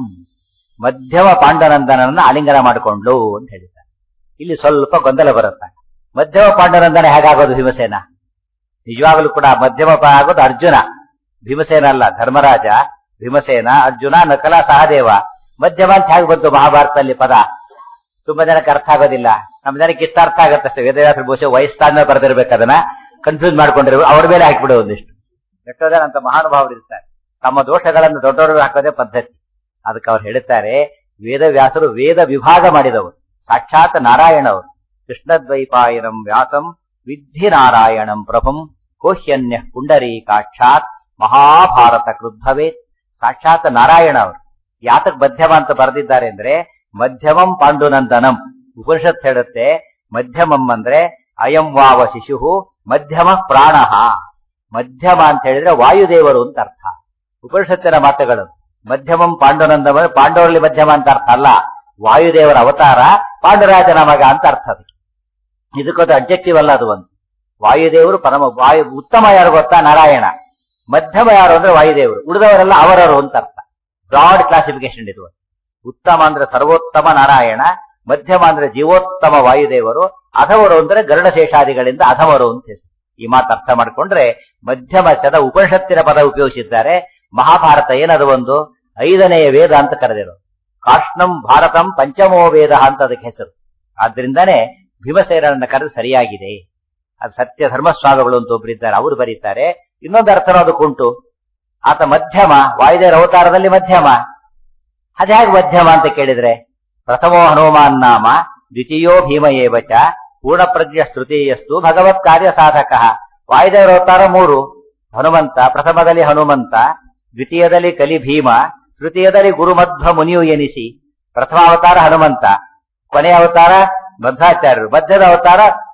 ಮಧ್ಯಮ ಪಾಂಡುನಂದನನ್ನ ಆಲಿಂಗನ ಮಾಡಿಕೊಂಡ್ಲು ಅಂತ ಹೇಳಿದ್ದಾರೆ. ಇಲ್ಲಿ ಸ್ವಲ್ಪ ಗೊಂದಲ ಬರುತ್ತೆ. ಮಧ್ಯಮ ಪಾಂಡುನಂದನ ಹೇಗಾಗೋದು ಭೀಮಸೇನ? ನಿಜವಾಗಲೂ ಕೂಡ ಮಧ್ಯಮ ಆಗೋದು ಅರ್ಜುನ, ಭೀಮಸೇನ ಅಲ್ಲ. ಧರ್ಮರಾಜ, ಭೀಮಸೇನ, ಅರ್ಜುನ, ನಕಲ, ಸಹದೇವ. ಮಧ್ಯಮ ಅಂತ ಹೇಗೆ ಬಂತು ಮಹಾಭಾರತದಲ್ಲಿ ಪದ? ತುಂಬಾ ಜನಕ್ಕೆ ಅರ್ಥ ಆಗೋದಿಲ್ಲ. ನಮ್ಮ ಜನಕ್ಕೆ ಇಷ್ಟ ಅರ್ಥ ಆಗತ್ತಷ್ಟೇ. ವೇದವ್ಯಾಸರ ಬಹುಶಃ ವಯಸ್ಸಾದ್ಮೇಲೆ ಬರೆದಿರ್ಬೇಕು, ಅದನ್ನ ಕನ್ಫ್ಯೂಸ್ ಮಾಡ್ಕೊಂಡಿರ್ಬೇಕು. ಅವ್ರ ಮೇಲೆ ಹಾಕಿಬಿಡೋ ಒಂದಿಷ್ಟು. ಎಷ್ಟೋ ಜನ ಅಂತ ಮಹಾನುಭಾವರು ಇರ್ತಾರೆ, ತಮ್ಮ ದೋಷಗಳನ್ನು ದೊಡ್ಡವರು ಹಾಕೋದೇ ಪದ್ಧತಿ. ಅದಕ್ಕೆ ಅವ್ರು ಹೇಳ್ತಾರೆ, ವೇದವ್ಯಾಸರು ವೇದ ವಿಭಾಗ ಮಾಡಿದವರು, ಸಾಕ್ಷಾತ್ ನಾರಾಯಣವರು. ಕೃಷ್ಣದ್ವೈಪಾಯನಂ ವ್ಯಾಸಂ ವಿದ್ಧಿ ನಾರಾಯಣಂ ಪ್ರಭುಂ ಕೋಹ್ಯನ್ಯ ಪುಂಡರೀಕಾಕ್ಷಾತ್ ಮಹಾಭಾರತ ಕೃದ್ಭವೇತ್. ಸಾಕ್ಷಾತ್ ನಾರಾಯಣ ಅವರು. ಯಾತಕ್ ಮಧ್ಯಮ ಅಂತ ಬರೆದಿದ್ದಾರೆ ಅಂದ್ರೆ, ಮಧ್ಯಮಂ ಪಾಂಡುನಂದನಂ. ಉಪನಿಷತ್ ಹೇಳುತ್ತೆ ಮಧ್ಯಮಂ ಅಂದ್ರೆ ಅಯಂ ವಾವ ಶಿಶು ಮಧ್ಯಮ ಪ್ರಾಣ. ಮಧ್ಯಮ ಅಂತ ಹೇಳಿದ್ರೆ ವಾಯುದೇವರು ಅಂತ ಅರ್ಥ. ಉಪನಿಷತ್ತಿನ ಮಾತುಗಳು. ಮಧ್ಯಮಂ ಪಾಂಡುನಂದಮ, ಪಾಂಡವರಲ್ಲಿ ಮಧ್ಯಮ ಅಂತ ಅರ್ಥ ಅಲ್ಲ, ವಾಯುದೇವರ ಅವತಾರ, ಪಾಂಡುರಾಜನ ಮಗ ಅಂತ ಅರ್ಥ. ಅದು ಇದಕ್ಕೊಂದು ಅಬ್ಜೆಕ್ಟಿವ್ ಅಲ್ಲ, ಅದು ಒಂದು. ವಾಯುದೇವರು ಪರಮ ವಾಯು ಉತ್ತಮ ಯಾರು ಗೊತ್ತಾ? ನಾರಾಯಣ. ಮಧ್ಯಮ ಯಾರು ಅಂದ್ರೆ ವಾಯುದೇವರು. ಉಳಿದವರೆಲ್ಲ ಅವರವರು ಅಂತ ಅರ್ಥ. ಬ್ರಾಡ್ ಕ್ಲಾಸಿಫಿಕೇಶನ್ ಇದು. ಉತ್ತಮ ಅಂದ್ರೆ ಸರ್ವೋತ್ತಮ ನಾರಾಯಣ, ಮಧ್ಯಮ ಅಂದ್ರೆ ಜೀವೋತ್ತಮ ವಾಯುದೇವರು, ಅಧವರು ಅಂದ್ರೆ ಗರುಡಶೇಷಾದಿಗಳಿಂದ ಅಧವರು ಅಂತ ಹೆಸರು. ಈ ಮಾತು ಅರ್ಥ ಮಾಡ್ಕೊಂಡ್ರೆ ಮಧ್ಯಮ ಶದ ಉಪನಿಷತ್ತಿನ ಪದ ಉಪಯೋಗಿಸಿದ್ದಾರೆ. ಮಹಾಭಾರತ ಏನದು? ಒಂದು ಐದನೆಯ ವೇದ ಅಂತ ಕರೆದಿರೋ. ಕಾಷ್ಣಂ ಭಾರತಂ ಪಂಚಮೋ ವೇದ ಅಂತ ಅದಕ್ಕೆ ಹೆಸರು. ಆದ್ರಿಂದಾನೇ ಭೀಮಸೇನನ್ನ ಕರೆದು ಸರಿಯಾಗಿದೆ. ಅದು ಸತ್ಯ ಧರ್ಮಸ್ವಾಮಿಗಳು ಅಂತ ಒಬ್ಬರಿದ್ದಾರೆ, ಅವರು ಬರೀತಾರೆ. ಇನ್ನೊಂದು ಅರ್ಥನೂ ಅದಕ್ಕುಂಟು. ಆತ ಮಧ್ಯಮ, ವಾಯುದೇವರ ಅವತಾರದಲ್ಲಿ ಮಧ್ಯಮ. ಅದ್ಯಾಗ ಮಧ್ಯಮ ಅಂತ ಕೇಳಿದ್ರೆ, ಪ್ರಥಮೋ ಹನುಮಾನ್ ನಾಮ ದ್ವಿತೀಯೋ ಭೀಮ ಏವಚ ಪೂರ್ಣಪ್ರಜ್ಞ ತೃತೀಯಸ್ತು ಭಗವತ್ ಕಾರ್ಯ ಸಾಧಕ. ವಾಯುದೇವರ ಅವತಾರ ಮೂರು. ಹನುಮಂತ, ಪ್ರಥಮದಲ್ಲಿ ಹನುಮಂತ, ದ್ವಿತೀಯದಲ್ಲಿ ಕಲಿ ಭೀಮ, ತೃತೀಯದಲ್ಲಿ ಗುರುಮಧ್ವ ಮುನಿಯು ಎನಿಸಿ. ಪ್ರಥಮ ಅವತಾರ ಹನುಮಂತ, ಕೊನೆಯ ಅವತಾರ ಮಧ್ವಾಚಾರ್ಯರು, ಮಧ್ಯದ ಅವತಾರ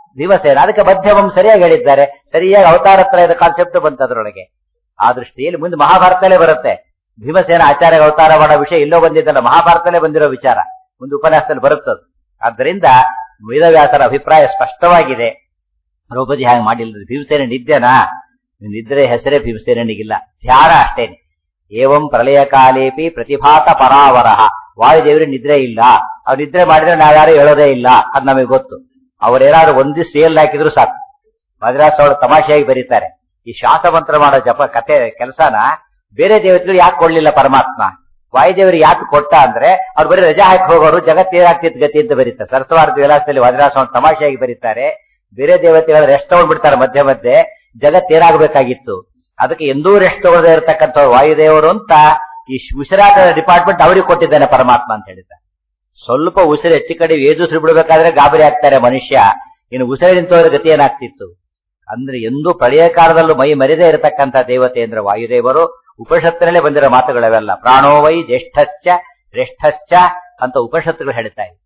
ಭೀಮಸೇನ. ಅದಕ್ಕೆ ಮಧ್ಯಮಂ ಸರಿಯಾಗಿ ಹೇಳಿದ್ದಾರೆ, ಸರಿಯಾಗಿ ಅವತಾರ ತ್ರಯದ ಕಾನ್ಸೆಪ್ಟ್ ಬಂತು ಅದರೊಳಗೆ. ಆ ದೃಷ್ಟಿಯಲ್ಲಿ ಮುಂದೆ ಮಹಾಭಾರತಲ್ಲೇ ಬರುತ್ತೆ. ಭೀಮಸೇನ ಆಚಾರ್ಯ ಅವತಾರ ಮಾಡೋ ವಿಷಯ ಎಲ್ಲೋ ಬಂದಿದ್ದಲ್ಲ, ಮಹಾಭಾರತಲ್ಲೇ ಬಂದಿರೋ ವಿಚಾರ ಒಂದು ಉಪನ್ಯಾಸದಲ್ಲಿ ಬರುತ್ತದೆ. ಆದ್ದರಿಂದ ವೇದವ್ಯಾಸರ ಅಭಿಪ್ರಾಯ ಸ್ಪಷ್ಟವಾಗಿದೆ. ದ್ರೌಪದಿ ಹಾಗೆ ಮಾಡಿಲ್ಲ. ಭೀಮಸೇನ ನಿದ್ದೆನಾ? ನಿದ್ರೆ ಹೆಸರೇ ಭೀಮಸೇನಿಗಿಲ್ಲ, ಧ್ಯಾನ ಅಷ್ಟೇನೆ. ಏವಂ ಪ್ರಳಯ ಕಾಲೇಪಿ ಪ್ರತಿಭಾತ ಪರಾವರಹ. ವಾಯುದೇವರಿಗೆ ನಿದ್ರೆ ಇಲ್ಲ. ಅವ್ರು ನಿದ್ರೆ ಮಾಡಿದ್ರೆ ನಾವ್ಯಾರು ಹೇಳೋದೇ ಇಲ್ಲ, ಅದು ನಮಗೆ ಗೊತ್ತು. ಅವರೇನಾದ್ರು ಒಂದಿ ಸೇಲ್ ಹಾಕಿದ್ರು ಸಾಕು. ಮದ್ರಾಸ್ ಅವರು ತಮಾಷೆಯಾಗಿ ಬರೀತಾರೆ, ಈ ಶಾಸಮಂತ್ರ ಮಾಡೋ ಜಪ ಕತೆ ಕೆಲಸನ ಬೇರೆ ದೇವತೆಗಳು ಯಾಕೆ ಕೊಡ್ಲಿಲ್ಲ ಪರಮಾತ್ಮ, ವಾಯುದೇವರಿಗೆ ಯಾಕೆ ಕೊಟ್ಟ ಅಂದ್ರೆ ಅವ್ರು ಬರೀ ರಜಾ ಹಾಕಿ ಹೋಗೋರು, ಜಗತ್ತೇನಾಗ್ತಿತ್ತು ಗತಿ ಅಂತ ಬರೀತಾರೆ. ಸರಸ್ವಾರ್ಥ ವಿಲಾಸದಲ್ಲಿ ಮದ್ರಾಸ್ ಅವರು ತಮಾಷೆಯಾಗಿ ಬರೀತಾರೆ, ಬೇರೆ ದೇವತೆಗಳು ರೆಸ್ಟ್ ತಗೊಂಡ್ಬಿಡ್ತಾರೆ ಮಧ್ಯೆ ಮಧ್ಯೆ, ಜಗತ್ತೇನಾಗಬೇಕಾಗಿತ್ತು. ಅದಕ್ಕೆ ಎಂದೂ ರೆಸ್ಟ್ ತಗೊಳ್ಳದೆ ಇರತಕ್ಕಂಥ ವಾಯುದೇವರು ಅಂತ ಈ ಉಸಿರಾಟ ಡಿಪಾರ್ಟ್ಮೆಂಟ್ ಅವರಿಗೆ ಕೊಟ್ಟಿದ್ದಾನೆ ಪರಮಾತ್ಮ ಅಂತ ಹೇಳಿದ್ದಾರೆ. ಸ್ವಲ್ಪ ಉಸಿರು ಹೆಚ್ಚು ಕಡೆ ಏದುಸಿರು ಬಿಡಬೇಕಾದ್ರೆ ಗಾಬರಿ ಆಗ್ತಾರೆ ಮನುಷ್ಯ, ಇನ್ನು ಉಸಿರು ನಿಂತವರ ಗತಿ ಏನಾಗ್ತಿತ್ತು ಅಂದ್ರೆ ಎಂದೂ ಪ್ರಳಯ ಕಾಲದಲ್ಲೂ ಮೈ ಮರೆದೇ ಇರತಕ್ಕಂಥ ದೇವತೆ ಅಂದ್ರೆ ವಾಯುದೇವರು. ಉಪನಿಷತ್ತಿನಲ್ಲೇ ಬಂದಿರೋ ಮಾತುಗಳವೆಲ್ಲ. ಪ್ರಾಣೋವೈ ಜ್ಯೇಷ್ಠಶ್ಚ ಶ್ರೇಷ್ಠಶ್ಚ ಅಂತ ಉಪನಿಷತ್ತುಗಳು ಹೇಳ್ತಾ ಇವೆ.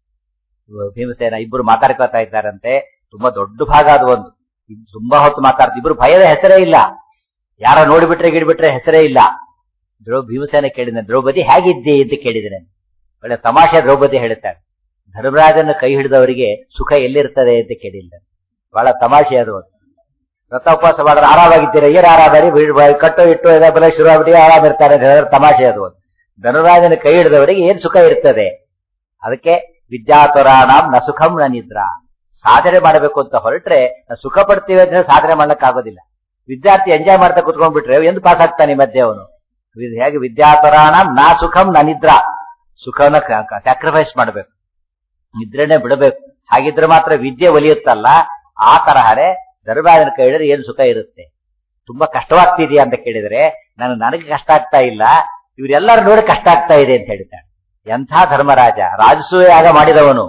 ಭೀಮಸೇನ ಇಬ್ಬರು ಮಾತಾಡ್ಕೊತಾ ಇದ್ದಾರಂತೆ, ತುಂಬಾ ದೊಡ್ಡ ಭಾಗ ಅದು ಒಂದು. ತುಂಬಾ ಹೊತ್ತು ಮಾತಾಡ್ತಾರೆ. ಇಬ್ರು ಭಯದ ಹೆಸರೇ ಇಲ್ಲ, ಯಾರ ನೋಡಿಬಿಟ್ರೆ ಗಿಡ್ಬಿಟ್ರೆ ಹೆಸರೇ ಇಲ್ಲ. ದ್ರೌ ಭೀಮಸೇನ ಕೇಳಿದ, ದ್ರೌಪದಿ ಹೇಗಿದ್ದಿ ಅಂತ ಕೇಳಿದ್ದೇನೆ. ಒಳ್ಳೆ ತಮಾಷೆ ದ್ರೌಪದಿ ಹೇಳ್ತಾರೆ, ಧರ್ಮರಾಜನ ಕೈ ಹಿಡಿದವರಿಗೆ ಸುಖ ಎಲ್ಲಿರ್ತದೆ ಅಂತ ಕೇಳಿಲ್ಲ. ಬಹಳ ತಮಾಷೆ ಅದು. ವ್ರತ ಉಪವಾಸ ಮಾಡಿದ್ರೆ ಆರಾಮಾಗಿದ್ದೀರಾ? ಏನ್ ಆರಾಮಾರಿ, ಕಟ್ಟು ಇಟ್ಟು ಇದೆಲ್ಲ ಶುರು ಆಗ್ಬಿಟ್ಟು ಆರಾಮ ಇರ್ತಾರೆ ಅಂತ ಹೇಳಿದ್ರೆ ತಮಾಷೆ ಅದು. ಧನುರಾಜನ ಕೈ ಹಿಡಿದವರಿಗೆ ಏನ್ ಸುಖ ಇರ್ತದೆ? ಅದಕ್ಕೆ ವಿದ್ಯಾತುರಾಣಾಂ ನ ಸುಖಂ ನ ನಿದ್ರಾ. ಸಾಧನೆ ಮಾಡಬೇಕು ಅಂತ ಹೊರಟ್ರೆ ಸುಖ ಪಡ್ತೀವಿ ಅಂತ ಸಾಧನೆ ಮಾಡ್ಲಿಕ್ಕೆ ಆಗೋದಿಲ್ಲ. ವಿದ್ಯಾರ್ಥಿ ಎಂಜಾಯ್ ಮಾಡ್ತಾ ಕುತ್ಕೊಂಡ್ಬಿಟ್ರೆ ಎಂದು ಪಾಸ್ ಆಗ್ತಾನೆ ಮಧ್ಯೆ ಅವನು. ಹೇಗೆ ವಿದ್ಯಾತುರಾಣಾಂ ನಾ ಸುಖಂ ನ ನಿದ್ರಾ, ಸುಖವನ್ನ ಸ್ಯಾಕ್ರಿಫೈಸ್ ಮಾಡಬೇಕು, ನಿದ್ರೆನೆ ಬಿಡಬೇಕು. ಹಾಗಿದ್ರೆ ಮಾತ್ರ ವಿದ್ಯೆ ಒಲಿಯುತ್ತಲ್ಲ. ಆ ತರಹನೇ ಧರ್ಮರಾಜನ ಕೈ ಹಿಡಿದ್ರೆ ಏನು ಸುಖ ಇರುತ್ತೆ. ತುಂಬಾ ಕಷ್ಟವಾಗ್ತಿದೆಯಾ ಅಂತ ಕೇಳಿದ್ರೆ ನಾನು ನನಗೆ ಕಷ್ಟ ಆಗ್ತಾ ಇಲ್ಲ, ಇವರೆಲ್ಲರೂ ನೋಡಿ ಕಷ್ಟ ಆಗ್ತಾ ಇದೆ ಅಂತ ಹೇಳ್ತಾನೆ. ಎಂಥ ಧರ್ಮರಾಜ, ರಾಜಸೂಯ ಯಾಗ ಮಾಡಿದವನು,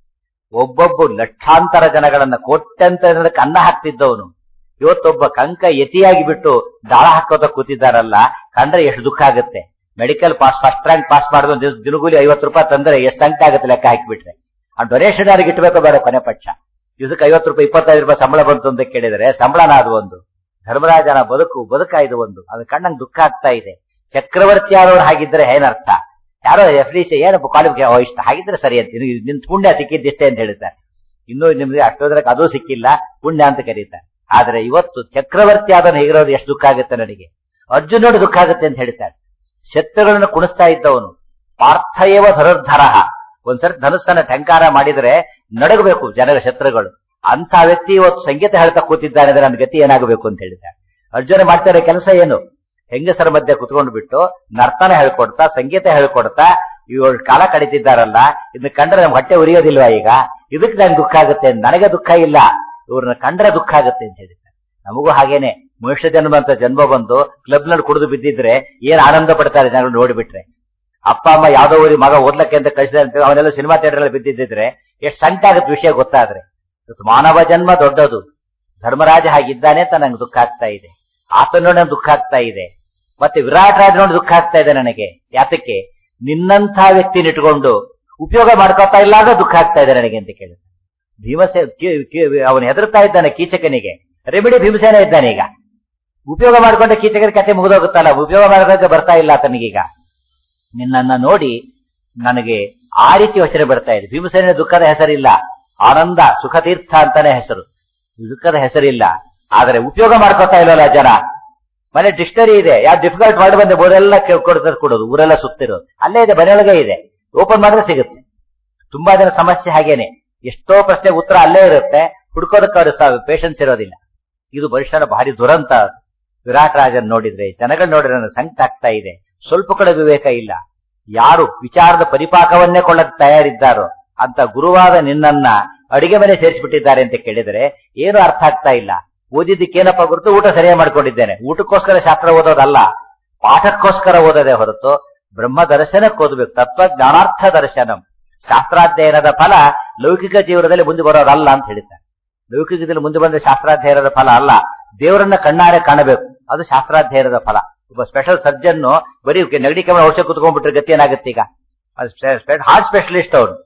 ಒಬ್ಬೊಬ್ಬ ಲಕ್ಷಾಂತರ ಜನಗಳನ್ನ ಕೋಟ್ಯಂತರ ಜನಕ್ಕೆ ಅನ್ನ ಹಾಕ್ತಿದ್ದವನು. ಇವತ್ತೊಬ್ಬ ಕಂಕ ಯತಿಯಾಗಿ ಬಿಟ್ಟು ದಾಳ ಹಾಕೋತ ಕೂತಿದ್ದಾರಲ್ಲ, ಕಂಡ್ರೆ ಎಷ್ಟು ದುಃಖ ಆಗುತ್ತೆ. Medical pass first rank pass ಮಾಡಿದ ದಿನಗೂಲಿ ಐವತ್ತು ರೂಪಾಯಿ ತಂದ್ರೆ ಎಷ್ಟು ಅಂಕ ಆಗುತ್ತೆ ಲೆಕ್ಕ ಹಾಕಿಬಿಟ್ರೆ. ಆ ಡೊನೇಷನ್ ಯಾರಿಗೆ ಇಟ್ಬೇಕೋ ಬೇಡ ಕೊನೆ ಪಕ್ಷ. ದಿವಸಕ್ಕೆ ಐವತ್ತು ರೂಪಾಯಿ ಇಪ್ಪತ್ತೈದು ರೂಪಾಯಿ ಸಂಬಳ ಬಂತು ಅಂತ ಕೇಳಿದ್ರೆ ಸಂಬಳನ ಅದು ಒಂದು. ಧರ್ಮರಾಜನ ಬದುಕು ಬದುಕ ಇದು ಒಂದು. ಅದು ಕಣ್ಣಂಗ್ ದುಃಖ ಆಗ್ತಾ ಇದೆ. ಚಕ್ರವರ್ತಿ ಯಾರವ್ರು ಹಾಗಿದ್ರೆ ಏನರ್ಥ? ಯಾರೋ ಎಫ್ ಡಿ ಸಿ ಏನು ಕ್ವಾಲಿಫಿಕೇಶನ್ ಇಷ್ಟ ಹಾಗಿದ್ರೆ ಸರಿ ಅಂತ, ನಿನ್ ಪುಣ್ಯ ಸಿಕ್ಕಿದ್ದಿಷ್ಟೇ ಅಂತ ಹೇಳ್ತಾರೆ. ಇನ್ನೂ ನಿಮ್ಗೆ ಅಷ್ಟೋದ್ರಕ್ಕೆ ಅದೂ ಸಿಕ್ಕಿಲ್ಲ, ಪುಣ್ಯ ಅಂತ ಕರೀತಾರೆ. ಆದ್ರೆ ಇವತ್ತು ಚಕ್ರವರ್ತಿ ಆದನ್ನು ಹೇಗಿರೋದು ಎಷ್ಟು ದುಃಖ ಆಗುತ್ತೆ ನನಗೆ. ಅರ್ಜುನ್ ನೋಡಿ ದುಃಖ ಆಗುತ್ತೆ ಅಂತ ಹೇಳ್ತಾರೆ. ಶತ್ರುಗಳನ್ನು ಕುಣಿಸ್ತಾ ಇದ್ದವನು ಪಾರ್ಥಯವ ಧನುರ್ಧರ. ಒಂದ್ಸರಿ ಧನುಸ್ಸನ್ನ ಟಂಕಾರ ಮಾಡಿದ್ರೆ ನಡಗಬೇಕು ಜನರ ಶತ್ರುಗಳು. ಅಂತ ವ್ಯಕ್ತಿ ಇವತ್ತು ಸಂಗೀತ ಹೇಳ್ತಾ ಕೂತಿದ್ದಾನೆ ಅಂದ್ರೆ ನನ್ನ ಗತಿ ಏನಾಗಬೇಕು ಅಂತ ಹೇಳಿದ್ದಾರೆ. ಅರ್ಜುನ ಮಾಡ್ತಾರೆ ಕೆಲಸ ಏನು? ಹೆಂಗಸರ ಮಧ್ಯೆ ಕುತ್ಕೊಂಡು ಬಿಟ್ಟು ನರ್ತನ ಹೇಳ್ಕೊಡ್ತಾ, ಸಂಗೀತ ಹೇಳ್ಕೊಡ್ತಾ ಇವರು ಕಾಲ ಕಡಿತಿದ್ದಾರಲ್ಲ, ಇದನ್ನ ಕಂಡ್ರೆ ನಮ್ಗೆ ಹೊಟ್ಟೆ ಉರಿಯೋದಿಲ್ವಾ? ಈಗ ಇದಕ್ಕೆ ನನ್ಗೆ ದುಃಖ ಆಗುತ್ತೆ, ನನಗೆ ದುಃಖ ಇಲ್ಲ, ಇವ್ರನ್ನ ಕಂಡ್ರೆ ದುಃಖ ಆಗುತ್ತೆ ಅಂತ ಹೇಳಿದ್ದಾರೆ. ನಮಗೂ ಹಾಗೇನೆ ಮನುಷ್ಯ ಜನ್ಮ ಅಂತ ಜನ್ಮ ಬಂದು ಕ್ಲಬ್ ನಲ್ಲಿ ಕುಡಿದು ಬಿದ್ದಿದ್ರೆ ಏನ್ ಆನಂದ ಪಡ್ತಾರೆ ಜನಗಳು ನೋಡಿಬಿಟ್ರೆ. ಅಪ್ಪ ಅಮ್ಮ ಯಾವ್ದೋ ಊರಿ ಮಗ ಓದ್ಲಕ್ಕೆ ಅಂತ ಕಳಿಸಿದಂತೆ ಅವನೆಲ್ಲ ಸಿನಿಮಾ ಥಿಯೇಟರ್ ಅಲ್ಲಿ ಬಿದ್ದಿದ್ರೆ ಎಷ್ಟು ಸಂಕಟ ಆಗುತ್ತೆ ವಿಷಯ ಗೊತ್ತಾದ್ರೆ. ಮಾನವ ಜನ್ಮ ದೊಡ್ಡದು. ಧರ್ಮರಾಜ ಹಾಗಿದ್ದಾನೆ ಅಂತ ನಂಗೆ ದುಃಖ ಆಗ್ತಾ ಇದೆ. ಆತನ ನೋಡಿ ದುಃಖ ಆಗ್ತಾ ಇದೆ. ಮತ್ತೆ ವಿರಾಟ್ ರಾಜ ನೋಡಿ ದುಃಖ ಆಗ್ತಾ ಇದೆ ನನಗೆ. ಯಾತಕ್ಕೆ? ನಿನ್ನಂಥ ವ್ಯಕ್ತಿನ ಇಟ್ಕೊಂಡು ಉಪಯೋಗ ಮಾಡ್ಕೊತಾ ಇಲ್ಲ ಅಂದ್ರೆ ದುಃಖ ಆಗ್ತಾ ಇದೆ ನನಗೆ ಅಂತ ಕೇಳಿದ. ಭೀಮಸೇ ಅವನು ಹೆದರ್ತಾ ಇದ್ದಾನೆ ಕೀಚಕನಿಗೆ. ರೆಮಿಡಿ ಭೀಮಸೇನ ಇದ್ದಾನೆ. ಈಗ ಉಪಯೋಗ ಮಾಡ್ಕೊಂಡ ಕೀಚಕನ ಕತೆ ಮುಗಿದೋಗುತ್ತಲ್ಲ, ಉಪಯೋಗ ಮಾಡೋದಕ್ಕೆ ಬರ್ತಾ ಇಲ್ಲ ಆತನಿಗೀಗ. ನಿನ್ನನ್ನ ನೋಡಿ ನನಗೆ ಆ ರೀತಿ ಯೋಚನೆ ಬರ್ತಾ ಇದೆ. ಭೀಮಸೇನ ದುಃಖದ ಹೆಸರಿಲ್ಲ, ಆನಂದ ಸುಖತೀರ್ಥ ಅಂತಾನೆ ಹೆಸರು. ದುಃಖದ ಹೆಸರಿಲ್ಲ. ಆದ್ರೆ ಉಪಯೋಗ ಮಾಡ್ಕೊತಾ ಇಲ್ವಲ್ಲ ಜನ. ಮನೆ ಡಿಕ್ಷನರಿ ಇದೆ, ಯಾವ ಡಿಫಿಕಲ್ಟ್ ವರ್ಡ್ ಬಂದೆ ಬೋರ್ಡೆಲ್ಲ ಕೊಡ್ತಾರೆ ಕೊಡೋದು, ಊರೆಲ್ಲ ಸುತ್ತಿರೋದು ಅಲ್ಲೇ ಇದೆ, ಮನೆಯೊಳಗೆ ಇದೆ, ಓಪನ್ ಮಾಡಿದ್ರೆ ಸಿಗುತ್ತೆ. ತುಂಬಾ ಜನ ಸಮಸ್ಯೆ ಹಾಗೇನೆ. ಎಷ್ಟೋ ಪ್ರಶ್ನೆ ಉತ್ತರ ಅಲ್ಲೇ ಇರುತ್ತೆ, ಹುಡ್ಕೋದಕ್ಕೆ ಅವ್ರ ಪೇಷನ್ಸ್ ಇರೋದಿಲ್ಲ. ಇದು ಮನುಷ್ಯನ ಭಾರಿ ದುರಂತ. ವಿರಾಟ್ ರಾಜನ್ ನೋಡಿದ್ರೆ, ಜನಗಳು ನೋಡಿದ್ರೆ ನನಗೆ ಸಂಕಟ ಆಗ್ತಾ ಇದೆ. ಸ್ವಲ್ಪ ಕೂಡ ವಿವೇಕ ಇಲ್ಲ. ಯಾರು ವಿಚಾರದ ಪರಿಪಾಕವನ್ನೇ ಕೊಳ್ಳಕ್ಕೆ ತಯಾರಿದ್ದಾರೋ ಅಂತ ಗುರುವಾದ ನಿನ್ನನ್ನ ಅಡಿಗೆ ಮನೆ ಸೇರಿಸಿಬಿಟ್ಟಿದ್ದಾರೆ ಅಂತ ಕೇಳಿದ್ರೆ ಏನು ಅರ್ಥ ಆಗ್ತಾ ಇಲ್ಲ. ಓದಿದ್ದಕ್ಕೇನಪ್ಪ ಗುರುತು? ಊಟ ಸರಿಯಾಗಿ ಮಾಡ್ಕೊಂಡಿದ್ದೇನೆ. ಊಟಕ್ಕೋಸ್ಕರ ಶಾಸ್ತ್ರ ಓದೋದಲ್ಲ, ಪಾಠಕ್ಕೋಸ್ಕರ ಓದೋದೇ ಹೊರತು ಬ್ರಹ್ಮ ದರ್ಶನಕ್ಕೆ ಓದಬೇಕು. ತತ್ವಜ್ಞಾನಾರ್ಥ ದರ್ಶನಂ. ಶಾಸ್ತ್ರಾಧ್ಯಯನದ ಫಲ ಲೌಕಿಕ ಜೀವನದಲ್ಲಿ ಮುಂದೆ ಬರೋದಲ್ಲ ಅಂತ ಹೇಳಿದ್ದಾರೆ. ಲೌಕಿಕದಲ್ಲಿ ಮುಂದೆ ಬಂದ ಶಾಸ್ತ್ರಾಧ್ಯಯನದ ಫಲ ಅಲ್ಲ, ದೇವರನ್ನ ಕಣ್ಣಾರೆ ಕಾಣಬೇಕು, ಅದು ಶಾಸ್ತ್ರಾಧ್ಯಯನದ ಫಲ. ಒಬ್ಬ ಸ್ಪೆಷಲ್ ಸರ್ಜನ್ ಬರೀ ನೆಗಡಿ ಕೆಮ್ಮು ಔಷಧ ಕುತ್ಕೊಂಡ್ಬಿಟ್ರೆ ಗತಿ ಏನಾಗುತ್ತೆ? ಈಗ ಅದು ಹಾರ್ಟ್ ಸ್ಪೆಷಲಿಸ್ಟ್ ಅವನು,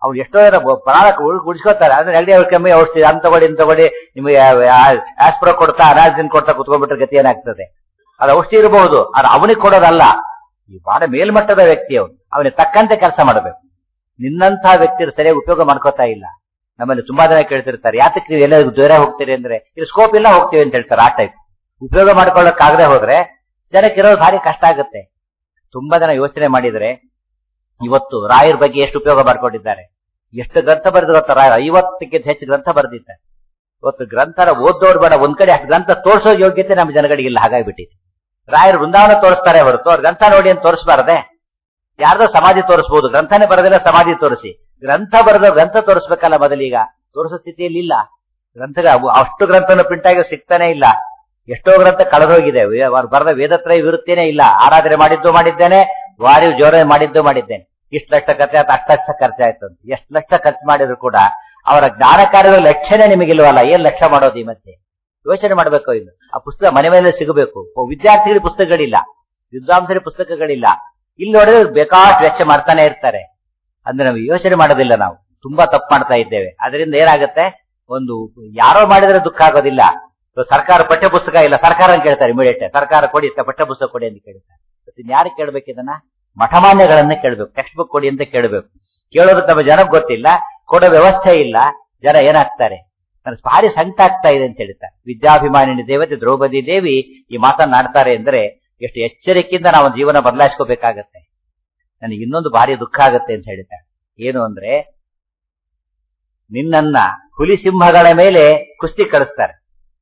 ಅವ್ರು ಎಷ್ಟೋ ಜನ ಪ್ರಾಣ ಉಳಿಸ್ಕೋತಾರೆ. ಅಂದ್ರೆ ನೆಗಡಿ ಅವ್ರ ಕಮ್ಮಿ ಔಷಧಿ ಅಂತ ತಗೊಳ್ಳಿ ಇಂತ ತಗೊಳ್ಳಿ ನಿಮಗೆ ಆಸ್ಪ್ರೋ ಕೊಡ್ತಾ ಅನಾಜಿನ್ ಕೊಡ್ತಾ ಕುತ್ಕೊಂಡ್ಬಿಟ್ರೆ ಗತಿ ಏನಾಗ್ತದೆ? ಅದು ಔಷಧಿ ಇರಬಹುದು, ಅದು ಅವನಿಗೆ ಕೊಡೋದಲ್ಲ. ಈ ಬಹಳ ಮೇಲ್ಮಟ್ಟದ ವ್ಯಕ್ತಿ ಅವನು, ಅವನಿಗೆ ತಕ್ಕಂತೆ ಕೆಲಸ ಮಾಡಬೇಕು. ನಿನ್ನಂತಹ ವ್ಯಕ್ತಿ ಸರಿಯಾಗಿ ಉಪಯೋಗ ಮಾಡ್ಕೋತಾ ಇಲ್ಲ. ನಮ್ಮಲ್ಲಿ ತುಂಬಾ ಜನ ಕೇಳ್ತಿರ್ತಾರೆ, ಯಾತಕ್ಕೆ ನೀವು ಎಲ್ಲ ದೂರ ಹೋಗ್ತೀರಿ ಅಂದ್ರೆ ಇದು ಸ್ಕೋಪ್ ಇಲ್ಲ ಹೋಗ್ತೀವಿ ಅಂತ ಹೇಳ್ತಾರೆ. ಆ ಟೈಪ್ ಉಪಯೋಗ ಮಾಡ್ಕೊಳ್ಳೋಕ್ಕಾಗದೆ ಹೋದ್ರೆ ಜನಕ್ಕೆ ಇರೋದು ಭಾರಿ ಕಷ್ಟ ಆಗುತ್ತೆ. ತುಂಬಾ ಜನ ಯೋಚನೆ ಮಾಡಿದ್ರೆ ಇವತ್ತು ರಾಯರ ಬಗ್ಗೆ ಎಷ್ಟು ಉಪಯೋಗ ಮಾಡ್ಕೊಂಡಿದ್ದಾರೆ, ಎಷ್ಟು ಗ್ರಂಥ ಬರೆದು ಗೊತ್ತಾ ರಾಯರು? ಐವತ್ತಕ್ಕಿಂತ ಹೆಚ್ಚು ಗ್ರಂಥ ಬರೆದಿದ್ದಾರೆ. ಇವತ್ತು ಗ್ರಂಥನ ಓದೋಡ್ ಬೇಡ, ಒಂದ್ ಕಡೆ ಅಷ್ಟು ಗ್ರಂಥ ತೋರಿಸೋ ಯೋಗ್ಯತೆ ನಮ್ಮ ಜನಗಳಿಗಿಲ್ಲ. ಹಾಗಾಗ್ಬಿಟ್ಟಿದೆ. ರಾಯರು ವೃಂದಾವನ ತೋರಿಸ್ತಾರೆ ಹೊರತು ಅವ್ರ ಗ್ರಂಥ ನೋಡಿ ಅಂತ ತೋರಿಸಬಾರದೆ. ಯಾರ್ದೋ ಸಮಾಧಿ ತೋರಿಸಬಹುದು, ಗ್ರಂಥನೇ ಬರೆದಿಲ್ಲ ಸಮಾಧಿ ತೋರಿಸಿ. ಗ್ರಂಥ ಬರೆದ ಗ್ರಂಥ ತೋರಿಸ್ಬೇಕಲ್ಲ ಮೊದಲೀಗ. ತೋರಿಸೋ ಸ್ಥಿತಿಯಲ್ಲಿ ಇಲ್ಲ. ಗ್ರಂಥಗ ಅಷ್ಟು ಗ್ರಂಥನ ಪ್ರಿಂಟ್ ಆಗಿ ಸಿಗ್ತಾನೆ ಇಲ್ಲ. ಎಷ್ಟೋ ಗ್ರಂಥ ಕಳೆದೋಗಿದೆ. ಅವ್ರು ಬರೆದ ವೇದತ್ರಯ ವಿರುತ್ತೇನೆ ಇಲ್ಲ. ಆರಾಧನೆ ಮಾಡಿದ್ದು ಮಾಡಿದ್ದೇನೆ, ವಾರಿ ಜೋರ ಮಾಡಿದ್ದು ಮಾಡಿದ್ದೇನೆ. ಇಷ್ಟು ಲಕ್ಷ ಖರ್ಚು ಆಯ್ತು, ಅಷ್ಟು ಲಕ್ಷ ಖರ್ಚಾಯ್ತು ಅಂತ. ಎಷ್ಟು ಲಕ್ಷ ಖರ್ಚು ಮಾಡಿದ್ರು ಕೂಡ ಅವರ ಜ್ಞಾನ ಕಾರ್ಯದ ಲಕ್ಷ್ಯನೇ ನಿಮಗಿಲ್ವಲ್ಲ. ಏನ್ ಲಕ್ಷ್ಯ ಮಾಡೋದು ಈ ಮತ್ತೆ? ಯೋಚನೆ ಮಾಡ್ಬೇಕು. ಇದು ಆ ಪುಸ್ತಕ ಮನೆ ಮೇಲೆ ಸಿಗಬೇಕು. ವಿದ್ಯಾರ್ಥಿಗಳಿಗೆ ಪುಸ್ತಕಗಳಿಲ್ಲ, ವಿದ್ವಾಂಸರಿಗೆ ಪುಸ್ತಕಗಳಿಲ್ಲ. ಇಲ್ಲಿ ನೋಡಿದ್ರೆ ಬೇಕಾಷ್ಟು ವೆಚ್ಚ ಮಾಡ್ತಾನೆ ಇರ್ತಾರೆ. ಅಂದ್ರೆ ನಾವು ಯೋಚನೆ ಮಾಡೋದಿಲ್ಲ. ನಾವು ತುಂಬಾ ತಪ್ಪು ಮಾಡ್ತಾ ಇದ್ದೇವೆ. ಅದರಿಂದ ಏನಾಗುತ್ತೆ, ಒಂದು ಯಾರೋ ಮಾಡಿದ್ರೆ ದುಃಖ ಆಗೋದಿಲ್ಲ. ಸರ್ಕಾರ ಪಠ್ಯ ಪುಸ್ತಕ ಇಲ್ಲ, ಸರ್ಕಾರ ಕೇಳ್ತಾರೆ ಇಮಿಡಿಯೇಟ್, ಸರ್ಕಾರ ಕೊಡಿ ಪಠ್ಯ ಪುಸ್ತಕ ಕೊಡಿ ಅಂತ ಕೇಳ್ತಾರೆ. ಯಾರಿಗೆ ಕೇಳ್ಬೇಕು ಇದನ್ನ? ಮಠಮಾನ್ಯಗಳನ್ನ ಕೇಳ್ಬೇಕು. ಟೆಕ್ಸ್ಟ್ ಬುಕ್ ಕೊಡಿ ಅಂತ ಕೇಳ್ಬೇಕು. ಕೇಳೋದು ತಮ್ಮ ಜನಕ್ಕೆ ಗೊತ್ತಿಲ್ಲ, ಕೊಡೋ ವ್ಯವಸ್ಥೆ ಇಲ್ಲ. ಜನ ಏನಾಗ್ತಾರೆ, ನನ್ನ ಭಾರಿ ಸಂಕಟ ಆಗ್ತಾ ಇದೆ ಅಂತ ಹೇಳ್ತಾರೆ. ವಿದ್ಯಾಭಿಮಾನಿನಿ ದೇವತೆ ದ್ರೌಪದಿ ದೇವಿ ಈ ಮಾತನ್ನಾಡ್ತಾರೆ ಅಂದ್ರೆ ಎಷ್ಟು ಎಚ್ಚರಿಕೆಯಿಂದ ನಾವು ಜೀವನ ಬದಲಾಯಿಸ್ಕೋಬೇಕಾಗತ್ತೆ. ನನಗೆ ಇನ್ನೊಂದು ಭಾರಿ ದುಃಖ ಆಗುತ್ತೆ ಅಂತ ಹೇಳ್ತಾರೆ. ಏನು ಅಂದ್ರೆ, ನಿನ್ನನ್ನ ಹುಲಿ ಸಿಂಹಗಳ ಮೇಲೆ ಕುಸ್ತಿ ಕಳಿಸ್ತಾರೆ.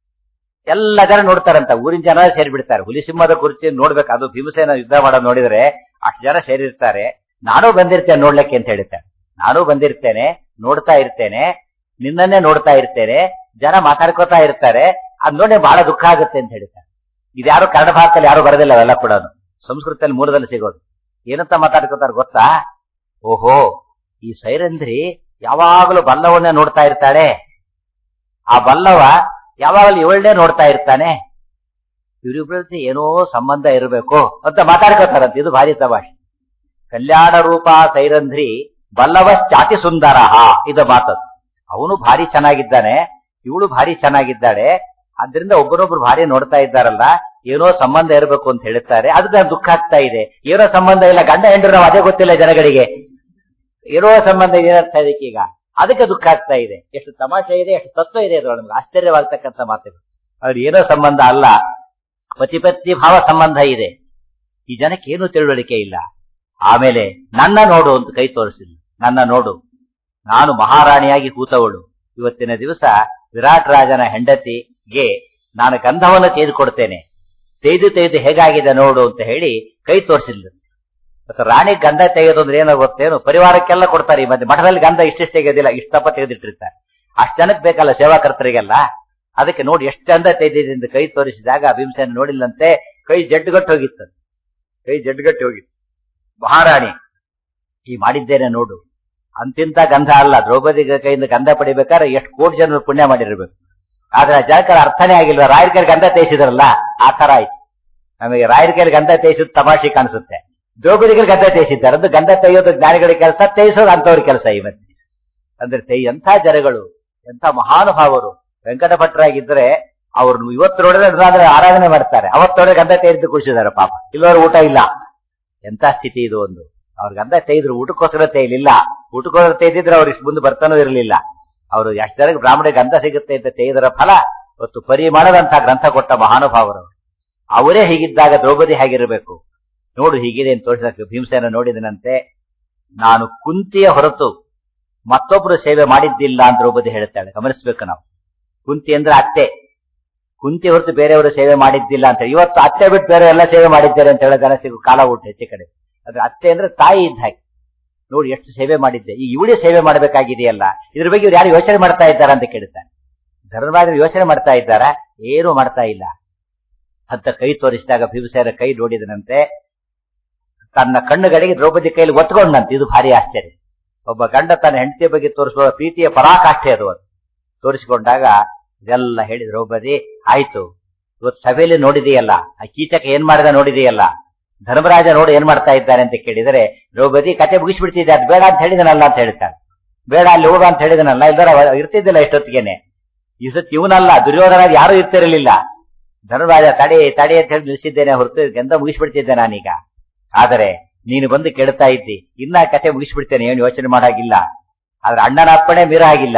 ಎಲ್ಲ ಜನ ನೋಡ್ತಾರಂತ, ಊರಿನ ಜನ ಸೇರಿಬಿಡ್ತಾರೆ. ಹುಲಿ ಸಿಂಹದ ಕುರ್ಚಿ ನೋಡ್ಬೇಕು. ಅದು ಭೀಮಸೇನ ಯುದ್ಧ ಮಾಡೋದು ನೋಡಿದ್ರೆ ಅಷ್ಟು ಜನ ಸೇರಿರ್ತಾರೆ. ನಾನೂ ಬಂದಿರ್ತೇನೆ ನೋಡ್ಲಿಕ್ಕೆ ಅಂತ ಹೇಳ್ತಾರೆ. ನಾನೂ ಬಂದಿರ್ತೇನೆ, ನೋಡ್ತಾ ಇರ್ತೇನೆ, ನಿನ್ನನ್ನೇ ನೋಡ್ತಾ ಇರ್ತೇನೆ, ಜನ ಮಾತಾಡ್ಕೋತಾ ಇರ್ತಾರೆ. ಅದ್ ನೋಡಿ ಬಹಳ ದುಃಖ ಆಗುತ್ತೆ ಅಂತ ಹೇಳ್ತಾರೆ. ಇದ್ಯಾರು ಕನ್ನಡ ಭಾರತದಲ್ಲಿ ಯಾರು ಬರೋದಿಲ್ಲ, ಅವೆಲ್ಲ ಕೂಡ ಸಂಸ್ಕೃತದಲ್ಲಿ ಮೂಲದಲ್ಲಿ ಸಿಗೋದು. ಏನಂತ ಮಾತಾಡ್ಕೋತಾರೆ ಗೊತ್ತಾ? ಓಹೋ, ಈ ಸೈರಂಧ್ರಿ ಯಾವಾಗಲೂ ಬಲ್ಲವನ್ನೇ ನೋಡ್ತಾ ಇರ್ತಾಳೆ, ಆ ಬಲ್ಲವ ಯಾವಾಗಲೂ ಇವಳನ್ನೇ ನೋಡ್ತಾ ಇರ್ತಾನೆ, ಇವರಿಬ್ಬರ ಏನೋ ಸಂಬಂಧ ಇರಬೇಕು ಅಂತ ಮಾತಾಡ್ಕೋತಾರಂತ. ಇದು ಭಾರಿ ತಮಾಷೆ. ಕಲ್ಯಾಣ ರೂಪ ಸೈರಂಧ್ರಿ ಬಲ್ಲವಶ್ಚಾತಿ ಸುಂದರ, ಇದು ಮಾತದು. ಅವನು ಭಾರಿ ಚೆನ್ನಾಗಿದ್ದಾನೆ, ಇವಳು ಭಾರಿ ಚೆನ್ನಾಗಿದ್ದಾಳೆ, ಆದ್ರಿಂದ ಒಬ್ಬರೊಬ್ರು ಭಾರಿ ನೋಡ್ತಾ ಇದ್ದಾರಲ್ಲ, ಏನೋ ಸಂಬಂಧ ಇರಬೇಕು ಅಂತ ಹೇಳ್ತಾರೆ. ಅದಕ್ಕೆ ದುಃಖ ಆಗ್ತಾ ಇದೆ. ಏನೋ ಸಂಬಂಧ ಇಲ್ಲ, ಗಂಡ ಹೆಂಡ್ರು ನಾವು ಅದೇ ಗೊತ್ತಿಲ್ಲ ಜನಗಳಿಗೆ. ಏನೋ ಸಂಬಂಧ ಏನರ್ಥ ಇದಕ್ಕೆ ಈಗ, ಅದಕ್ಕೆ ದುಃಖ ಆಗ್ತಾ ಇದೆ. ಎಷ್ಟು ತಮಾಷೆ ಇದೆ, ಎಷ್ಟು ತತ್ವ ಇದೆ ಅದರೊಳಗೆ, ಆಶ್ಚರ್ಯವಾಗ್ತಕ್ಕಂಥ ಮಾತುಗಳು. ಅವ್ರು ಏನೋ ಸಂಬಂಧ ಅಲ್ಲ, ಪತಿಪತ್ನಿ ಭಾವ ಸಂಬಂಧ ಇದೆ. ಈ ಜನಕ್ಕೆ ಏನು ತಿಳುವಳಿಕೆ ಇಲ್ಲ. ಆಮೇಲೆ ನನ್ನ ನೋಡು ಅಂತ ಕೈ ತೋರಿಸಿಲ್ಲ. ನನ್ನ ನೋಡು, ನಾನು ಮಹಾರಾಣಿಯಾಗಿ ಕೂತವಳು. ಇವತ್ತಿನ ದಿವಸ ವಿರಾಟ್ ರಾಜನ ಹೆಂಡತಿಗೆ ನಾನು ಗಂಧವನ್ನು ತೆಗೆದುಕೊಡ್ತೇನೆ, ತೆಗೆದು ತೆಗೆದು ಹೇಗಾಗಿದೆ ನೋಡು ಅಂತ ಹೇಳಿ ಕೈ ತೋರಿಸಿಲ್ಲ. ಮತ್ತೆ ರಾಣಿ ಗಂಧ ತೆಗೆಯೋದು ಅಂದ್ರೆ ಏನೋ ಗೊತ್ತೇನು? ಪರಿವಾರಕ್ಕೆಲ್ಲ ಕೊಡ್ತಾರೆ. ಈ ಮಧ್ಯೆ ಮಠದಲ್ಲಿ ಗಂಧ ಇಷ್ಟಿಷ್ಟು ತೆಗೆಯೋದಿಲ್ಲ, ಇಷ್ಟಪ್ಪ ತೆಗೆದಿಟ್ಟಿರ್ತಾರೆ. ಅಷ್ಟು ಜನಕ್ಕೆ ಬೇಕಲ್ಲ, ಸೇವಾಕರ್ತರಿಗೆಲ್ಲ. ಅದಕ್ಕೆ ನೋಡಿ ಎಷ್ಟು ಚಂದ ತೆಗೆದಿದೆ ಕೈ ತೋರಿಸಿದಾಗ ಭೀಮಸೇನ ನೋಡಿಲ್ಲಂತೆ, ಕೈ ಜಡ್ಡುಗಟ್ಟು ಹೋಗಿತ್ತು. ಕೈ ಜಡ್ಡುಗಟ್ಟು ಹೋಗಿತ್ತು. ಮಹಾರಾಣಿ ಈ ಮಾಡಿದ್ದೇನೆ ನೋಡು, ಅಂತಿಂತ ಗಂಧ ಅಲ್ಲ. ದ್ರೌಪದಿ ಕೈಯಿಂದ ಗಂಧ ಪಡಿಬೇಕಾದ್ರೆ ಎಷ್ಟು ಕೋಟಿ ಜನರು ಪುಣ್ಯ ಮಾಡಿರ್ಬೇಕು. ಆದ್ರೆ ಆ ಜನಕರ ಅರ್ಥನೇ ಆಗಿಲ್ವ. ರಾಯರ ಕೈಲಿ ಗಂಧ ತೇಯಿಸಿದ್ರಲ್ಲ, ಆ ತರ ಆಯ್ತು. ನಮಗೆ ರಾಯರ ಕೈಲಿ ಗಂಧ ತೇಯಿಸೋದು ತಮಾಷೆ ಕಾಣಿಸುತ್ತೆ, ದ್ರೌಪದಿಗೆ ಗಂಧ ತೇಯಿಸಿದ್ದಾರೆ. ಅದು ಗಂಧ ತೆಗೆಯೋದು ಜ್ಞಾನಿಗಳ ಕೆಲಸ, ತೇಯಿಸೋದು ಅಂತವ್ರ ಕೆಲಸ. ಇವತ್ತು ಅಂದ್ರೆ ತೈ ಎಂಥ ಜನಗಳು, ಎಂಥ ಮಹಾನುಭಾವರು. ವೆಂಕಟ ಭಟ್ರಾಗಿದ್ರೆ ಅವ್ರು ಇವತ್ತು ನೋಡಿದ್ರೆ ಆರಾಧನೆ ಮಾಡ್ತಾರೆ, ಅವತ್ತೊಳಗೆ ಗಂಧ ತೆಗೆದು ಕುಡಿಸಿದ್ದಾರೆ ಪಾಪ. ಇಲ್ಲವರು ಊಟ ಇಲ್ಲ. ಎಂತ ಸ್ಥಿತಿ ಇದು ಒಂದು. ಅವ್ರ ಗಂಧ ತೆಗೆದ್ರು, ಊಟಕ್ಕೋಸ್ಕರ ತೆಯ್ಲಿಲ್ಲ. ಊಟಕ್ಕೋಸ್ಕರ ತೆಗೆದಿದ್ರೆ ಅವ್ರು ಇಷ್ಟು ಮುಂದೆ ಬರ್ತಾನೂ ಇರಲಿಲ್ಲ. ಅವರು ಎಷ್ಟು ಜನಕ್ಕೆ ಬ್ರಾಹ್ಮಣಿಗೆ ಗಂಧ ಸಿಗುತ್ತೆ ಅಂತ ತೆಗೆದರ ಫಲ ಇವತ್ತು ಪರಿಮಾಣದಂತಹ ಗ್ರಂಥ ಕೊಟ್ಟ ಮಹಾನುಭಾವರು. ಅವರೇ ಹೀಗಿದ್ದಾಗ ದ್ರೌಪದಿ ಹೇಗಿರಬೇಕು ನೋಡು. ಹೀಗಿದೆ ಅಂತ ತೋರಿಸಕ್ಕೆ ಭೀಮಸೇನ ನೋಡಿದನಂತೆ. ನಾನು ಕುಂತಿಯ ಹೊರತು ಮತ್ತೊಬ್ರು ಸೇವೆ ಮಾಡಿದ್ದಿಲ್ಲ ಅಂತ ದ್ರೌಪದಿ ಹೇಳ್ತಾಳೆ. ಗಮನಿಸ್ಬೇಕು ನಾವು. ಕುಂತಿ ಅಂದ್ರೆ ಅತ್ತೆ, ಕುಂತಿ ಹೊರತು ಬೇರೆಯವರು ಸೇವೆ ಮಾಡಿದ್ದಿಲ್ಲ ಅಂತ. ಇವತ್ತು ಅತ್ತೆ ಬಿಟ್ಟು ಬೇರೆ ಎಲ್ಲ ಸೇವೆ ಮಾಡಿದ್ದಾರೆ ಅಂತ ಹೇಳೋ ಜನ ಸಿಗು ಕಾಲ ಊಟ ಹೆಚ್ಚು ಕಡೆ. ಆದ್ರೆ ಅತ್ತೆ ಅಂದ್ರೆ ತಾಯಿ ಇದ್ದ ಹಾಗೆ. ನೋಡಿ ಎಷ್ಟು ಸೇವೆ ಮಾಡಿದ್ದೆ, ಈಗ ಇವಳೇ ಸೇವೆ ಮಾಡಬೇಕಾಗಿದೆಯಲ್ಲ, ಇದ್ರ ಬಗ್ಗೆ ಇವ್ರು ಯಾರು ಯೋಚನೆ ಮಾಡ್ತಾ ಇದ್ದಾರಾ ಅಂತ ಕೇಳ್ತಾರೆ. ಧರ್ಮರಾಜರು ಯೋಚನೆ ಮಾಡ್ತಾ ಇದ್ದಾರಾ? ಏನು ಮಾಡ್ತಾ ಇಲ್ಲ ಅಂತ ಕೈ ತೋರಿಸಿದಾಗ ಭೀಮಸೇನ ಕೈ ನೋಡಿದನಂತೆ. ತನ್ನ ಕಣ್ಣುಗಳಿಗೆ ದ್ರೌಪದಿ ಕೈಯಲ್ಲಿ ಒತ್ಕೊಂಡಂತೆ. ಇದು ಭಾರಿ ಆಶ್ಚರ್ಯ. ಒಬ್ಬ ಗಂಡ ತನ್ನ ಹೆಂಡತಿಯ ಬಗ್ಗೆ ತೋರಿಸುವ ಪ್ರೀತಿಯ ಪರಾಕಾಷ್ಠೆ ಅದು. ಅದು ತೋರಿಸಿಕೊಂಡಾಗ ಇದೆಲ್ಲ ಹೇಳಿ ದ್ರೌಪದಿ, ಆಯ್ತು ಇವತ್ತು ಸಭೆಯಲ್ಲಿ ನೋಡಿದೆಯಲ್ಲ, ಆ ಕೀಚಕ ಏನ್ ಮಾಡಿದ ನೋಡಿದೆಯಲ್ಲ, ಧರ್ಮರಾಜ ನೋಡಿ ಏನ್ ಮಾಡ್ತಾ ಇದ್ದಾನೆ ಅಂತ ಕೇಳಿದರೆ ದ್ರೌಪದಿ ಕತೆ ಮುಗಿಸ್ಬಿಡ್ತಿದ್ದೆ, ಅದು ಬೇಡ ಅಂತ ಹೇಳಿದನಲ್ಲ ಅಂತ ಹೇಳ್ತಾಳೆ. ಬೇಡ ಅಲ್ಲಿ ಹೋಗ ಅಂತ ಹೇಳಿದನಲ್ಲ, ಇಲ್ದರ ಇರ್ತಿದ್ದಿಲ್ಲ ಇಷ್ಟೊತ್ತಿಗೆನೆ. ಈ ಸತಿ ಇವನಲ್ಲ, ದುರ್ಯೋಧನ ಯಾರು ಇರ್ತಿರಲಿಲ್ಲ. ಧನುರಾಜ ತಡೆ ತಡೆ ಅಂತ ಹೇಳಿ ನಿಲ್ಲಿಸಿದ್ದೇನೆ ಹೊರತು ಗಂಧ ಮುಗಿಸ್ಬಿಡ್ತಿದ್ದೆ ನಾನೀಗ. ಆದರೆ ನೀನು ಬಂದು ಕೇಳ್ತಾ ಇದ್ದಿ, ಇನ್ನ ಕತೆ ಮುಗಿಸ್ಬಿಡ್ತೇನೆ, ಏನು ಯೋಚನೆ ಮಾಡಾಗಿಲ್ಲ. ಆದ್ರೆ ಅಣ್ಣನ ಅಪ್ಪಣೆ ಮೀರ ಆಗಿಲ್ಲ.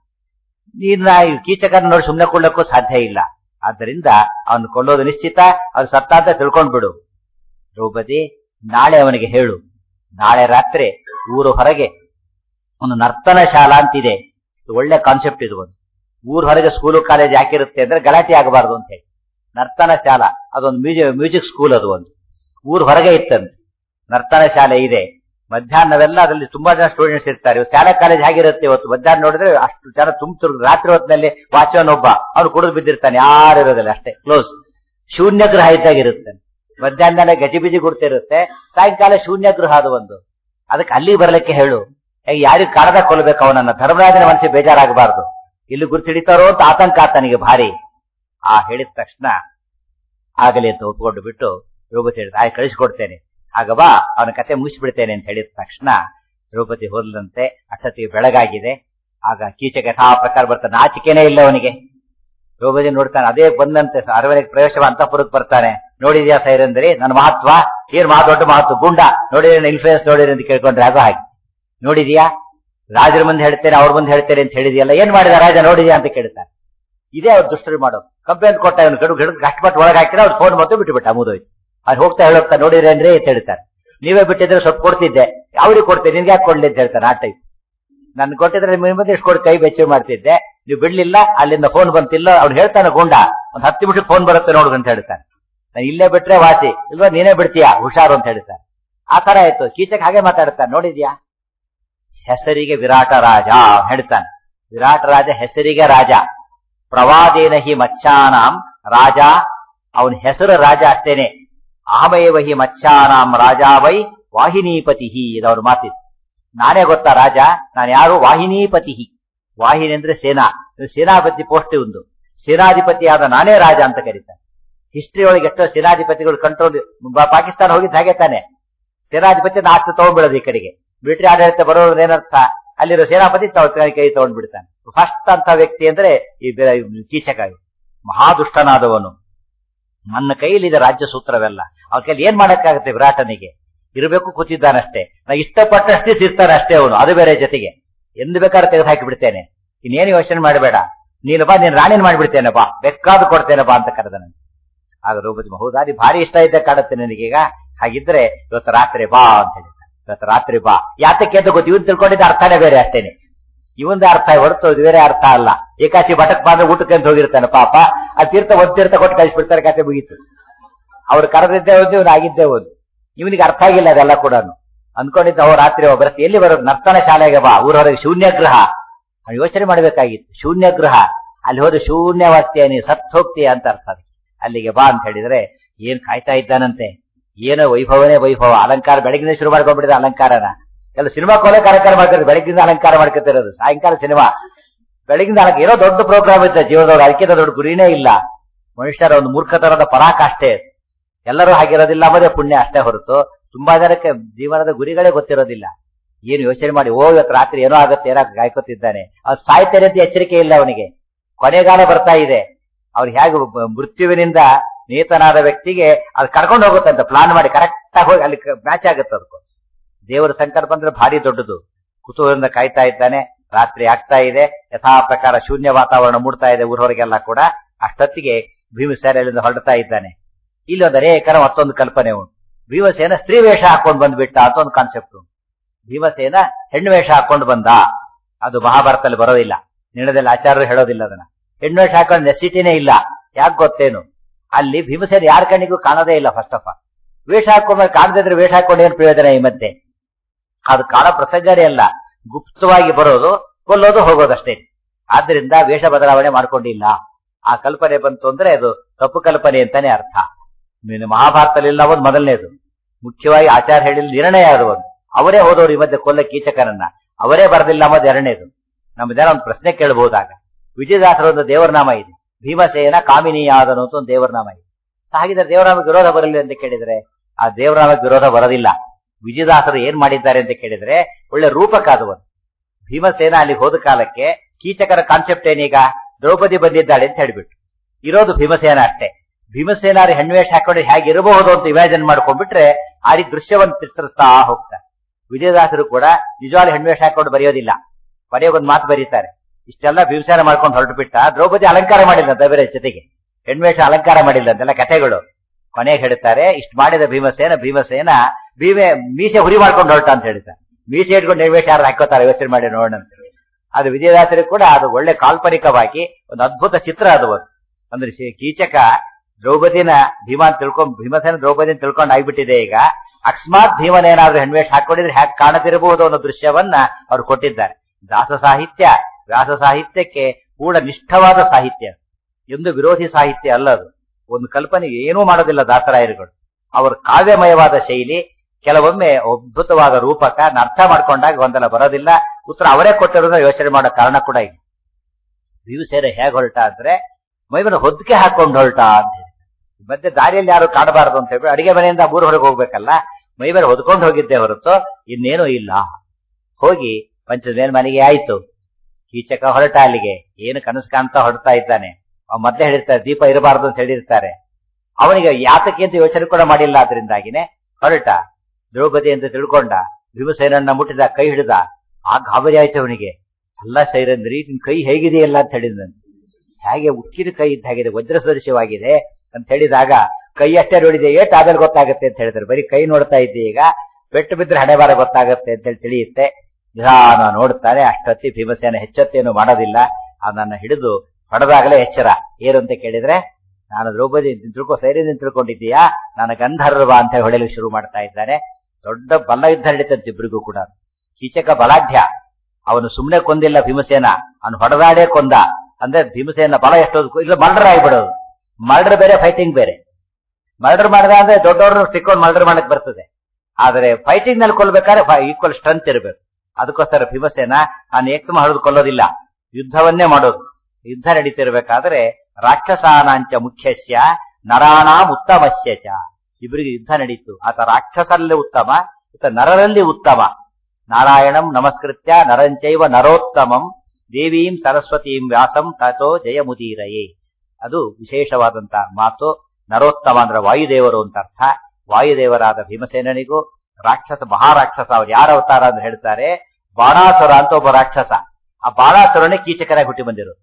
ನೀನ ಕೀಚಕನ ನೋಡಿ ಸುಮ್ಮನೆ ಕೊಡ್ಲಕ್ಕೂ ಸಾಧ್ಯ ಇಲ್ಲ. ಆದ್ದರಿಂದ ಅವನು ಕೊಲ್ಲೋದು ನಿಶ್ಚಿತ. ಅವ್ರು ಸತ್ತ ಅಂತ ತಿಳ್ಕೊಂಡ್ಬಿಡು. ದ್ರೌಪದಿ, ನಾಳೆ ಅವನಿಗೆ ಹೇಳು, ನಾಳೆ ರಾತ್ರಿ ಊರು ಹೊರಗೆ ಒಂದು ನರ್ತನ ಶಾಲಾ ಅಂತಿದೆ. ಒಳ್ಳೆ ಕಾನ್ಸೆಪ್ಟ್ ಇದು. ಒಂದು ಊರ್ ಹೊರಗೆ ಸ್ಕೂಲು ಕಾಲೇಜ್ ಯಾಕಿರುತ್ತೆ ಅಂದ್ರೆ ಗಲಾಟೆ ಆಗಬಾರ್ದು ಅಂತ ಹೇಳಿ. ನರ್ತನ ಶಾಲಾ ಅದೊಂದು ಮ್ಯೂಸಿಕ್ ಮ್ಯೂಸಿಕ್ ಸ್ಕೂಲ್. ಅದು ಒಂದು ಊರ್ ಹೊರಗೆ ಇತ್ತಂತೆ ನರ್ತನ ಶಾಲೆ ಇದೆ. ಮಧ್ಯಾಹ್ನವೆಲ್ಲ ಅದರಲ್ಲಿ ತುಂಬಾ ಜನ ಸ್ಟೂಡೆಂಟ್ಸ್ ಇರ್ತಾರೆ. ಶಾಲಾ ಕಾಲೇಜ್ ಹೇಗಿರುತ್ತೆ ಇವತ್ತು? ಮಧ್ಯಾಹ್ನ ನೋಡಿದ್ರೆ ಅಷ್ಟು ಜನ ತುಂಬ. ರಾತ್ರಿ ಹೊತ್ತಿನಲ್ಲಿ ವಾಚ್ಮನ್ ಒಬ್ಬ ಅವ್ನು ಕುಡಿದು ಬಿದ್ದಿರ್ತಾನೆ, ಯಾರು ಇರೋದಿಲ್ಲ, ಅಷ್ಟೇ ಕ್ಲೋಸ್. ಶೂನ್ಯ ಗೃಹ ಇದ್ದಾಗಿರುತ್ತೆ. ಮಧ್ಯಾಹ್ನ ಗಜಿಬಿಜಿ ಗುಡ್ತಿರುತ್ತೆ, ಸಾಯಂಕಾಲ ಶೂನ್ಯ ಗೃಹ ಅದು ಒಂದು. ಅದಕ್ಕೆ ಅಲ್ಲಿ ಬರ್ಲಿಕ್ಕೆ ಹೇಳು. ಯಾರಿಗೂ ಕಾಡದ ಕೊಲ್ಬೇಕು ಅವನನ್ನ. ಧರ್ಮರಾಜನ ಮನಸ್ಸಿಗೆ ಬೇಜಾರಾಗಬಾರ್ದು. ಇಲ್ಲಿ ಗುರುತು ಹಿಡಿತಾರೋ ಅಂತ ಆತಂಕ ಆತನಿಗೆ ಭಾರಿ. ಆ ಹೇಳಿದ ತಕ್ಷಣ ಆಗಲಿ ಅಂತ ಒಪ್ಕೊಂಡು ಬಿಟ್ಟು ದ್ರೌಪದಿ ಹೇಳಿದ, ಆಯ್ ಕಳಿಸ್ಕೊಡ್ತೇನೆ, ಆಗ ಬಾ, ಅವನ ಕತೆ ಮುಗಿಸ್ಬಿಡ್ತೇನೆ ಅಂತ ಹೇಳಿದ ತಕ್ಷಣ ದ್ರೌಪದಿ ಹೋದಂತೆ. ಅಷ್ಟೊತ್ತಿಗೆ ಬೆಳಗಾಗಿದೆ. ಆಗ ಕೀಚಕ ಯಥಾ ಪ್ರಕಾರ ಬರ್ತಾನೆ. ನಾಚಿಕೆನೇ ಇಲ್ಲ ಅವನಿಗೆ. ದ್ರೌಪದಿ ನೋಡ್ತಾನೆ, ಅದೇ ಬಂದಂತೆ ಅರವನೆಗೆ ಪ್ರವೇಶ ಅಂತಃಪುರಕ್ಕೆ ಬರ್ತಾನೆ. ನೋಡಿದ್ಯಾ ಸೈರಂದ್ರಿ ನನ್ನ ಮಹತ್ವ? ಏನ್ ಮಹಾ ದೊಡ್ಡ ಮಹತ್ವ, ಗುಂಡ ನೋಡಿದ್ರೆ ಇನ್ಫ್ಲೂಯೆನ್ಸ್ ನೋಡಿರಿ ಅಂತ ಕೇಳ್ಕೊಂಡ್ರೆ ಆಗೋ ಹಾಗೆ. ನೋಡಿದ್ಯಾ ರಾಜರ ಮುಂದೆ ಹೇಳ್ತೇನೆ, ಅವ್ರ ಮುಂದೆ ಹೇಳ್ತೇನೆ ಅಂತ ಹೇಳಿದ್ಯಲ್ಲ, ಏನ್ ಮಾಡಿದ ರಾಜ ನೋಡಿದ್ಯಾ ಅಂತ ಕೇಳ್ತಾನೆ. ಇದೇ ಅವ್ರು ದುಷ್ಟರು ಮಾಡೋದು. ಕಂಪ್ಲೇಂಟ್ ಕೊಟ್ಟ ಇವನು ಗಡು ಗಡು ಕಷ್ಟಪಟ್ಟು ಒಳಗೆ ಹಾಕಿದ್ರೆ ಅವ್ರು ಫೋನ್ ಮತ್ತು ಬಿಟ್ಟು ಬಿಟ್ಟ, ಮುಗಿದೋಯ್ತು. ಅವ್ರು ಹೋಗ್ತಾ ಹೇಳೋಗ್ತಾ ನೋಡಿರೇನ್ರಿ ಅಂತ ಹೇಳ್ತಾರೆ. ನೀವೇ ಬಿಟ್ಟಿದ್ರೆ ಸ್ವಲ್ಪ ಕೊಡ್ತಿದ್ದೆ, ಅವ್ರಿಗೆ ಕೊಡ್ತೇನೆ, ನಿನ್ಗೆ ಯಾಕೆ ಕೊಡ್ಲಿ ಅಂತ ಹೇಳ್ತಾನೆ. ಆ ಟೈಪ್ ನನ್ ಕೊಟ್ಟಿದ್ರೆ ನಿಮ್ಮ ಮುಂದೆ ಎಷ್ಟು ಕೊಟ್ಟು ಕೈ ಬೆಚ್ಚ ಮಾಡ್ತಿದ್ದೆ, ನೀವು ಬಿಡ್ಲಿಲ್ಲ, ಅಲ್ಲಿಂದ ಫೋನ್ ಬಂತಿಲ್ಲ. ಅವ್ನು ಹೇಳ್ತಾನೆ, ಗುಂಡ ಒಂದ್ ಹತ್ತು ನಿಮಿಷಕ್ಕೆ ಫೋನ್ ಬರುತ್ತೆ ನೋಡು ಅಂತ ಹೇಳ್ತಾನೆ. ನಾನು ಇಲ್ಲೇ ಬಿಟ್ರೆ ವಾಸಿ, ಇಲ್ವಾ ನೀನೇ ಬಿಡ್ತೀಯಾ ಹುಷಾರು ಅಂತ ಹೇಳ್ತಾನೆ. ಆ ತರ ಆಯ್ತು. ಕೀಚಕ್ ಹಾಗೆ ಮಾತಾಡ್ತಾನೆ. ನೋಡಿದ್ಯಾ, ಹೆಸರಿಗೆ ವಿರಾಟ ರಾಜ ಹೇಳ್ತಾನೆ. ವಿರಾಟ ರಾಜ ಹೆಸರಿಗೆ ರಾಜ. ಪ್ರವಾದೇನ ಹಿ ಮಚ್ಚಾನಾಂ ರಾಜ, ಅವನ ಹೆಸರು ರಾಜ ಅಷ್ಟೇನೆ. ಆಮಯವ ಹಿ ಮಚ್ಚಾನಾಂ ರಾಜ ವೈ ವಾಹಿನೀಪತಿ. ಇದವ್ರ ಮಾತಿತ್ತು. ನಾನೇ ಗೊತ್ತಾ ರಾಜ, ನಾನು ಯಾರು? ವಾಹಿನೀಪತಿ. ವಾಹಿನಿ ಅಂದ್ರೆ ಸೇನಾ, ಸೇನಾಪತಿ ಪೋಸ್ಟ್ ಒಂದು. ಸೇನಾಧಿಪತಿಯಾದ ನಾನೇ ರಾಜ ಅಂತ ಕರೀತಾನೆ. ಹಿಸ್ಟ್ರಿ ಒಳಗೆ ಎಷ್ಟೋ ಸೇನಾಧಿಪತಿಗಳು ಕಂಟ್ರೋಲ್. ಪಾಕಿಸ್ತಾನ ಹೋಗಿದ್ದು ಹಾಗೆ ತಾನೆ. ಸೇನಾಧಿಪತಿ ನಾಲ್ಕು ತಗೊಂಡ್ಬಿಡೋದು ಈ ಕಡೆಗೆ. ಮಿಲಿಟರಿ ಆಡಳಿತ ಬರೋದು ಏನರ್ಥ? ಅಲ್ಲಿರೋ ಸೇನಾಪತಿ ಕೈ ತಗೊಂಡ್ಬಿಡ್ತಾನೆ. ಫಸ್ಟ್ ಅಂತ ವ್ಯಕ್ತಿ ಅಂದ್ರೆ ಈ ಕೀಚಕ. ಮಹಾದುಷ್ಟನಾದವನು. ನನ್ನ ಕೈಲಿದೆ ರಾಜ್ಯ ಸೂತ್ರವೆಲ್ಲ. ಅವನ ಕೈಲಿ ಏನ್ ಮಾಡಕ್ಕಾಗತ್ತೆ? ವಿರಾಟನಿಗೆ ಇರಬೇಕು, ಕೂತಿದ್ದಾನಷ್ಟೇ. ನಾ ಇಷ್ಟಪಟ್ಟಷ್ಟೇ ಸಿರ್ತಾನೆ ಅಷ್ಟೇ ಅವನು. ಅದು ಬೇರೆ ಜೊತೆಗೆ ಎಂದು ಬೇಕಾದ್ರೆ ತೆಗೆದು ಹಾಕಿ ಬಿಡ್ತೇನೆ. ಇನ್ನೇನು ಯೋಚನೆ ಮಾಡಬೇಡ, ನೀನು ಬಾ, ನೀನ್ ರಾಣಿನ ಮಾಡ್ಬಿಡ್ತೇನೆ ಬಾ, ಬೇಕಾದ್ರೂ ಕೊಡ್ತೇನೆ ಬಾ ಅಂತ ಕರೆದ ನನಗೆ. ಆಗ ದ್ರೌಪದಿ, ಹೌದಾ, ಅದು ಭಾರಿ ಇಷ್ಟ ಇದ್ದ ಕಾಡುತ್ತೆ ನನಗೀಗ. ಹಾಗಿದ್ರೆ ಇವತ್ತು ರಾತ್ರಿ ಬಾ ಅಂತ ಹೇಳಿದ. ಇವತ್ತು ರಾತ್ರಿ ಬಾ ಯಾತಕ್ಕೆ ಅಂತ ಗೊತ್ತು. ಇವನ್ ತಿಳ್ಕೊಂಡಿದ್ದ ಅರ್ಥನೇ ಬೇರೆ ಅಷ್ಟೇನೆ. ಇವಂದೇ ಅರ್ಥ ಹೊರತು ಬೇರೆ ಅರ್ಥ ಅಲ್ಲ. ಏಕಾಶಿ ಬಟಕ್ ಬಾಂದ್ರೆ ಊಟಕ್ಕೆ ಅಂತ ಹೋಗಿರ್ತಾನೆ ಪಾಪ. ಆ ತೀರ್ಥ ಒಂದ್ ತೀರ್ಥ ಕೊಟ್ಟು ಕಳಿಸ್ಬಿಡ್ತಾರೆ, ಕತೆ ಮುಗೀತು. ಅವ್ರು ಕರೆದಿದ್ದೇ ಒಂದು, ಇವನು ಆಗಿದ್ದೇ ಒಂದು. ಇವನಿಗೆ ಅರ್ಥ ಆಗಿಲ್ಲ ಅದೆಲ್ಲ ಕೂಡ. ಅಂದ್ಕೊಂಡಿದ್ದ ಅವ್ರು ರಾತ್ರಿ ಬರುತ್ತೆ. ಎಲ್ಲಿ ಬರೋದು? ನರ್ತನ ಶಾಲೆಗೆ ಬಾ, ಊರವರೆಗೆ ಶೂನ್ಯ ಗೃಹ. ಅವ್ನು ಯೋಚನೆ ಮಾಡ್ಬೇಕಾಗಿತ್ತು. ಶೂನ್ಯ ಗೃಹ, ಅಲ್ಲಿ ಹೋದ್ರೆ ಶೂನ್ಯವಾಗ್ತೀಯ, ನೀ ಸತ್ ಹೋಗ್ತೀಯ ಅಂತ ಅರ್ಥ. ಅಲ್ಲಿಗೆ ಬಾ ಅಂತ ಹೇಳಿದ್ರೆ ಏನ್ ಕಾಯ್ತಾ ಇದ್ದಾನಂತೆ. ಏನೋ ವೈಭವನೇ ವೈಭವ. ಅಲಂಕಾರ ಬೆಳಗಿನ ಶುರು ಮಾಡ್ಕೊಂಡ್ಬಿಟ್ಟಿದೆ ಅಲಂಕಾರನ. ಎಲ್ಲ ಸಿನಿಮಾ ಕೋಲೆ ಕಾರ್ಯಕ್ರಮ ಮಾಡ್ತಾರೆ, ಬೆಳಗಿಂದ ಅಲಂಕಾರ ಮಾಡ್ಕೊತಿರೋದು. ಸಾಯಂಕಾಲ ಸಿನಿಮಾ, ಬೆಳಗಿಂದ ಅಲಂಕಾರ. ಏನೋ ದೊಡ್ಡ ಪ್ರೋಗ್ರಾಮ್ ಇರುತ್ತೆ ಜೀವನದವ್ರು. ಅದಕ್ಕಿಂತ ದೊಡ್ಡ ಗುರಿನೇ ಇಲ್ಲ. ಮನುಷ್ಯರ ಒಂದು ಮೂರ್ಖತನದ ಪರಾಕಾಷ್ಠೆ. ಎಲ್ಲರೂ ಹಾಗಿರೋದಿಲ್ಲ ಅನ್ನೋದೇ ಪುಣ್ಯ ಅಷ್ಟೇ ಹೊರತು ತುಂಬಾ ಜನಕ್ಕೆ ಜೀವನದ ಗುರಿಗಳೇ ಗೊತ್ತಿರೋದಿಲ್ಲ. ಏನು ಯೋಚನೆ ಮಾಡಿ, ಓ ಇವತ್ತು ರಾತ್ರಿ ಏನೋ ಆಗುತ್ತೆ, ಏನೋ ಗಾಯ್ಕೊತಿದ್ದಾನೆ, ಅವ್ರು ಸಾಯ್ತಾರೆ ಅಂತ ಎಚ್ಚರಿಕೆ ಇಲ್ಲ ಅವನಿಗೆ. ಕೊನೆಗಾಲ ಬರ್ತಾ ಇದೆ. ಅವ್ರು ಹೇಗೆ ಮೃತ್ಯುವಿನಿಂದ ನೇತನಾದ ವ್ಯಕ್ತಿಗೆ ಅದು ಕರ್ಕೊಂಡು ಹೋಗುತ್ತೆ ಅಂತ ಪ್ಲಾನ್ ಮಾಡಿ ಕರೆಕ್ಟ್ ಆಗಿ ಹೋಗಿ ಅಲ್ಲಿ ಮ್ಯಾಚ್ ಆಗುತ್ತೆ. ಅದಕ್ಕೂ ದೇವರ ಸಂಕಲ್ಪ ಬಂದ್ರೆ ಭಾರಿ ದೊಡ್ಡದು. ಕುತೂಹಲದಿಂದ ಕಾಯ್ತಾ ಇದ್ದಾನೆ. ರಾತ್ರಿ ಆಗ್ತಾ ಇದೆ. ಯಥಾ ಪ್ರಕಾರ ಶೂನ್ಯ ವಾತಾವರಣ ಮೂಡ್ತಾ ಇದೆ ಊರವರೆಗೆಲ್ಲ ಕೂಡ. ಅಷ್ಟೊತ್ತಿಗೆ ಭೀಮಸೇನ ಇಲ್ಲಿಂದ ಹೊರಡ್ತಾ ಇದ್ದಾನೆ. ಇಲ್ಲಿ ಒಂದು ಅನೇಕರ ಮತ್ತೊಂದು ಕಲ್ಪನೆ ಉಂಟು. ಭೀಮಸೇನ ಸ್ತ್ರೀ ವೇಷ ಹಾಕೊಂಡು ಬಂದ್ಬಿಟ್ಟ ಅಂತ ಒಂದು ಕಾನ್ಸೆಪ್ಟ್ ಉಂಟು. ಭೀಮಸೇನ ಹೆಣ್ಣು ವೇಷ ಹಾಕೊಂಡು ಬಂದ. ಅದು ಮಹಾಭಾರತದಲ್ಲಿ ಬರೋದಿಲ್ಲ, ನಿರ್ಣಯದಲ್ಲಿ ಆಚಾರ್ಯರು ಹೇಳೋದಿಲ್ಲ ಅದನ್ನ. ಹೆಣ್ಣು ವೇಷ ಹಾಕೊಂಡು ನೆಸಿಟಿನೇ ಇಲ್ಲ. ಯಾಕೆ ಗೊತ್ತೇನು? ಅಲ್ಲಿ ಭೀಮಸೇನ ಯಾರ ಕಣ್ಣಿಗೂ ಕಾಣೋದೇ ಇಲ್ಲ. ಫಸ್ಟ್ ಆಫ್ ಆಲ್ ವೇಷ ಹಾಕೊಂಡ್ರೆ ಕಾಣದಿದ್ರೆ ವೇಷ ಹಾಕೊಂಡು ಏನ್ ಪ್ರಯೋಜನ ಈ ಮಧ್ಯೆ? ಅದು ಕಾಣೋ ಪ್ರಸಂಗನೇ ಅಲ್ಲ. ಗುಪ್ತವಾಗಿ ಬರೋದು, ಕೊಲ್ಲೋದು, ಹೋಗೋದಷ್ಟೇ. ಆದ್ರಿಂದ ವೇಷ ಬದಲಾವಣೆ ಮಾಡ್ಕೊಂಡಿಲ್ಲ. ಆ ಕಲ್ಪನೆ ಬಂತು ಅಂದ್ರೆ ಅದು ತಪ್ಪು ಕಲ್ಪನೆ ಅಂತಾನೆ ಅರ್ಥ. ನೀನು ಮಹಾಭಾರತದಲ್ಲಿ ಒಂದು ಮೊದಲನೇದು ಮುಖ್ಯವಾಗಿ ಆಚಾರ್ಯ ಹೇಳಿದ ನಿರ್ಣಯ ಅದು ಒಂದು. ಅವರೇ ಹೋದವರು ಈ ಮಧ್ಯೆ ಕೊಲ್ಲ ಕೀಚಕನನ್ನ, ಅವರೇ ಬರದಿಲ್ಲ ಅನ್ನೋದು ಎರಡನೇದು. ನಮ್ಮ ಜನ ಒಂದು ಪ್ರಶ್ನೆ ಕೇಳಬಹುದಾಗ, ವಿಜಯದಾಸರ ಒಂದು ದೇವರನಾಮ ಇದೆ, ಭೀಮಸೇನ ಕಾಮಿನಿಯಾದನು ಅಂತ ಒಂದು ದೇವರನಾಮ ಇದೆ. ಹಾಗಿದ್ರೆ ದೇವರಾಮಕ್ಕೆ ವಿರೋಧ ಬರಲಿಲ್ಲ ಅಂತ ಕೇಳಿದ್ರೆ ಆ ದೇವರಾಮಕ್ಕೆ ವಿರೋಧ ಬರೋದಿಲ್ಲ. ವಿಜಯದಾಸರು ಏನ್ ಮಾಡಿದ್ದಾರೆ ಅಂತ ಕೇಳಿದ್ರೆ ಒಳ್ಳೆ ರೂಪಕ ಅದು ಒಂದು. ಭೀಮಸೇನ ಅಲ್ಲಿ ಹೋದ ಕಾಲಕ್ಕೆ ಕೀಚಕರ ಕಾನ್ಸೆಪ್ಟ್ ಏನೀಗ, ದ್ರೌಪದಿ ಬಂದಿದ್ದಾಳೆ ಅಂತ ಹೇಳ್ಬಿಟ್ಟು ಇರೋದು ಭೀಮಸೇನ ಅಷ್ಟೇ. ಭೀಮಸೇನಾರಿ ಹೆಣ್ವೇಷ ಹಾಕೊಂಡ್ರೆ ಹೇಗಿರಬಹುದು ಅಂತ ಇಮ್ಯಾಜಿನ್ ಮಾಡ್ಕೊಂಡ್ಬಿಟ್ರೆ ಆ ರೀತಿ ದೃಶ್ಯವನ್ನು ಚಿತ್ರಿಸ್ತಾ ಹೋಗ್ತಾರೆ. ವಿಜಯದಾಸರು ಕೂಡ ನಿಜವಾದ ಹೆಣ್ವೇಷ ಹಾಕೊಂಡು ಬರೆಯೋದಿಲ್ಲ, ಬರೆಯೋಗೊಂದು ಮಾತು ಬರೀತಾರೆ. ಇಷ್ಟೆಲ್ಲ ಭೀಮಸೇನ ಮಾಡ್ಕೊಂಡು ಹೊರಟು ಬಿಟ್ಟ, ದ್ರೌಪದಿ ಅಲಂಕಾರ ಮಾಡಿಲ್ಲ ಅಂತ, ಬೇರೆ ಜೊತೆಗೆ ಹೆಣ್ವೇಷ ಅಲಂಕಾರ ಮಾಡಿಲ್ಲ ಅಂತೆಲ್ಲ ಕಥೆಗಳು. ಕೊನೆಗೆ ಹೇಳ್ತಾರೆ, ಇಷ್ಟು ಮಾಡಿದ ಭೀಮಸೇನ ಭೀಮಸೇನ ಭೀಮೆ ಮೀಸೆ ಹುರಿ ಮಾಡ್ಕೊಂಡು ಹೊರಟ ಅಂತ ಹೇಳ್ತಾರೆ. ಮೀಸೆ ಇಟ್ಕೊಂಡು ಹೆಣ್ವೇಷ ಯಾರು ಹಾಕೋತಾರೆ ಯೋಚನೆ ಮಾಡಿ ನೋಡೋಣ ಅಂತ. ಅದು ವಿಜಯದಾಸರಿಗೆ ಕೂಡ ಅದು ಒಳ್ಳೆ ಕಾಲ್ಪನಿಕವಾಗಿ ಒಂದು ಅದ್ಭುತ ಚಿತ್ರ ಅದು. ಅಂದ್ರೆ ಕೀಚಕ ದ್ರೌಪದಿನ ಭೀಮಾ ತಿಳ್ಕೊಂಡ್ ಭೀಮಸೇನ ದ್ರೌಪದಿನ ತಿಳ್ಕೊಂಡು ಆಗ್ಬಿಟ್ಟಿದೆ. ಈಗ ಅಕಸ್ಮಾತ್ ಭೀಮನೇನಾದ್ರೂ ಹೆಣ್ವೇಷ ಹಾಕೊಂಡಿದ್ರೆ ಹ್ಯಾಕ್ ಕಾಣತಿರಬಹುದು ಅನ್ನೋ ದೃಶ್ಯವನ್ನ ಅವ್ರು ಕೊಟ್ಟಿದ್ದಾರೆ. ದಾಸ ಸಾಹಿತ್ಯ ವ್ಯಾಸ ಸಾಹಿತ್ಯಕ್ಕೆ ಕೂಡ ನಿಷ್ಠವಾದ ಸಾಹಿತ್ಯ, ಎಂದು ವಿರೋಧಿ ಸಾಹಿತ್ಯ ಅಲ್ಲ ಅದು. ಒಂದು ಕಲ್ಪನೆಗೆ ಏನೂ ಮಾಡೋದಿಲ್ಲ ದಾಸರಾಯರುಗಳು. ಅವರ ಕಾವ್ಯಮಯವಾದ ಶೈಲಿ, ಕೆಲವೊಮ್ಮೆ ಅದ್ಭುತವಾದ ರೂಪಕ, ಅರ್ಥ ಮಾಡ್ಕೊಂಡಾಗ ಗೊಂದಲ ಬರೋದಿಲ್ಲ. ಉತ್ತರ ಅವರೇ ಕೊಟ್ಟಿರೋದ್ರ ಯೋಚನೆ ಮಾಡೋ ಕಾರಣ ಕೂಡ ಇದೆ. ಭೀಮಸೇನ ಹೇಗೆ ಹೊರಟ ಅಂದ್ರೆ ಮೈಮೇಲೆ ಹೊದ್ಕೆ ಹಾಕೊಂಡು ಹೊರಟ ಅಂತ ಹೇಳಿ, ಮಧ್ಯೆ ದಾರಿಯಲ್ಲಿ ಯಾರು ಕಾಡಬಾರದು ಅಂತ ಹೇಳಿ ಅಡಿಗೆ ಮನೆಯಿಂದ ಮೂರು ಹೊರಗೆ ಹೋಗ್ಬೇಕಲ್ಲ, ಮೈಮೇಲೆ ಹೊದ್ಕೊಂಡು ಹೋಗಿದ್ದೆ ಹೊರತು ಇನ್ನೇನೂ ಇಲ್ಲ. ಹೋಗಿ ಪಂಚದ ಮೇಲೆ ಮನೆಗೆ ಆಯ್ತು. ಕೀಚಕ ಹೊರಟ ಅಲ್ಲಿಗೆ, ಏನು ಕನಸು ಕಾಣ್ತಾ ಹೊರಡ್ತಾ ಇದ್ದಾನೆ. ಅವ್ ಮೊದ್ಲೇ ಹೇಳಿರ್ತಾರೆ ದೀಪ ಇರಬಾರದು ಅಂತ ಹೇಳಿರ್ತಾರೆ. ಅವನಿಗೆ ಯಾತಕ್ಕೆ ಅಂತ ಯೋಚನೆ ಕೂಡ ಮಾಡಿಲ್ಲ. ಅದರಿಂದಾಗಿನೇ ಹೊರಟ. ದ್ರೌಪದಿ ಅಂತ ತಿಳ್ಕೊಂಡ, ಭೀಮಸೇನನ್ನ ಮುಟ್ಟಿದ, ಕೈ ಹಿಡಿದ. ಆ ಗಾಬರಿ ಆಯ್ತು ಅವನಿಗೆ. ಅಲ್ಲ ಸೈರಂದ್ರಿ, ನಿನ್ ಕೈ ಹೇಗಿದೆಯಲ್ಲ ಅಂತ ಹೇಳಿದಂತೆ. ಹೇಗೆ ಉಕ್ಕಿನ ಕೈ ಇದ್ದ ಹಾಗಿದೆ, ವಜ್ರ ಸದೃಶ್ಯವಾಗಿದೆ ಅಂತ ಹೇಳಿದಾಗ ಕೈ ಅಷ್ಟೇ ನೋಡಿದೆ, ಏಟ್ ಆಮೇಲೆ ಗೊತ್ತಾಗುತ್ತೆ ಅಂತ ಹೇಳಿದ್ರೆ, ಬರೀ ಕೈ ನೋಡ್ತಾ ಇದ್ದೆ, ಈಗ ಪೆಟ್ಟು ಬಿದ್ರೆ ಹಣೆ ಬಾರ ಗೊತ್ತಾಗುತ್ತೆ ಅಂತ ಹೇಳಿ ತಿಳಿಯುತ್ತೆ. ನಿಧಾನ ನೋಡ್ತಾನೆ. ಅಷ್ಟೊತ್ತಿ ಭೀಮಸೇನ ಹೆಚ್ಚೊತ್ತೇನು ಮಾಡೋದಿಲ್ಲ. ಅವನನ್ನ ಹಿಡಿದು ಹೊಡೆದಾಗಲೇ ಎಚ್ಚರ. ಏನು ಅಂತ ಕೇಳಿದ್ರೆ, ನಾನು ದ್ರೌಪದಿ ತಿಳ್ಕೊ ಸೈರ್ಯ ತಿಳ್ಕೊಂಡಿದ್ದೀಯಾ, ನಾನು ಗಂಧರ್ವ ಅಂತ ಹೇಳಿ ಹೊಡೆಯಲಿಕ್ಕೆ ಶುರು ಮಾಡ್ತಾ ಇದ್ದಾನೆ. ದೊಡ್ಡ ಬಲ ಯುದ್ಧ ನಡೀತಂತೆ ಇಬ್ಬರಿಗೂ ಕೂಡ. ಕೀಚಕ ಬಲಾಢ್ಯ, ಅವನು ಸುಮ್ಮನೆ ಕೊಂದಿಲ್ಲ ಭೀಮಸೇನ, ಅವನು ಹೊಡೆದಾಡೇ ಕೊಂದ. ಅಂದ್ರೆ ಭೀಮಸೇನ ಬಲ ಎಷ್ಟೋದು ಇಲ್ಲ, ಮರ್ಡರ್ ಆಗಿಬಿಡೋದು. ಮರ್ಡರ್ ಬೇರೆ, ಫೈಟಿಂಗ್ ಬೇರೆ. ಮರ್ಡರ್ ಮಾಡಿದ ಅಂದ್ರೆ ದೊಡ್ಡವ್ರನ್ನ ಸಿಕ್ಕೊಂಡು ಮರ್ಡರ್ ಮಾಡಕ್ ಬರ್ತದೆ. ಆದ್ರೆ ಫೈಟಿಂಗ್ ನಲ್ಲಿ ಕೊಲ್ಬೇಕಾದ್ರೆ ಈಕ್ವಲ್ ಸ್ಟ್ರೆಂತ್ ಇರಬೇಕು. ಅದಕ್ಕೋಸ್ಕರ ಭೀಮಸೇನ ನಾನು ಏಕ್ತಮ ಹೊಡೆದು ಕೊಲ್ಲೋದಿಲ್ಲ, ಯುದ್ಧವನ್ನೇ ಮಾಡೋದು. ಯುದ್ಧ ನಡೀತಿರ್ಬೇಕಾದ್ರೆ ರಾಕ್ಷಸಾನಾಂಚ ಮುಖ್ಯಸ್ಯ ನರಾಣಾಂ ಉತ್ತಮಸ್ಯ ಚ, ಇಬ್ಬರಿಗೆ ಯುದ್ಧ ನಡೀತು. ಆತ ರಾಕ್ಷಸರಲ್ಲಿ ಉತ್ತಮ, ಈತ ನರರಲ್ಲಿ ಉತ್ತಮ. ನಾರಾಯಣಂ ನಮಸ್ಕೃತ್ಯ ನರಂಚೈವ ನರೋತ್ತಮಂ ದೇವೀಂ ಸರಸ್ವತೀಂ ವ್ಯಾಸಂ ತಥೋ ಜಯಮುದೀರಯೇ. ಅದು ವಿಶೇಷವಾದಂತ ಮಾತು. ನರೋತ್ತಮ ಅಂದ್ರೆ ವಾಯುದೇವರು ಅಂತ ಅರ್ಥ. ವಾಯುದೇವರಾದ ಭೀಮಸೇನನಿಗೂ ರಾಕ್ಷಸ ಮಹಾರಾಕ್ಷಸ, ಅವ್ರು ಯಾರ ಅವತಾರ ಅಂತ ಹೇಳ್ತಾರೆ, ಬಾಣಾಸುರ ಅಂತ ಒಬ್ಬ ರಾಕ್ಷಸ. ಆ ಬಾಣಾಸುರನೇ ಕೀಚಕರಾಗಿ ಹುಟ್ಟಿ ಬಂದಿರೋದು.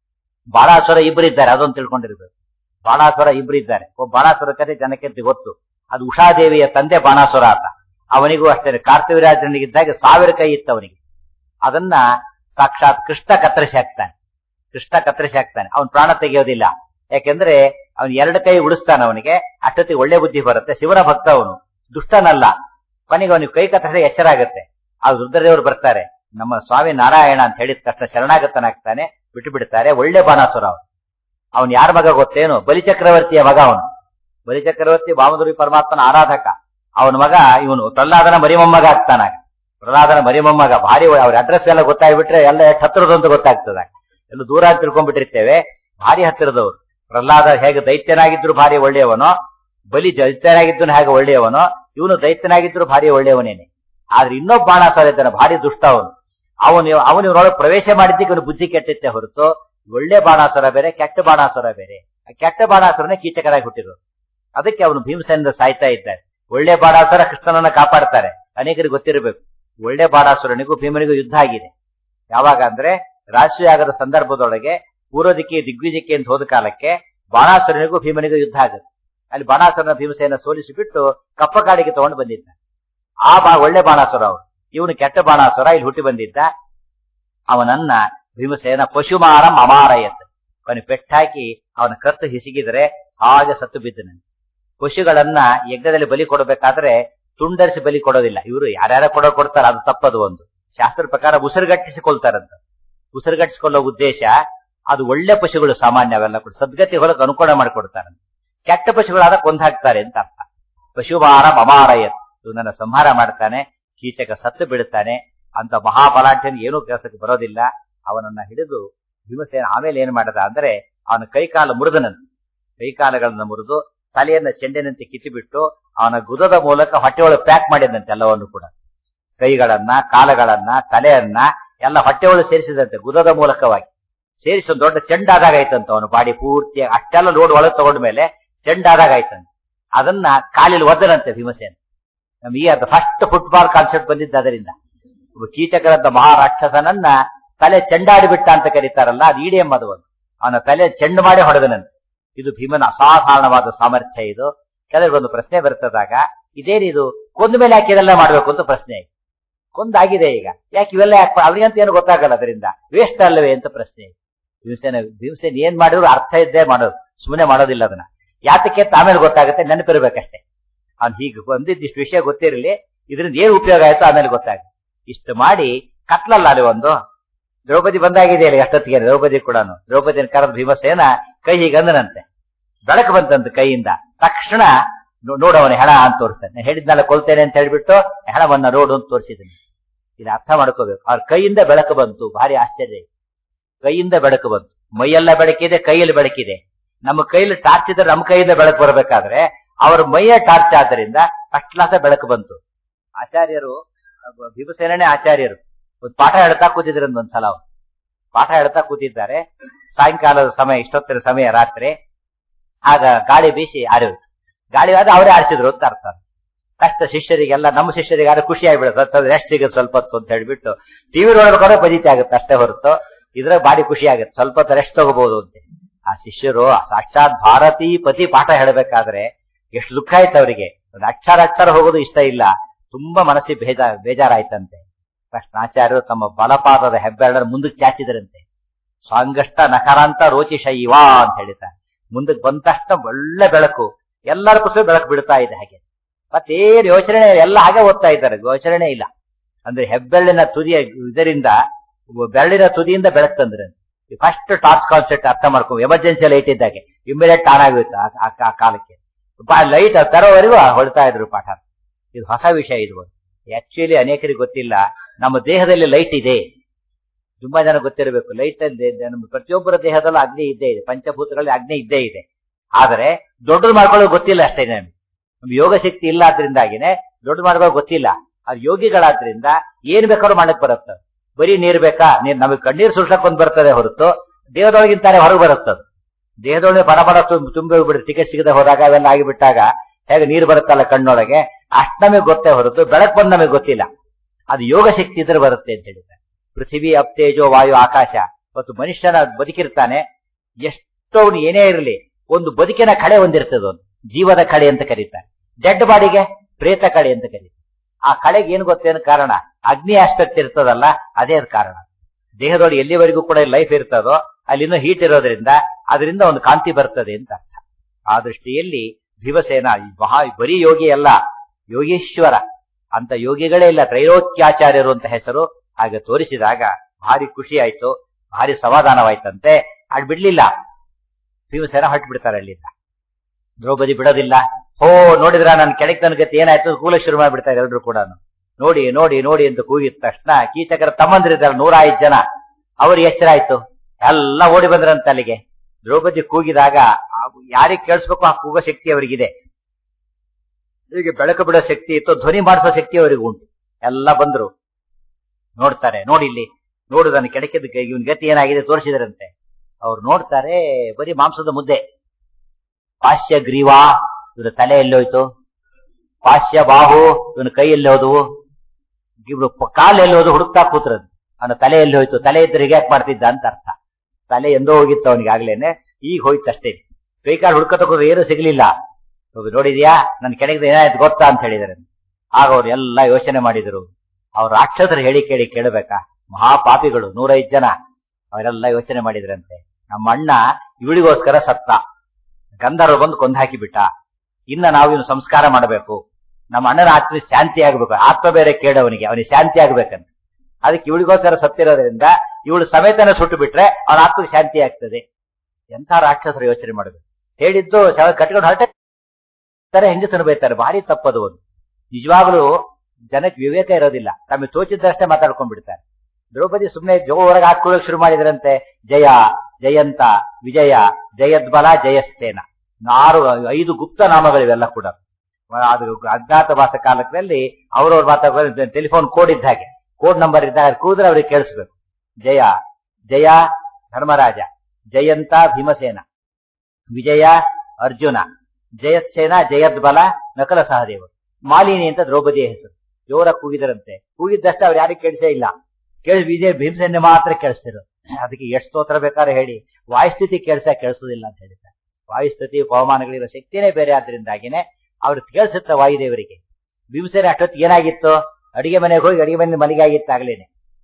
ಬಾಣಾಸುರ ಇಬ್ಬರಿದ್ದಾರೆ, ಅದೊಂದು ತಿಳ್ಕೊಂಡಿರ್ಬೇಕು. ಬಾಣಾಸುರ ಇಬ್ಬರಿದ್ದಾರೆ. ಒಬ್ಬ ಬಾಣಾಸುರ ಕಥೆ ಜನಕ್ಕೆ ಗೊತ್ತು. ಅದು ಉಷಾದೇವಿಯ ತಂದೆ ಬಾಣಾಸುರ ಆತ. ಅವನಿಗೂ ಅಷ್ಟೇ, ಕಾರ್ತಿವೀರ್ಯಾರ್ಜುನಿಗಿದ್ದಾಗ ಸಾವಿರ ಕೈ ಇತ್ತು ಅವನಿಗೆ. ಅದನ್ನ ಸಾಕ್ಷಾತ್ ಕೃಷ್ಣ ಕತ್ತರಿಸಿ ಹಾಕ್ತಾನೆ. ಕೃಷ್ಣ ಕತ್ತರಿಸಿ ಹಾಕ್ತಾನೆ. ಅವನ್ ಪ್ರಾಣ ತೆಗೆಯೋದಿಲ್ಲ. ಯಾಕೆಂದ್ರೆ ಅವನ್ ಎರಡು ಕೈ ಉಳಿಸ್ತಾನೆ. ಅವನಿಗೆ ಅಷ್ಟೊತ್ತಿಗೆ ಒಳ್ಳೆ ಬುದ್ಧಿ ಬರುತ್ತೆ. ಶಿವನ ಭಕ್ತ ಅವನು, ದುಷ್ಟನಲ್ಲ. ಕೊನೆಗೆ ಅವನಿಗೆ ಕೈ ಕತ್ತರಿಸಿ ಎಚ್ಚರ ಆಗುತ್ತೆ. ಆ ರುದ್ರದೇವರು ಬರ್ತಾರೆ, ನಮ್ಮ ಸ್ವಾಮಿ ನಾರಾಯಣ ಅಂತ ಹೇಳಿದ ತಕ್ಷಣ ಶರಣಾಗತನಾಗ್ತಾನೆ. ಬಿಟ್ಟು ಬಿಡ್ತಾರೆ. ಒಳ್ಳೆ ಬಾಣಾಸುರ ಅವನು. ಅವನ್ ಯಾರ ಮಗ ಗೊತ್ತೇನು? ಬಲಿಚಕ್ರವರ್ತಿಯ ಮಗ ಅವನು. ಬಲಿಚಕ್ರವರ್ತಿ ವಾಮದೇವಿ ಪರಮಾತ್ಮನ ಆರಾಧಕ. ಅವನ ಮಗ ಇವನು ಪ್ರಹ್ಲಾದನ ಮರಿಮೊಮ್ಮಗ ಆಗ್ತಾನಾಗ. ಪ್ರಹ್ಲಾದನ ಮರಿಮೊಮ್ಮಗ. ಭಾರಿ ಅವ್ರ ಅಡ್ರೆಸ್ ಎಲ್ಲ ಗೊತ್ತಾಗ್ಬಿಟ್ರೆ ಎಲ್ಲ ಎಷ್ಟು ಹತ್ತಿರದ ಅಂತ ಗೊತ್ತಾಗ್ತದ. ಎಲ್ಲ ದೂರ ಅಂತ ತಿಳ್ಕೊಂಡ್ಬಿಟ್ಟಿರ್ತೇವೆ. ಭಾರಿ ಹತ್ತಿರದವ್ರು. ಪ್ರಹ್ಲಾದ ಹೇಗೆ ದೈತ್ಯನಾಗಿದ್ರು ಭಾರಿ ಒಳ್ಳೆಯವನೋ, ಬಲಿ ದೈತ್ಯನಾಗಿದ್ದು ಹೇಗೆ ಒಳ್ಳೆಯವನೋ, ಇವನು ದೈತ್ಯನಾಗಿದ್ರು ಭಾರಿ ಒಳ್ಳೆಯವನೇನೆ. ಆದ್ರೆ ಇನ್ನೊಬ್ಬ ಬಾಣಾಸುರ ಇದ್ದಾನೆ, ಭಾರಿ ದುಷ್ಟ ಅವನು. ಅವನು ಅವನು ಇವನೊಳಗೆ ಪ್ರವೇಶ ಮಾಡಿದ್ದಕ್ಕೆ ಇವನು ಬುದ್ಧಿ ಕೆಟ್ಟಿತ್ತೆ ಹೊರತು, ಒಳ್ಳೆ ಬಾಣಾಸುರ ಬೇರೆ, ಕೆಟ್ಟ ಬಾಣಾಸುರ ಬೇರೆ. ಆ ಕೆಟ್ಟ ಬಾಣಾಸುರನೇ ಕೀಚಕರಾಗಿ ಹುಟ್ಟಿರೋದು. ಅದಕ್ಕೆ ಅವನು ಭೀಮಸೇನ ಸಾಯ್ತಾ ಇದ್ದಾರೆ. ಒಳ್ಳೆ ಬಾಣಾಸುರ ಕೃಷ್ಣನನ್ನ ಕಾಪಾಡ್ತಾರೆ. ಅನೇಕರಿಗೆ ಗೊತ್ತಿರಬೇಕು. ಒಳ್ಳೆ ಬಾಣಾಸುರನಿಗೂ ಭೀಮನಿಗೂ ಯುದ್ಧ ಆಗಿದೆ. ಯಾವಾಗ ಅಂದ್ರೆ ರಾಷ್ಟ್ರೀಯಾಗದ ಸಂದರ್ಭದೊಳಗೆ ಪೂರ್ವ ದಿಕ್ಕಿ ದಿಗ್ವಿಜಯಕ್ಕೆ ಅಂತ ಹೋದ ಕಾಲಕ್ಕೆ ಬಾಣಾಸುರನಿಗೂ ಭೀಮನಿಗೂ ಯುದ್ಧ ಆಗುತ್ತೆ. ಅಲ್ಲಿ ಬಾಣಾಸುರನ ಭೀಮಸೇನ ಸೋಲಿಸಿ ಬಿಟ್ಟು ಕಪ್ಪ ಕಾಡಿಗೆ ತಗೊಂಡು ಬಂದಿದ್ದ. ಆ ಬಾ ಒಳ್ಳೆ ಬಾಣಾಸುರ ಅವನು. ಇವನು ಕೆಟ್ಟ ಬಾಣಾಸುರ ಇಲ್ಲಿ ಹುಟ್ಟಿ ಬಂದಿದ್ದ. ಅವನನ್ನ ಭೀಮಸೇನ ಪಶುಮಾರಂ ಅಮಾರಯತ್, ಅವನು ಪೆಟ್ಟಾಕಿ ಅವನ ಕತ್ತು ಹಿಸಿಗಿದ್ರೆ ಹಾಗೆ ಸತ್ತು ಬಿದ್ದನಂತೆ. ಪಶುಗಳನ್ನ ಯಜ್ಞದಲ್ಲಿ ಬಲಿ ಕೊಡಬೇಕಾದ್ರೆ ತುಂಡರಿಸಿ ಬಲಿ ಕೊಡೋದಿಲ್ಲ. ಇವರು ಯಾರ್ಯಾರ ಕೊಡೋ ಕೊಡ್ತಾರ, ಅದು ತಪ್ಪದು. ಒಂದು ಶಾಸ್ತ್ರ ಪ್ರಕಾರ ಉಸಿರುಗಟ್ಟಿಸಿಕೊಳ್ತಾರಂತ. ಉಸಿರುಗಟ್ಟಿಸಿಕೊಳ್ಳೋ ಉದ್ದೇಶ ಅದು ಒಳ್ಳೆ ಪಶುಗಳು ಸಾಮಾನ್ಯ ಅವೆಲ್ಲ ಕೂಡ ಸದ್ಗತಿ ಹೊಲಕ್ಕೆ ಅನುಕೂಲ ಮಾಡಿಕೊಡ್ತಾರಂತೆ. ಕೆಟ್ಟ ಪಶುಗಳಾದ ಕೊಂದು ಹಾಕ್ತಾರೆ ಅಂತ ಅರ್ಥ. ಪಶುಮಾರ ಮಮಾರಯತ್, ಇವನನ್ನ ಸಂಹಾರ ಮಾಡ್ತಾನೆ. ಕೀಚಕ ಸತ್ತು ಬಿಡುತ್ತಾನೆ. ಅಂತ ಮಹಾಬಲಾಢ್ಯನ್ ಏನೂ ಕೆಲಸಕ್ಕೆ ಬರೋದಿಲ್ಲ. ಅವನನ್ನ ಹಿಡಿದು ಭೀಮಸೇನ ಆಮೇಲೆ ಏನ್ ಮಾಡದ ಅಂದ್ರೆ ಅವನ ಕೈಕಾಲ ಮುರಿದನಂತೆ. ಕೈಕಾಲಗಳನ್ನ ಮುರಿದು ತಲೆಯನ್ನ ಚೆಂಡಿನಂತೆ ಕಿತ್ತಿಬಿಟ್ಟು ಅವನ ಗುದದ ಮೂಲಕ ಹೊಟ್ಟೆಯೊಳಗೆ ಪ್ಯಾಕ್ ಮಾಡಿದಂತೆ ಎಲ್ಲವನ್ನು ಕೂಡ. ಕೈಗಳನ್ನ, ಕಾಲಗಳನ್ನ, ತಲೆಯನ್ನ ಎಲ್ಲ ಹೊಟ್ಟೆ ಒಳಗೆ ಸೇರಿಸಿದಂತೆ ಗುದದ ಮೂಲಕವಾಗಿ ಸೇರಿಸಿ ಒಂದು ದೊಡ್ಡ ಚೆಂಡಾದಾಗ ಆಯ್ತಂತ ಅವನು ಬಾಡಿ ಪೂರ್ತಿ ಅಷ್ಟೆಲ್ಲ ಲೋಡ್ ಒಳಗೆ ತಗೊಂಡ ಮೇಲೆ ಚೆಂಡಾದಾಗ ಆಯ್ತಂತೆ. ಅದನ್ನ ಕಾಲಿಲ್ ಒದ್ದನಂತೆ ಭೀಮಸೇನ. ನಮ್ಗೆ ಅದು ಫಸ್ಟ್ ಫುಟ್ಬಾಲ್ ಕಾನ್ಸೆಪ್ಟ್ ಬಂದಿದ್ದ ಅದರಿಂದ. ಕೀಚಕರಂತ ಮಹಾರಾಕ್ಷಸನನ್ನ ತಲೆ ಚೆಂಡಾಡಿಬಿಟ್ಟ ಅಂತ ಕರೀತಾರಲ್ಲ, ಅದು ಇಡಿಎಂ ಅದು ಒಂದು. ಅವನ ತಲೆ ಚೆಂಡು ಮಾಡಿ ಹೊಡೆದನಂತೆ. ಇದು ಭೀಮನ ಅಸಾಧಾರಣವಾದ ಸಾಮರ್ಥ್ಯ. ಇದು ಕೆಲವರಿಗೆ ಒಂದು ಪ್ರಶ್ನೆ ಬರ್ತದಾಗ, ಇದೇನಿದು ಕೊಂದ ಮೇಲೆ ಯಾಕೆ ಇದೆಲ್ಲ ಮಾಡ್ಬೇಕು ಅಂತ ಪ್ರಶ್ನೆ ಆಯ್ತು. ಕೊಂದಾಗಿದೆ ಈಗ, ಯಾಕೆ ಇವೆಲ್ಲ ಯಾಕೆ ಅವ್ರಿಗಂತ ಏನು ಗೊತ್ತಾಗಲ್ಲ, ಅದರಿಂದ ವೇಸ್ಟ್ ಅಲ್ಲವೇ ಅಂತ ಪ್ರಶ್ನೆ. ಭೀಮಸೇನ ಭೀಮಸೇನ ಏನ್ ಮಾಡಿದ್ರು ಅರ್ಥ ಇದ್ದೇ ಮಾಡೋದು, ಸುಮ್ಮನೆ ಮಾಡೋದಿಲ್ಲ ಅದನ್ನ. ಯಾತಕ್ಕೆ ಆಮೇಲೆ ಗೊತ್ತಾಗುತ್ತೆ, ನೆನಪಿರ್ಬೇಕಷ್ಟೇ. ಅವ್ನು ಹೀಗೆ ಒಂದಿದ್ದಿಷ್ಟು ವಿಷಯ ಗೊತ್ತಿರಲಿ, ಇದರಿಂದ ಏನ್ ಉಪಯೋಗ ಆಯ್ತು ಆಮೇಲೆ ಗೊತ್ತಾಗುತ್ತೆ. ಇಷ್ಟು ಮಾಡಿ ಕತ್ಲಲ್ಲ ಅಲ್ಲಿ ಒಂದು ದ್ರೌಪದಿ ಬಂದಾಗಿದೆಯಲ್ಲ ಅಷ್ಟೊತ್ತಿಗೆ, ದ್ರೌಪದಿ ಕೂಡ ದ್ರೌಪದಿನ ಕರೆದ ಭೀಮಸೇನ ಕೈ ಹೀಗಂದನಂತೆ. ಬೆಳಕು ಬಂತಂತ ಕೈಯಿಂದ. ತಕ್ಷಣ ನೋಡವನ ಹೆಣ ಅಂತ ತೋರಿಸ್ತಾನೆ. ಹೇಳಿದ್ನಲ್ಲ ಕೊಲ್ತೇನೆ ಅಂತ ಹೇಳ್ಬಿಟ್ಟು ಹೆಣವನ್ನ ನೋಡು ಅಂತ ತೋರಿಸಿದ್ದೀನಿ. ಇಲ್ಲಿ ಅರ್ಥ ಮಾಡ್ಕೋಬೇಕು. ಅವ್ರ ಕೈಯಿಂದ ಬೆಳಕು ಬಂತು. ಭಾರಿ ಆಶ್ಚರ್ಯ. ಕೈಯಿಂದ ಬೆಳಕು ಬಂತು. ಮೈಯೆಲ್ಲ ಬೆಳಕಿದೆ, ಕೈಯಲ್ಲಿ ಬೆಳಕಿದೆ. ನಮ್ಮ ಕೈಯಲ್ಲಿ ಟಾರ್ಚ್ ಇದ್ರೆ ನಮ್ಮ ಕೈಯಿಂದ ಬೆಳಕು ಬರಬೇಕಾದ್ರೆ ಅವ್ರ ಮೈಯ ಟಾರ್ಚ್ ಆದ್ದರಿಂದ ಅಷ್ಟ್ಲಾಸ ಬೆಳಕು ಬಂತು. ಆಚಾರ್ಯರು, ಭೀಮಸೇನೇ ಆಚಾರ್ಯರು ಒಂದು ಪಾಠ ಹೇಳ್ತಾ ಕೂತಿದ್ರು. ಒಂದ್ಸಲ ಅವ್ರು ಪಾಠ ಹೇಳ್ತಾ ಕೂತಿದ್ದಾರೆ. ಸಾಯಂಕಾಲದ ಸಮಯ, ಇಷ್ಟೊತ್ತಿನ ಸಮಯ ರಾತ್ರಿ. ಆಗ ಗಾಳಿ ಬೀಸಿ ಆರಿತು. ಗಾಳಿ ಆದ್ರೆ ಅವರೇ ಆರಿಸಿದ್ರು ಅಂತ ಅರ್ಥ. ಕಷ್ಟ ಶಿಷ್ಯರಿಗೆಲ್ಲ, ನಮ್ಮ ಶಿಷ್ಯರಿಗೆ ಆದ್ರೆ ಖುಷಿ ಆಗ್ಬಿಡುತ್ತೆ, ರೆಸ್ಟ್ ಸಿಗುತ್ತೆ ಸ್ವಲ್ಪ ಹೊತ್ತು ಅಂತ ಹೇಳ್ಬಿಟ್ಟು. ಟಿವಿ ನೋಡ್ಬೇಕಾದ್ರೆ ಬದೀತಿ ಆಗುತ್ತೆ ಅಷ್ಟೇ ಹೊರತು ಇದ್ರ ಬಾಡಿ ಖುಷಿ ಆಗುತ್ತೆ, ಸ್ವಲ್ಪ ಹೊತ್ತು ರೆಸ್ಟ್ ತಗೋಬಹುದು ಅಂತ. ಆ ಶಿಷ್ಯರು ಸಾಕ್ಷಾತ್ ಭಾರತೀ ಪತಿ ಪಾಠ ಹೇಳಬೇಕಾದ್ರೆ ಎಷ್ಟು ದುಃಖ ಆಯ್ತು ಅವರಿಗೆ. ಒಂದು ಅಕ್ಷರ ಅಕ್ಷರ ಹೋಗೋದು ಇಷ್ಟ ಇಲ್ಲ, ತುಂಬಾ ಮನಸ್ಸಿಗೆ ಬೇಜಾರ್ ಬೇಜಾರಾಯ್ತಂತೆ. ಕೃಷ್ಣಾಚಾರ್ಯರು ತಮ್ಮ ಬಲಪಾದದ ಹೆಬ್ಬೆರಳನ್ನು ಮುಂದಕ್ಕೆ ಚಾಚಿದ್ರಂತೆ. ಸ್ವಾಂಗಷ್ಟ ನಕರಾಂತ ರೋಚಿಷ ಇವಾ ಅಂತ ಹೇಳಿದ್ದಾರೆ. ಮುಂದಕ್ಕೆ ಬಂದ ತಕ್ಷಣ ಒಳ್ಳೆ ಬೆಳಕು, ಎಲ್ಲರ ಪುಸ್ತಕ ಬೆಳಕು ಬಿಡ್ತಾ ಇದೆ. ಹಾಗೆ ಮತ್ತೇನು ಯೋಚನೆ ಎಲ್ಲ ಹಾಗೆ ಓದ್ತಾ ಇದ್ದಾರೆ, ಯೋಚನೆ ಇಲ್ಲ. ಅಂದ್ರೆ ಹೆಬ್ಬೆರಳಿನ ತುದಿಯ ಇದರಿಂದ, ಬೆರಳಿನ ತುದಿಯಿಂದ ಬೆಳಕು ತಂದ್ರೆ ಫಸ್ಟ್ ಟಾರ್ಚ್ ಕಾನ್ಸೆಪ್ಟ್ ಅರ್ಥ ಮಾಡ್ಕೊಂಡು ಎಮರ್ಜೆನ್ಸಿ ಲೈಟ್ ಇದ್ದಾಗೆ ಇಮ್ಮಿಡಿಯೇಟ್ ಆನ್ ಆಗುತ್ತೆ ಆ ಕಾಲಕ್ಕೆ. ಲೈಟ್ ತರೋವರೆಗೂ ಹೊಳ್ತಾ ಇದ್ರು ಪಾಠ. ಇದು ಹೊಸ ವಿಷಯ. ಇದು ಆಕ್ಚುಲಿ ಅನೇಕರಿಗೆ ಗೊತ್ತಿಲ್ಲ, ನಮ್ಮ ದೇಹದಲ್ಲಿ ಲೈಟ್ ಇದೆ. ತುಂಬಾ ಜನ ಗೊತ್ತಿರಬೇಕು. ಲೈಟ್ ಅಲ್ಲಿ ನಮ್ಮ ಪ್ರತಿಯೊಬ್ಬರ ದೇಹದಲ್ಲೂ ಅಗ್ನಿ ಇದ್ದೇ ಇದೆ, ಪಂಚಭೂತಗಳಲ್ಲಿ ಅಗ್ನಿ ಇದ್ದೇ ಇದೆ. ಆದರೆ ದೊಡ್ಡದು ಮಾಡ್ಕೊಳ್ಳೋದು ಗೊತ್ತಿಲ್ಲ ಅಷ್ಟೇ. ನಮ್ಗೆ ಯೋಗ ಶಕ್ತಿ ಇಲ್ಲ ಆದ್ರಿಂದಾಗಿನೇ ದೊಡ್ಡ ಮಾಡ್ಕೊಳ್ಳೋದು ಗೊತ್ತಿಲ್ಲ. ಅದು ಯೋಗಿಗಳಾದ್ರಿಂದ ಏನ್ ಬೇಕಾದ್ರೂ ಮಾಡಕ್ ಬರುತ್ತೆ. ಬರೀ ನೀರ್ ಬೇಕಾ, ನೀರ್ ನಮಗೆ ಕಣ್ಣೀರ್ ಸುರ್ಸಕ್ ಒಂದ್ ಬರ್ತದೆ ಹೊರತು ದೇಹದೊಳಗಿಂತಾನೆ ಹೊರಗೆ ಬರುತ್ತದು. ದೇಹದೊಳಗೆ ಬಡ ಬಡ ತುಂಬಿ ಹೋಗ್ಬಿಡುತ್ತೆ. ಟಿಕೆಟ್ ಸಿಗದೆ ಹೋದಾಗ ಅವೆಲ್ಲ ಆಗಿಬಿಟ್ಟಾಗ ಹೇಗೆ ನೀರು ಬರುತ್ತಲ್ಲ ಕಣ್ಣೊಳಗೆ, ಅಷ್ಟ್ ನಮಗೆ ಗೊತ್ತೇ ಹೊರತು ಬೆಳಕ್ ಬಂದ್ ನಮಗೆ ಗೊತ್ತಿಲ್ಲ. ಅದು ಯೋಗ ಶಕ್ತಿ ಇದ್ರೆ ಬರುತ್ತೆ ಅಂತ ಹೇಳಿದ್ದಾರೆ. ಪೃಥ್ವಿ ಅಪ್ತೇಜೋ ವಾಯು ಆಕಾಶ. ಇವತ್ತು ಮನುಷ್ಯನ ಬದುಕಿರ್ತಾನೆ, ಎಷ್ಟೋ ಏನೇ ಇರಲಿ ಒಂದು ಬದುಕಿನ ಕಳೆ ಒಂದಿರ್ತದೆ, ಒಂದು ಜೀವದ ಕಳೆ ಅಂತ ಕರೀತಾರೆ. ಡೆಡ್ ಬಾಡಿಗೆ ಪ್ರೇತ ಕಳೆ ಅಂತ ಕರೀತಾರೆ. ಆ ಕಳೆಗೆ ಏನ್ ಗೊತ್ತೇನು ಕಾರಣ? ಅಗ್ನಿ ಆಸ್ಪೆಕ್ಟ್ ಇರ್ತದಲ್ಲ, ಅದೇ ಅದು ಕಾರಣ. ದೇಹದೊಳಗೆ ಎಲ್ಲಿವರೆಗೂ ಕೂಡ ಲೈಫ್ ಇರ್ತದೋ ಅಲ್ಲಿ ಇನ್ನೂ ಹೀಟ್ ಇರೋದ್ರಿಂದ ಅದರಿಂದ ಒಂದು ಕಾಂತಿ ಬರ್ತದೆ ಅಂತ ಅರ್ಥ. ಆ ದೃಷ್ಟಿಯಲ್ಲಿ ಭೀಮಸೇನ ಮಹಾ ಬರೀ ಯೋಗಿ ಅಲ್ಲ, ಯೋಗೀಶ್ವರ ಅಂತ ಯೋಗಿಗಳೇ ಇಲ್ಲ, ತ್ರೈಲೋಕ್ಯಾಚಾರ್ಯರು ಅಂತ ಹೆಸರು. ಹಾಗೆ ತೋರಿಸಿದಾಗ ಭಾರಿ ಖುಷಿ ಆಯ್ತು, ಭಾರಿ ಸಮಾಧಾನವಾಯ್ತಂತೆ. ಅದ್ ಬಿಡ್ಲಿಲ್ಲ, ಭೀಮಸೇನ ಹೊಟ್ಟು ಬಿಡ್ತಾರೆ ಅಲ್ಲಿಂದ. ದ್ರೌಪದಿ ಬಿಡೋದಿಲ್ಲ. ಹೋ ನೋಡಿದ್ರ ನನ್ ಕೆಳಗೆ ನನ್ನ ಗತಿ ಏನಾಯ್ತು ಕೂಲ ಶುರು ಮಾಡ್ಬಿಡ್ತಾರೆ ಎಲ್ರು ಕೂಡ. ನೋಡಿ ನೋಡಿ ನೋಡಿ ಅಂತ ಕೂಗಿದ ತಕ್ಷಣ ಕೀಚಕರ ತಮ್ಮಂದಿರಿದ್ದಾರೆ ನೂರ ಐದು ಜನ, ಅವ್ರಿಗೆ ಎಚ್ಚರ ಆಯ್ತು. ಎಲ್ಲ ಓಡಿ ಬಂದ್ರಂತ ಅಲ್ಲಿಗೆ. ದ್ರೌಪದಿ ಕೂಗಿದಾಗ ಯಾರಿಗೆ ಕೇಳಿಸ್ಬೇಕು ಆ ಕೂಗೋ ಶಕ್ತಿ ಅವರಿಗಿದೆ. ಹೀಗೆ ಬೆಳಕು ಬಿಡೋ ಶಕ್ತಿ ಇತ್ತು, ಧ್ವನಿ ಮಾಡಿಸೋ ಶಕ್ತಿ ಅವರಿಗೆ ಉಂಟು. ಎಲ್ಲ ಬಂದ್ರು, ನೋಡ್ತಾರೆ. ನೋಡಿ ಇಲ್ಲಿ ನೋಡು ನನ್ನ ಕೆಡಕಿದ ಇವನ್ ಗತಿ ಏನಾಗಿದೆ ತೋರಿಸಿದ್ರಂತೆ. ಅವ್ರು ನೋಡ್ತಾರೆ, ಬರೀ ಮಾಂಸದ ಮುದ್ದೆ. ಪಾಶ್ಯ ಗ್ರೀವಾ, ಇವನ ತಲೆ ಎಲ್ಲೋಯ್ತು. ಪಾಶ್ಯ ಬಾಹು, ಇವನ ಕೈ ಎಲ್ಲಿ ಹೋದವು. ಇವ್ರು ಕಾಲು ಎಲ್ಲಿ ಹೋದು ಹುಡುಕ್ತಾ ಕೂತ್ರದು. ಅವನ ತಲೆ ಎಲ್ಲಿ ಹೋಯ್ತು. ತಲೆ ಇದ್ರೆ ಹೀಗೆ ಯಾಕೆ ಮಾಡ್ತಿದ್ದ ಅಂತ ಅರ್ಥ. ತಲೆ ಎಂದೋ ಹೋಗಿತ್ತು ಅವನಿಗೆ ಆಗ್ಲೇನೆ, ಈಗ ಹೋಯ್ತಷ್ಟೇ. ಕೈ ಕಾಲು ಹುಡ್ಕತಕ್ಕ ಏನು ಸಿಗ್ಲಿಲ್ಲ. ನೋಡಿದ್ಯಾ ನನ್ ಕೆಳಗಿದ ಏನಾಯ್ತು ಗೊತ್ತಾ ಅಂತ ಹೇಳಿದಾರೆ. ಆಗ ಅವ್ರು ಎಲ್ಲ ಯೋಚನೆ ಮಾಡಿದ್ರು. ಅವ್ರ ರಾಕ್ಷಸರು ಹೇಳಿ ಕೇಳಿ ಕೇಳಬೇಕಾ, ಮಹಾಪಾಪಿಗಳು ನೂರೈದು ಜನ. ಅವರೆಲ್ಲ ಯೋಚನೆ ಮಾಡಿದ್ರಂತೆ, ನಮ್ಮ ಅಣ್ಣ ಇವಳಿಗೋಸ್ಕರ ಸತ್ತ, ಗಂಧರ್ವ ಬಂದು ಕೊಂದು ಹಾಕಿಬಿಟ್ಟ. ಇನ್ನ ನಾವು ಇನ್ನು ಸಂಸ್ಕಾರ ಮಾಡಬೇಕು. ನಮ್ಮ ಅಣ್ಣನ ಆತ್ಮ ಶಾಂತಿ ಆಗ್ಬೇಕು. ಆತ್ಮ ಬೇರೆ ಕೇಳವನಿಗೆ, ಅವನಿಗೆ ಶಾಂತಿ ಆಗ್ಬೇಕಂತ. ಅದಕ್ಕೆ ಇವಳಿಗೋಸ್ಕರ ಸತ್ತಿರೋದ್ರಿಂದ ಇವಳು ಸಮೇತನ ಸುಟ್ಟು ಬಿಟ್ರೆ ಅವನ ಆತ್ಮಕ್ಕೆ ಶಾಂತಿ ಆಗ್ತದೆ. ಎಂಥ ರಾಕ್ಷಸರು ಯೋಚನೆ ಮಾಡಬೇಕು. ಹೇಳಿದ್ದು ಕಟ್ಕೊಂಡು ಹೊರಟೆ ಹೆಂಗಸನ್ನು ಬೈತಾರೆ. ಭಾರಿ ತಪ್ಪದು. ಒಂದು ನಿಜವಾಗ್ಲೂ ಜನಕ್ಕೆ ವಿವೇಕ ಇರೋದಿಲ್ಲ, ತಮಗೆ ತೋಚಿದ್ದಷ್ಟೇ ಮಾತಾಡ್ಕೊಂಡ್ಬಿಡ್ತಾರೆ. ದ್ರೌಪದಿ ಸುಮ್ಮನೆ ಜೋರಾಗಿ ಹಾಕೊಳ್ಳೋಕೆ ಶುರು ಮಾಡಿದ್ರಂತೆ. ಜಯ, ಜಯಂತ, ವಿಜಯ, ಜಯದ್ಬಲ, ಜಯಸ್ತೇನ, ಆರು ಐದು ಗುಪ್ತ ನಾಮಗಳಿವೆಲ್ಲ ಕೂಡ. ಅದು ಅಜ್ಞಾತವಾಸ ಕಾಲದಲ್ಲಿ ಅವರವ್ರ ಮಾತಾಡ ಟೆಲಿಫೋನ್ ಕೋಡ್ ಇದ್ದ ಹಾಗೆ ಕೋಡ್ ನಂಬರ್ ಇದ್ದಾಗ ಕೂದ್ರೆ ಅವ್ರಿಗೆ ಕೇಳಿಸ್ಬೇಕು. ಜಯ ಜಯ ಧರ್ಮರಾಜ, ಜಯಂತ ಭೀಮಸೇನ, ವಿಜಯ ಅರ್ಜುನ, ಜಯತ್ಸೇನ ಜಯದ್ಬಲ ನಕಲ ಸಹದೇವರು, ಮಾಲಿನಿ ಅಂತ ದ್ರೌಪದಿಯ ಹೆಸರು. ಜೋರ ಕೂಗಿದರಂತೆ. ಕೂಗಿದ್ದಷ್ಟೇ ಅವ್ರು ಯಾರಿಗೆ ಕೇಳಿಸೇ ಇಲ್ಲ. ಕೇಳಿ ವಿಜಯ ಭೀಮಸೇನೆ ಮಾತ್ರ ಕೇಳಿಸ್ತಿರು. ಅದಕ್ಕೆ ಎಷ್ಟು ಸ್ತೋತ್ರ ಬೇಕಾದ್ರೆ ಹೇಳಿ, ವಾಯುಸ್ಥಿತಿ ಕೇಳಿಸ ಕೇಳಿಸೋದಿಲ್ಲ ಅಂತ ಹೇಳಿದ್ದಾರೆ. ವಾಯುಸ್ಥಿತಿ ಪವಮಾನಗಳಿರೋ ಶಕ್ತಿನೇ ಬೇರೆ, ಆದ್ರಿಂದಾಗಿನೇ ಅವ್ರು ಕೇಳಿಸುತ್ತೆ ವಾಯುದೇವರಿಗೆ. ಭೀಮಸೇನೆ ಅಷ್ಟೊತ್ತಿಗೆ ಏನಾಗಿತ್ತು, ಅಡಿಗೆ ಮನೆಗೆ ಹೋಗಿ ಅಡಿಗೆ ಮನೆ ಮನೆಗೆ ಆಗಿತ್ತಾಗ್ಲೇನೆ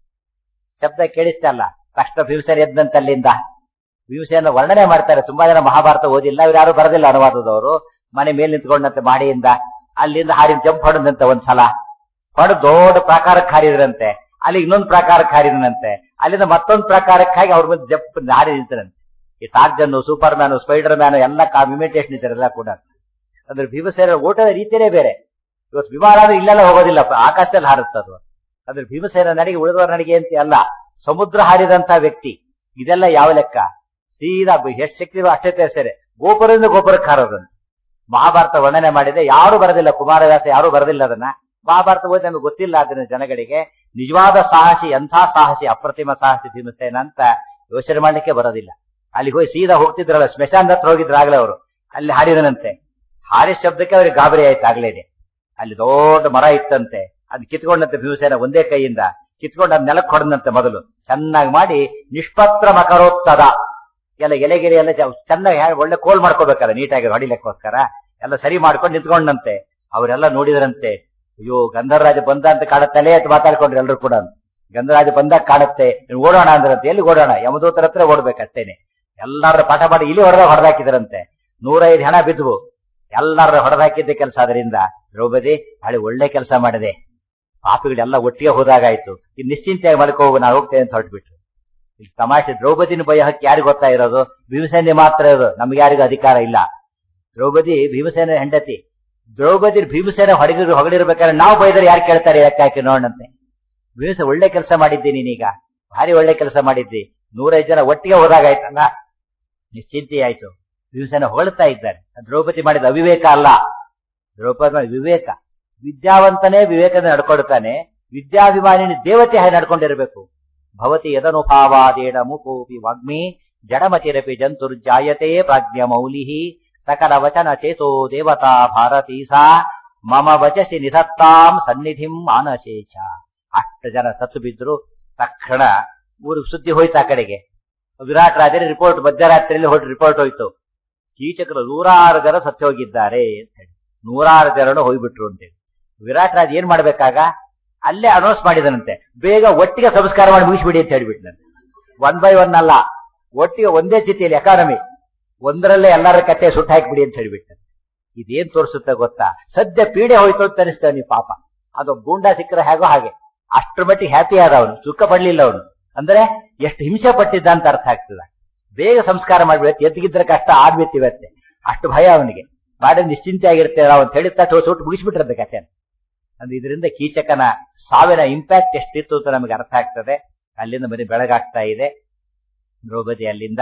ಶಬ್ದ ಕೇಳಿಸ್ತಲ್ಲ. ತಕ್ಷಣ ಭೀಮಸೇನ ಎದ್ದಂತಲ್ಲಿಂದ ಭೀಮಸೇನ ವರ್ಣನೆ ಮಾಡ್ತಾರೆ. ತುಂಬಾ ಜನ ಮಹಾಭಾರತ ಓದಿಲ್ಲ, ಇವ್ರು ಯಾರು ಬರೋದಿಲ್ಲ ಅನುವಾದದವರು. ಮನೆ ಮೇಲೆ ನಿಂತ್ಕೊಂಡಂತೆ ಮಾಡಿಯಿಂದ ಅಲ್ಲಿಂದ ಹಾರಿನ ಜಂಪ್ ಹೊಡೆದಂತೆ ಒಂದ್ಸಲ ಹೊಡೆದು ದೊಡ್ಡ ಪ್ರಾಕಾರಕ್ಕೆ ಹಾರಿದ್ರಂತೆ. ಅಲ್ಲಿ ಇನ್ನೊಂದು ಪ್ರಾಕಾರಕ್ಕೆ ಹಾರಿದನಂತೆ. ಅಲ್ಲಿಂದ ಮತ್ತೊಂದು ಪ್ರಾಕಾರಕ್ಕಾಗಿ ಅವ್ರ ಮೇಲೆ ಜಂಪ್ ಹಾರಿ ನಿಂತರಂತೆ. ಈ Tarzan, superman, spiderman ಎಲ್ಲ ಇಮಿಟೇಷನ್ ಇದ್ದಾರೆಲ್ಲ ಕೂಡ. ಅಂದ್ರೆ ಭೀಮಸೇನ ಓಟದ ರೀತಿಯೇ ಬೇರೆ. ಇವತ್ತು ವಿಮಾನ ಅಂದ್ರೆ ಇಲ್ಲೆಲ್ಲ ಹೋಗೋದಿಲ್ಲ, ಆಕಾಶದಲ್ಲಿ ಹಾರುತ್ತದು. ಅಂದ್ರೆ ಭೀಮಸೇನ ನಡಿಗೆ ಉಳಿದವರ ನಡಿಗೆ ಅಂತ ಅಲ್ಲ, ಸಮುದ್ರ ಹಾರಿದಂತ ವ್ಯಕ್ತಿ. ಇದೆಲ್ಲ ಯಾವ ಲೆಕ್ಕ? ಸೀದಾ ಎಷ್ಟು ಶಕ್ತಿ ಅಷ್ಟೇ ತೇರ್ಸೇರೆ ಗೋಪುರದಿಂದ ಗೋಪುರಕ್ಕೆ ಹಾರೋದನ್ನು ಮಹಾಭಾರತ ವರ್ಣನೆ ಮಾಡಿದೆ. ಯಾರು ಬರೋದಿಲ್ಲ, ಕುಮಾರವ್ಯಾಸ ಯಾರು ಬರೋದಿಲ್ಲ ಅದನ್ನ. ಮಹಾಭಾರತ ಓದಿ ನಮಗೆ ಗೊತ್ತಿಲ್ಲ ಅದನ್ನ ಜನಗಳಿಗೆ. ನಿಜವಾದ ಸಾಹಸಿ, ಎಂಥ ಸಾಹಸಿ, ಅಪ್ರತಿಮ ಸಾಹಸಿ ಭೀಮಸೇನ ಅಂತ ಯೋಚನೆ ಮಾಡ್ಲಿಕ್ಕೆ ಬರೋದಿಲ್ಲ. ಅಲ್ಲಿಗೆ ಹೋಗಿ ಸೀದಾ ಹೋಗ್ತಿದ್ರಲ್ಲ, ಸ್ಮಶಾನದ ಹತ್ರ ಹೋಗಿದ್ರಾಗ್ಲೇ ಅವರು. ಅಲ್ಲಿ ಹಾರಿದನಂತೆ. ಹಾರಿದ ಶಬ್ದಕ್ಕೆ ಅವ್ರಿಗೆ ಗಾಬರಿ ಆಯ್ತು ಆಗ್ಲೇನೆ. ಅಲ್ಲಿ ದೊಡ್ಡ ಮರ ಇತ್ತಂತೆ, ಅದ್ ಕಿತ್ಕೊಂಡಂತೆ ಭೀಮಸೇನ ಒಂದೇ ಕೈಯಿಂದ ಕಿತ್ಕೊಂಡು ಅದ್ ನೆಲಕ್ಕೆ ಹೊಡೆದಂತೆ. ಮೊದಲು ಚೆನ್ನಾಗಿ ಮಾಡಿ ನಿಷ್ಪತ್ರ ಮಕರೋತ್ತದ ಎಲ್ಲ ಎಲೆಗೆರೆ ಎಲ್ಲ ಚೆನ್ನಾಗಿ ಒಳ್ಳೆ ಕೋಲ್ ಮಾಡ್ಕೋಬೇಕಲ್ಲ, ನೀಟಾಗಿ ಹೊಡಿಲಿಕ್ಕೋಸ್ಕರ ಎಲ್ಲ ಸರಿ ಮಾಡ್ಕೊಂಡು ನಿಂತ್ಕೊಂಡಂತೆ. ಅವರೆಲ್ಲ ನೋಡಿದ್ರಂತೆ, ಅಯ್ಯೋ ಗಂಧರ್ವರಾಜ ಬಂದ ಅಂತ ಕಾಣುತ್ತಲೇ ಅಂತ ಮಾತಾಡ್ಕೊಂಡ್ರು ಎಲ್ರು ಕೂಡ. ಗಂಧರಾಜ ಬಂದಾಗ ಕಾಣುತ್ತೆ, ಓಡೋಣ ಅಂದ್ರಂತೆ. ಎಲ್ಲಿ ಓಡೋಣ? ಯಮದೂತರ ಹತ್ರ ಓಡ್ಬೇಕಷ್ಟೇನೆ. ಎಲ್ಲಾರ ಪಾಠ ಮಾಡಿ ಇಲ್ಲಿ ಹೊಡೆದಾಗ ಹೊಡೆದಾಕಿದ್ರಂತೆ. ನೂರೈದು ಹೆಣ ಬಿದ್ವು. ಎಲ್ಲಾರ ಹೊಡೆದಾಕಿದ್ದ ಕೆಲಸ. ಅದರಿಂದ ದ್ರೌಪದಿ ಹಳಿ ಒಳ್ಳೆ ಕೆಲಸ ಮಾಡಿದೆ. ಪಾಪಿಗಳೆಲ್ಲ ಒಟ್ಟಿಗೆ ಹೋದಾಗಾಯ್ತು. ಇದು ನಿಶ್ಚಿಂತೆಯಾಗಿ ಮಲ್ಕೋ ಹೋಗು, ನಾನು ಹೋಗ್ತೇನೆ ಅಂತ ಹೊರಟ್ಬಿಟ್ರು. ಈಗ ತಮಾಷೆ, ದ್ರೌಪದಿನ ಭಯ ಹಕ್ಕಿ ಯಾರಿಗೂ ಗೊತ್ತಾ ಇರೋದು? ಭೀಮಸೇನೆ ಮಾತ್ರ ಇರೋದು, ನಮ್ಗೆ ಯಾರಿಗೂ ಅಧಿಕಾರ ಇಲ್ಲ. ದ್ರೌಪದಿ ಭೀಮಸೇನ ಹೆಂಡತಿ. ದ್ರೌಪದಿ ಭೀಮಸೇನ ಹೊಡೆಗಿರು ಹೊಗಳಿರ್ಬೇಕಾದ್ರೆ ನಾವು ಬೈದರೆ ಯಾರು ಕೇಳ್ತಾರೆ? ಯಾಕೆ ನೋಡಂತೆ. ಭೀಮಸೇನ ಒಳ್ಳೆ ಕೆಲಸ ಮಾಡಿದ್ದಿ ನೀನೀಗ, ಭಾರಿ ಒಳ್ಳೆ ಕೆಲಸ ಮಾಡಿದ್ದಿ. ನೂರೈದು ಜನ ಒಟ್ಟಿಗೆ ಹೋದಾಗಾಯ್ತಲ್ಲ, ನಿಶ್ಚಿಂತೆ ಆಯ್ತು. ಭೀಮಸೇನ ಹೊಗಳ್ತಾ ಇದ್ದಾರೆ. ದ್ರೌಪದಿ ಮಾಡಿದ ಅವಿವೇಕ ಅಲ್ಲ, ದ್ರೌಪದಿ ಮಾಡಿದ ವಿವೇಕ. ವಿದ್ಯಾವಂತನೇ ವಿವೇಕದ ನಡ್ಕೊಳ್ತಾನೆ, ವಿದ್ಯಾಭಿಮಾನಿನಿ ದೇವತೆ ಹಾಗೆ ನಡ್ಕೊಂಡಿರ್ಬೇಕು. ಭವತಿ ಯದನುಭಾವಾದೇಣ ಮುಕೋಪಿ ವಾಗ್ಮಿ ಜಡಮತಿರಪಿ ಜಂತುರ್ಜಾಯತೆ ಪ್ರಾಜ್ಞ ಮೌಲಿಹಿ ಸಕಲ ವಚನ ಚೇತೋ ದೇವತಾ ಭಾರತೀ ಸಾ ಮಮ ವಚಸಿ ನಿಧತ್ತಾಂ ಸನ್ನಿಧಿಂ ಮಾನಶೇಷ. ಅಷ್ಟು ಜನ ಸತ್ತು ಬಿದ್ರು. ತಕ್ಷಣ ಊರಿಗೆ ಸುದ್ದಿ ಹೋಯ್ತು ಆ ಕಡೆಗೆ. ವಿರಾಟ್ ರಾಜರ ರಿಪೋರ್ಟ್ ಮಧ್ಯರಾತ್ರಿಯಲ್ಲಿ ಹೊರಟು ರಿಪೋರ್ಟ್ ಹೋಯ್ತು. ಕೀಚಕರು ನೂರಾರು ಜನ ಸತ್ತು ಹೋಗಿದ್ದಾರೆ ಅಂತ ಹೇಳಿ, ನೂರಾರು ಜನರು ಹೋಗ್ಬಿಟ್ರು ಅಂತೇಳಿ. ವಿರಾಟ್ ರಾಜ್ ಏನ್ ಮಾಡ್ಬೇಕಾಗ ಅಲ್ಲೇ ಅನೌನ್ಸ್ ಮಾಡಿದನಂತೆ, ಬೇಗ ಒಟ್ಟಿಗೆ ಸಂಸ್ಕಾರ ಮಾಡಿ ಮುಗಿಸ್ಬಿಡಿ ಅಂತ ಹೇಳ್ಬಿಟ್ನಂತೆ. ಒನ್ ಬೈ ಒನ್ ಅಲ್ಲ, ಒಟ್ಟಿಗೆ ಒಂದೇ ಚಿತಿಯಲ್ಲಿ ಎಕಾನಮಿ ಒಂದರಲ್ಲೇ ಎಲ್ಲರ ಕತೆ ಸುಟ್ಟು ಹಾಕಿಬಿಡಿ ಅಂತ ಹೇಳ್ಬಿಟ್ಟ. ಇದೇನ್ ತೋರಿಸುತ್ತೆ ಗೊತ್ತಾ? ಸದ್ಯ ಪೀಡೆ ಹೋಯ್ತು ಅಂತ ಅನಿಸ್ತೇವೆ ನೀವು. ಪಾಪ ಅದು ಗೂಂಡಾ ಸಿಕ್ಕರೆ ಹೇಗೋ ಹಾಗೆ. ಅಷ್ಟ್ರ ಮಟ್ಟಿಗೆ ಹ್ಯಾಪಿ ಆದ ಅವನು, ಸುಖ ಪಡ್ಲಿಲ್ಲ ಅವನು. ಅಂದ್ರೆ ಎಷ್ಟು ಹಿಂಸೆ ಪಟ್ಟಿದ್ದ ಅಂತ ಅರ್ಥ ಆಗ್ತದ. ಬೇಗ ಸಂಸ್ಕಾರ ಮಾಡ್ಬಿಡತ್ತೆ, ಎದ್ದಿಗಿದ್ರೆ ಕಷ್ಟ ಆಗ್ಬಿಟ್ಟಿವತ್ತೆ. ಅಷ್ಟು ಭಯ ಅವನಿಗೆ. ಮಾಡಿ ನಿಶ್ಚಿಂತೆ ಆಗಿರ್ತೇವೆ ಅಂತ ಹೇಳಿದ ತಕ್ಷಣ ಸುಟ್ಟು ಮುಗಿಸ್ಬಿಟ್ಟಿರತ್ತೆ ಕಥೆ. ಅಂದ್ರೆ ಇದರಿಂದ ಕೀಚಕನ ಸಾವಿನ ಇಂಪ್ಯಾಕ್ಟ್ ಎಷ್ಟಿತ್ತು ಅಂತ ನಮಗೆ ಅರ್ಥ ಆಗ್ತದೆ. ಅಲ್ಲಿಂದ ಬರೀ ಬೆಳಗಾಗ್ತಾ ಇದೆ. ದ್ರೌಪದಿ ಅಲ್ಲಿಂದ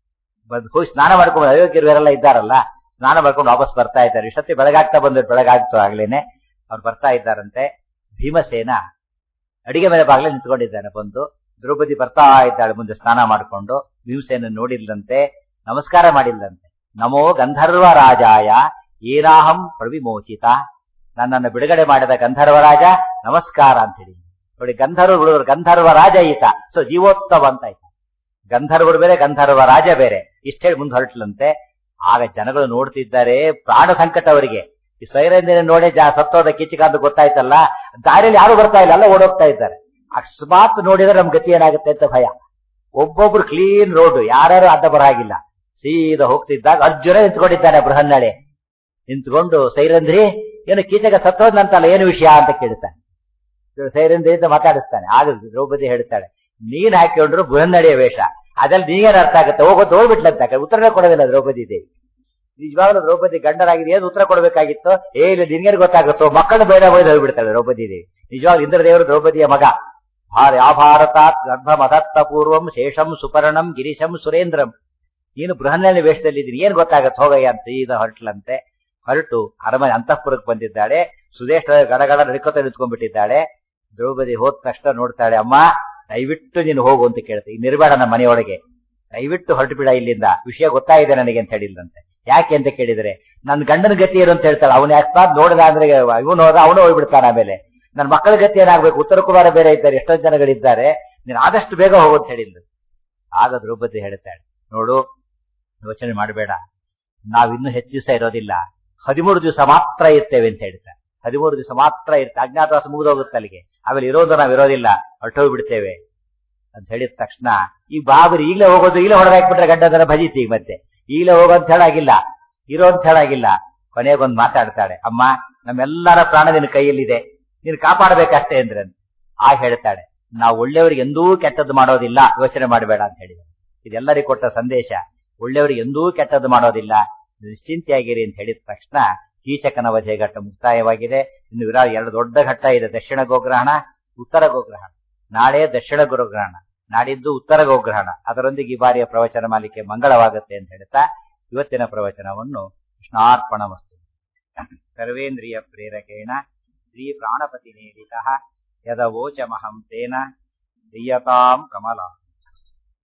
ಹೋಗಿ ಸ್ನಾನ ಮಾಡ್ಕೊಂಡು, ಅಯೋಗ್ಯರೆಲ್ಲ ಇದ್ದಾರಲ್ಲ, ಸ್ನಾನ ಮಾಡ್ಕೊಂಡು ವಾಪಸ್ ಬರ್ತಾ ಇದ್ದಾರೆ. ಇಷ್ಟೊತ್ತಿ ಬೆಳಗಾಗ್ತಾ ಬಂದ್ರು, ಬೆಳಗಾಗ್ತು ಆಗ್ಲೇನೆ ಅವ್ರು ಬರ್ತಾ ಇದ್ದಾರಂತೆ. ಭೀಮಸೇನ ಅಡಿಗೆ ಮನೆ ಬಾಗ್ಲೇ ನಿಂತ್ಕೊಂಡಿದ್ದಾನೆ. ಬಂದು ದ್ರೌಪದಿ ಬರ್ತಾ ಇದ್ದಾಳೆ ಮುಂದೆ ಸ್ನಾನ ಮಾಡಿಕೊಂಡು. ಭೀಮಸೇನ ನೋಡಿಲ್ಲಂತೆ, ನಮಸ್ಕಾರ ಮಾಡಿಲ್ಲಂತೆ. ನಮೋ ಗಂಧರ್ವ ರಾಜಾಯ ಏನಾಹಂ ಪ್ರವಿಮೋಚಿತ. ನನ್ನನ್ನು ಬಿಡುಗಡೆ ಮಾಡಿದ ಗಂಧರ್ವ ರಾಜ ನಮಸ್ಕಾರ ಅಂತ ಹೇಳಿ. ನೋಡಿ, ಗಂಧರ್ವ ಹುಡುಗರು ಗಂಧರ್ವ ರಾಜ ಈತ. ಸೊ ಜೀವೋತ್ಸವ ಅಂತ ಆಯ್ತು. ಗಂಧರ್ವರು ಬೇರೆ, ಗಂಧರ್ವ ರಾಜ ಬೇರೆ. ಇಷ್ಟ ಹೇಳಿ ಮುಂದೆ ಹೊರಟ್ಲಂತೆ. ಆಗ ಜನಗಳು ನೋಡ್ತಿದ್ದಾರೆ, ಪ್ರಾಣ ಸಂಕಟ ಅವರಿಗೆ. ಈ ಸೈರಂದಿನ ನೋಡೇ ಜಾ ಸತ್ತೋದ ಕಿಚಿಕ ಅಂತ ಗೊತ್ತಾಯ್ತಲ್ಲ, ದಾರಿಯಲ್ಲಿ ಯಾರು ಬರ್ತಾ ಇಲ್ಲ, ಎಲ್ಲ ಓಡೋಗ್ತಾ ಇದ್ದಾರೆ. ಅಕಸ್ಮಾತ್ ನೋಡಿದ್ರೆ ನಮ್ ಗತಿ ಏನಾಗುತ್ತೆ ಅಂತ ಭಯ. ಒಬ್ಬೊಬ್ರು ಕ್ಲೀನ್ ರೋಡ್, ಯಾರ್ಯಾರು ಅಡ್ಡ ಬರಾಗಿಲ್ಲ. ಸೀದಾ ಹೋಗ್ತಿದ್ದಾಗ ಅರ್ಜುನ ನಿಂತ್ಕೊಂಡಿದ್ದಾನೆ ಬೃಹನ್ನಳೆ. ನಿಂತ್ಕೊಂಡು ಸೈರಂಧ್ರಿ ಏನು ಕೀಚಕ ಸತ್ತೋದ್ನಂತಲ್ಲ, ಏನು ವಿಷಯ ಅಂತ ಕೇಳ್ತಾನೆ. ಸೈರಂಧ್ರಿ ಅಂತ ಮಾತಾಡಿಸ್ತಾನೆ. ಆಗ ದ್ರೌಪದಿ ಹೇಳ್ತಾಳೆ, ನೀನ್ ಹಾಕಿಕೊಂಡ್ರು ಬೃಹನ್ನಡೆಯ ವೇಷ, ಅದ್ರಲ್ಲಿ ನೀಗೇನು ಅರ್ಥ ಆಗುತ್ತೆ, ಹೋಗೋದು ಹೋಗ್ಬಿಟ್ಲಂತ. ಉತ್ತರನೇ ಕೊಡೋದಿಲ್ಲ ದ್ರೌಪದಿ ದೇವಿ. ನಿಜವಾಗ್ಲೂ ದ್ರೌಪದಿ ಗಂಡರಾಗಿದೆ, ಏನು ಉತ್ತರ ಕೊಡಬೇಕಾಗಿತ್ತು? ಏ ಇಲ್ಲ, ನಿನ್ಗೇನು ಗೊತ್ತಾಗುತ್ತೋ, ಮಕ್ಕಳು ಬೇಡ ಬೈದು ಹೋಗ್ಬಿಡ್ತಾಳೆ ದ್ರೌಪದಿ ದೇವಿ. ನಿಜವಾಗ್ಲೂ ಇಂದ್ರದೇವರು ದ್ರೌಪದಿಯ ಮಗ. ಯಾಭಾರತಾತ್ ಗರ್ಭಮದತ್ತ ಪೂರ್ವಂ ಶೇಷಂ ಸುಪರ್ಣಂ ಗಿರೀಶಂ ಸುರೇಂದ್ರಂ. ನೀನು ಬೃಹನ್ನಳೆ ವೇಷದಲ್ಲಿದ್ದೀನಿ, ಏನ್ ಗೊತ್ತಾಗತ್ತೆ, ಹೋಗಯ್ಯ ಅಂತ ಸೀದಾ ಹೊರಟ್ಲಂತೆ. ಹೊರಟು ಅರಮನೆ ಅಂತಃಪುರಕ್ಕೆ ಬಂದಿದ್ದಾಳೆ. ಸುದೇಶ ಗಡಗಡ ನಡ್ಕೋತ ನಿಂತ್ಕೊಂಡ್ಬಿಟ್ಟಿದ್ದಾಳೆ. ದ್ರೌಪದಿ ಹೋದ ತಕ್ಷಣ ನೋಡ್ತಾಳೆ, ಅಮ್ಮ ದಯವಿಟ್ಟು ನೀನು ಹೋಗು ಅಂತ ಕೇಳ್ತೆ. ಈಗ ನಿರ್ಬೇಡ ನಮ್ಮ ಮನೆಯೊಳಗೆ, ದಯವಿಟ್ಟು ಹೊರಟು ಬಿಡ ಇಲ್ಲಿಂದ, ವಿಷಯ ಗೊತ್ತಾಗಿದೆ ನನಗೆ ಅಂತ ಹೇಳಿಲ್ಲಂತೆ. ಯಾಕೆ ಅಂತ ಕೇಳಿದ್ರೆ, ನನ್ನ ಗಂಡನ ಗತಿ ಏನು ಅಂತ ಹೇಳ್ತಾಳೆ. ಅವನು ಯಾಕೆ ನೋಡಿದ ಅಂದ್ರೆ ಇವನು ಹೋದ ಅವನು ಹೋಗ್ಬಿಡ್ತಾನೆ. ಆಮೇಲೆ ನನ್ನ ಮಕ್ಕಳ ಗತಿ ಏನಾಗ್ಬೇಕು, ಉತ್ತರ ಕುಮಾರ ಬೇರೆ ಇದ್ದಾರೆ, ಎಷ್ಟೊಂದು ಜನಗಳಿದ್ದಾರೆ, ನೀನು ಆದಷ್ಟು ಬೇಗ ಹೋಗು ಅಂತ ಹೇಳಿಲ್ಲ. ಆಗ ದ್ರೌಪದಿ ಹೇಳ್ತಾಳೆ, ನೋಡು ಯೋಚನೆ ಮಾಡಬೇಡ, ನಾವಿನ್ನೂ ಹೆಚ್ಚು ದಿವಸ ಇರೋದಿಲ್ಲ, ಹದಿಮೂರು ದಿವಸ ಮಾತ್ರ ಇರ್ತೇವೆ ಅಂತ ಹೇಳ್ತಾರೆ. ಹದಿಮೂರು ದಿವಸ ಮಾತ್ರ ಇರ್ತೇವೆ, ಅಜ್ಞಾತವಾಸ ಮುಗಿದೋಗುತ್ತೆ ಅಲ್ಲಿಗೆ, ಆಮೇಲೆ ಇರೋದು ನಾವ್ ಇರೋದಿಲ್ಲ, ಹೊರಟೋಗಿ ಬಿಡ್ತೇವೆ ಅಂತ ಹೇಳಿದ ತಕ್ಷಣ ಈ ಬಾಬರಿ ಈಗಲೇ ಹೋಗೋದು, ಈಗಲೇ ಹೊಡೆದಾಕ್ಬಿಟ್ರೆ ಗಂಡದರ ಭಜಿತಿ. ಈಗ ಮತ್ತೆ ಈಗಲೇ ಹೋಗೋ ಅಂತ ಹೇಳಾಗಿಲ್ಲ, ಇರೋ ಅಂತ ಹೇಳಾಗಿಲ್ಲ. ಕೊನೆಗೊಂದು ಮಾತಾಡ್ತಾಳೆ, ಅಮ್ಮ ನಮ್ಮೆಲ್ಲರ ಪ್ರಾಣ ನಿನ್ನ ಕೈಯಲ್ಲಿದೆ, ನೀನು ಕಾಪಾಡಬೇಕಷ್ಟೇ ಅಂದ್ರೆ. ಆಗ ಹೇಳ್ತಾಳೆ, ನಾವು ಒಳ್ಳೆಯವರಿಗೆ ಎಂದೂ ಕೆಟ್ಟದ್ದು ಮಾಡೋದಿಲ್ಲ, ಯೋಚನೆ ಮಾಡಬೇಡ ಅಂತ ಹೇಳಿದ. ಇದೆಲ್ಲರಿಗೂ ಕೊಟ್ಟ ಸಂದೇಶ, ಒಳ್ಳೆಯವರಿಗೆ ಎಂದೂ ಕೆಟ್ಟದ್ದು ಮಾಡೋದಿಲ್ಲ, ನಿಶ್ಚಿಂತೆಯಾಗಿರಿ ಅಂತ ಹೇಳಿದ ತಕ್ಷಣ ಕೀಚಕನ ವಧೆ ಘಟ್ಟ ಮುಕ್ತಾಯವಾಗಿದೆ. ಇನ್ನು ವಿರಾ ಎರಡು ದೊಡ್ಡ ಘಟ್ಟ ಇದೆ, ದಕ್ಷಿಣ ಗೋಗ್ರಹಣ, ಉತ್ತರ ಗೋಗ್ರಹಣ. ನಾಳೆ ದಕ್ಷಿಣ ಗೋಗ್ರಹಣ, ನಾಡಿದ್ದು ಉತ್ತರ ಗೋಗ್ರಹಣ. ಅದರೊಂದಿಗೆ ಈ ಬಾರಿಯ ಪ್ರವಚನ ಮಾಲಿಕೆ ಮಂಗಳವಾಗುತ್ತೆ ಅಂತ ಹೇಳ್ತಾ ಇವತ್ತಿನ ಪ್ರವಚನವನ್ನು ಕೃಷ್ಣಾರ್ಪಣಮಸ್ತು. ಸರ್ವೇಂದ್ರಿಯ ಪ್ರೇರಕೇಣ ಶ್ರೀ ಪ್ರಾಣಪತಿ ನೇರಿತಃ ಯದವೋಚಮಹಂ ತೇನ ದೀಯತಾಂ ಕಮಲಾ.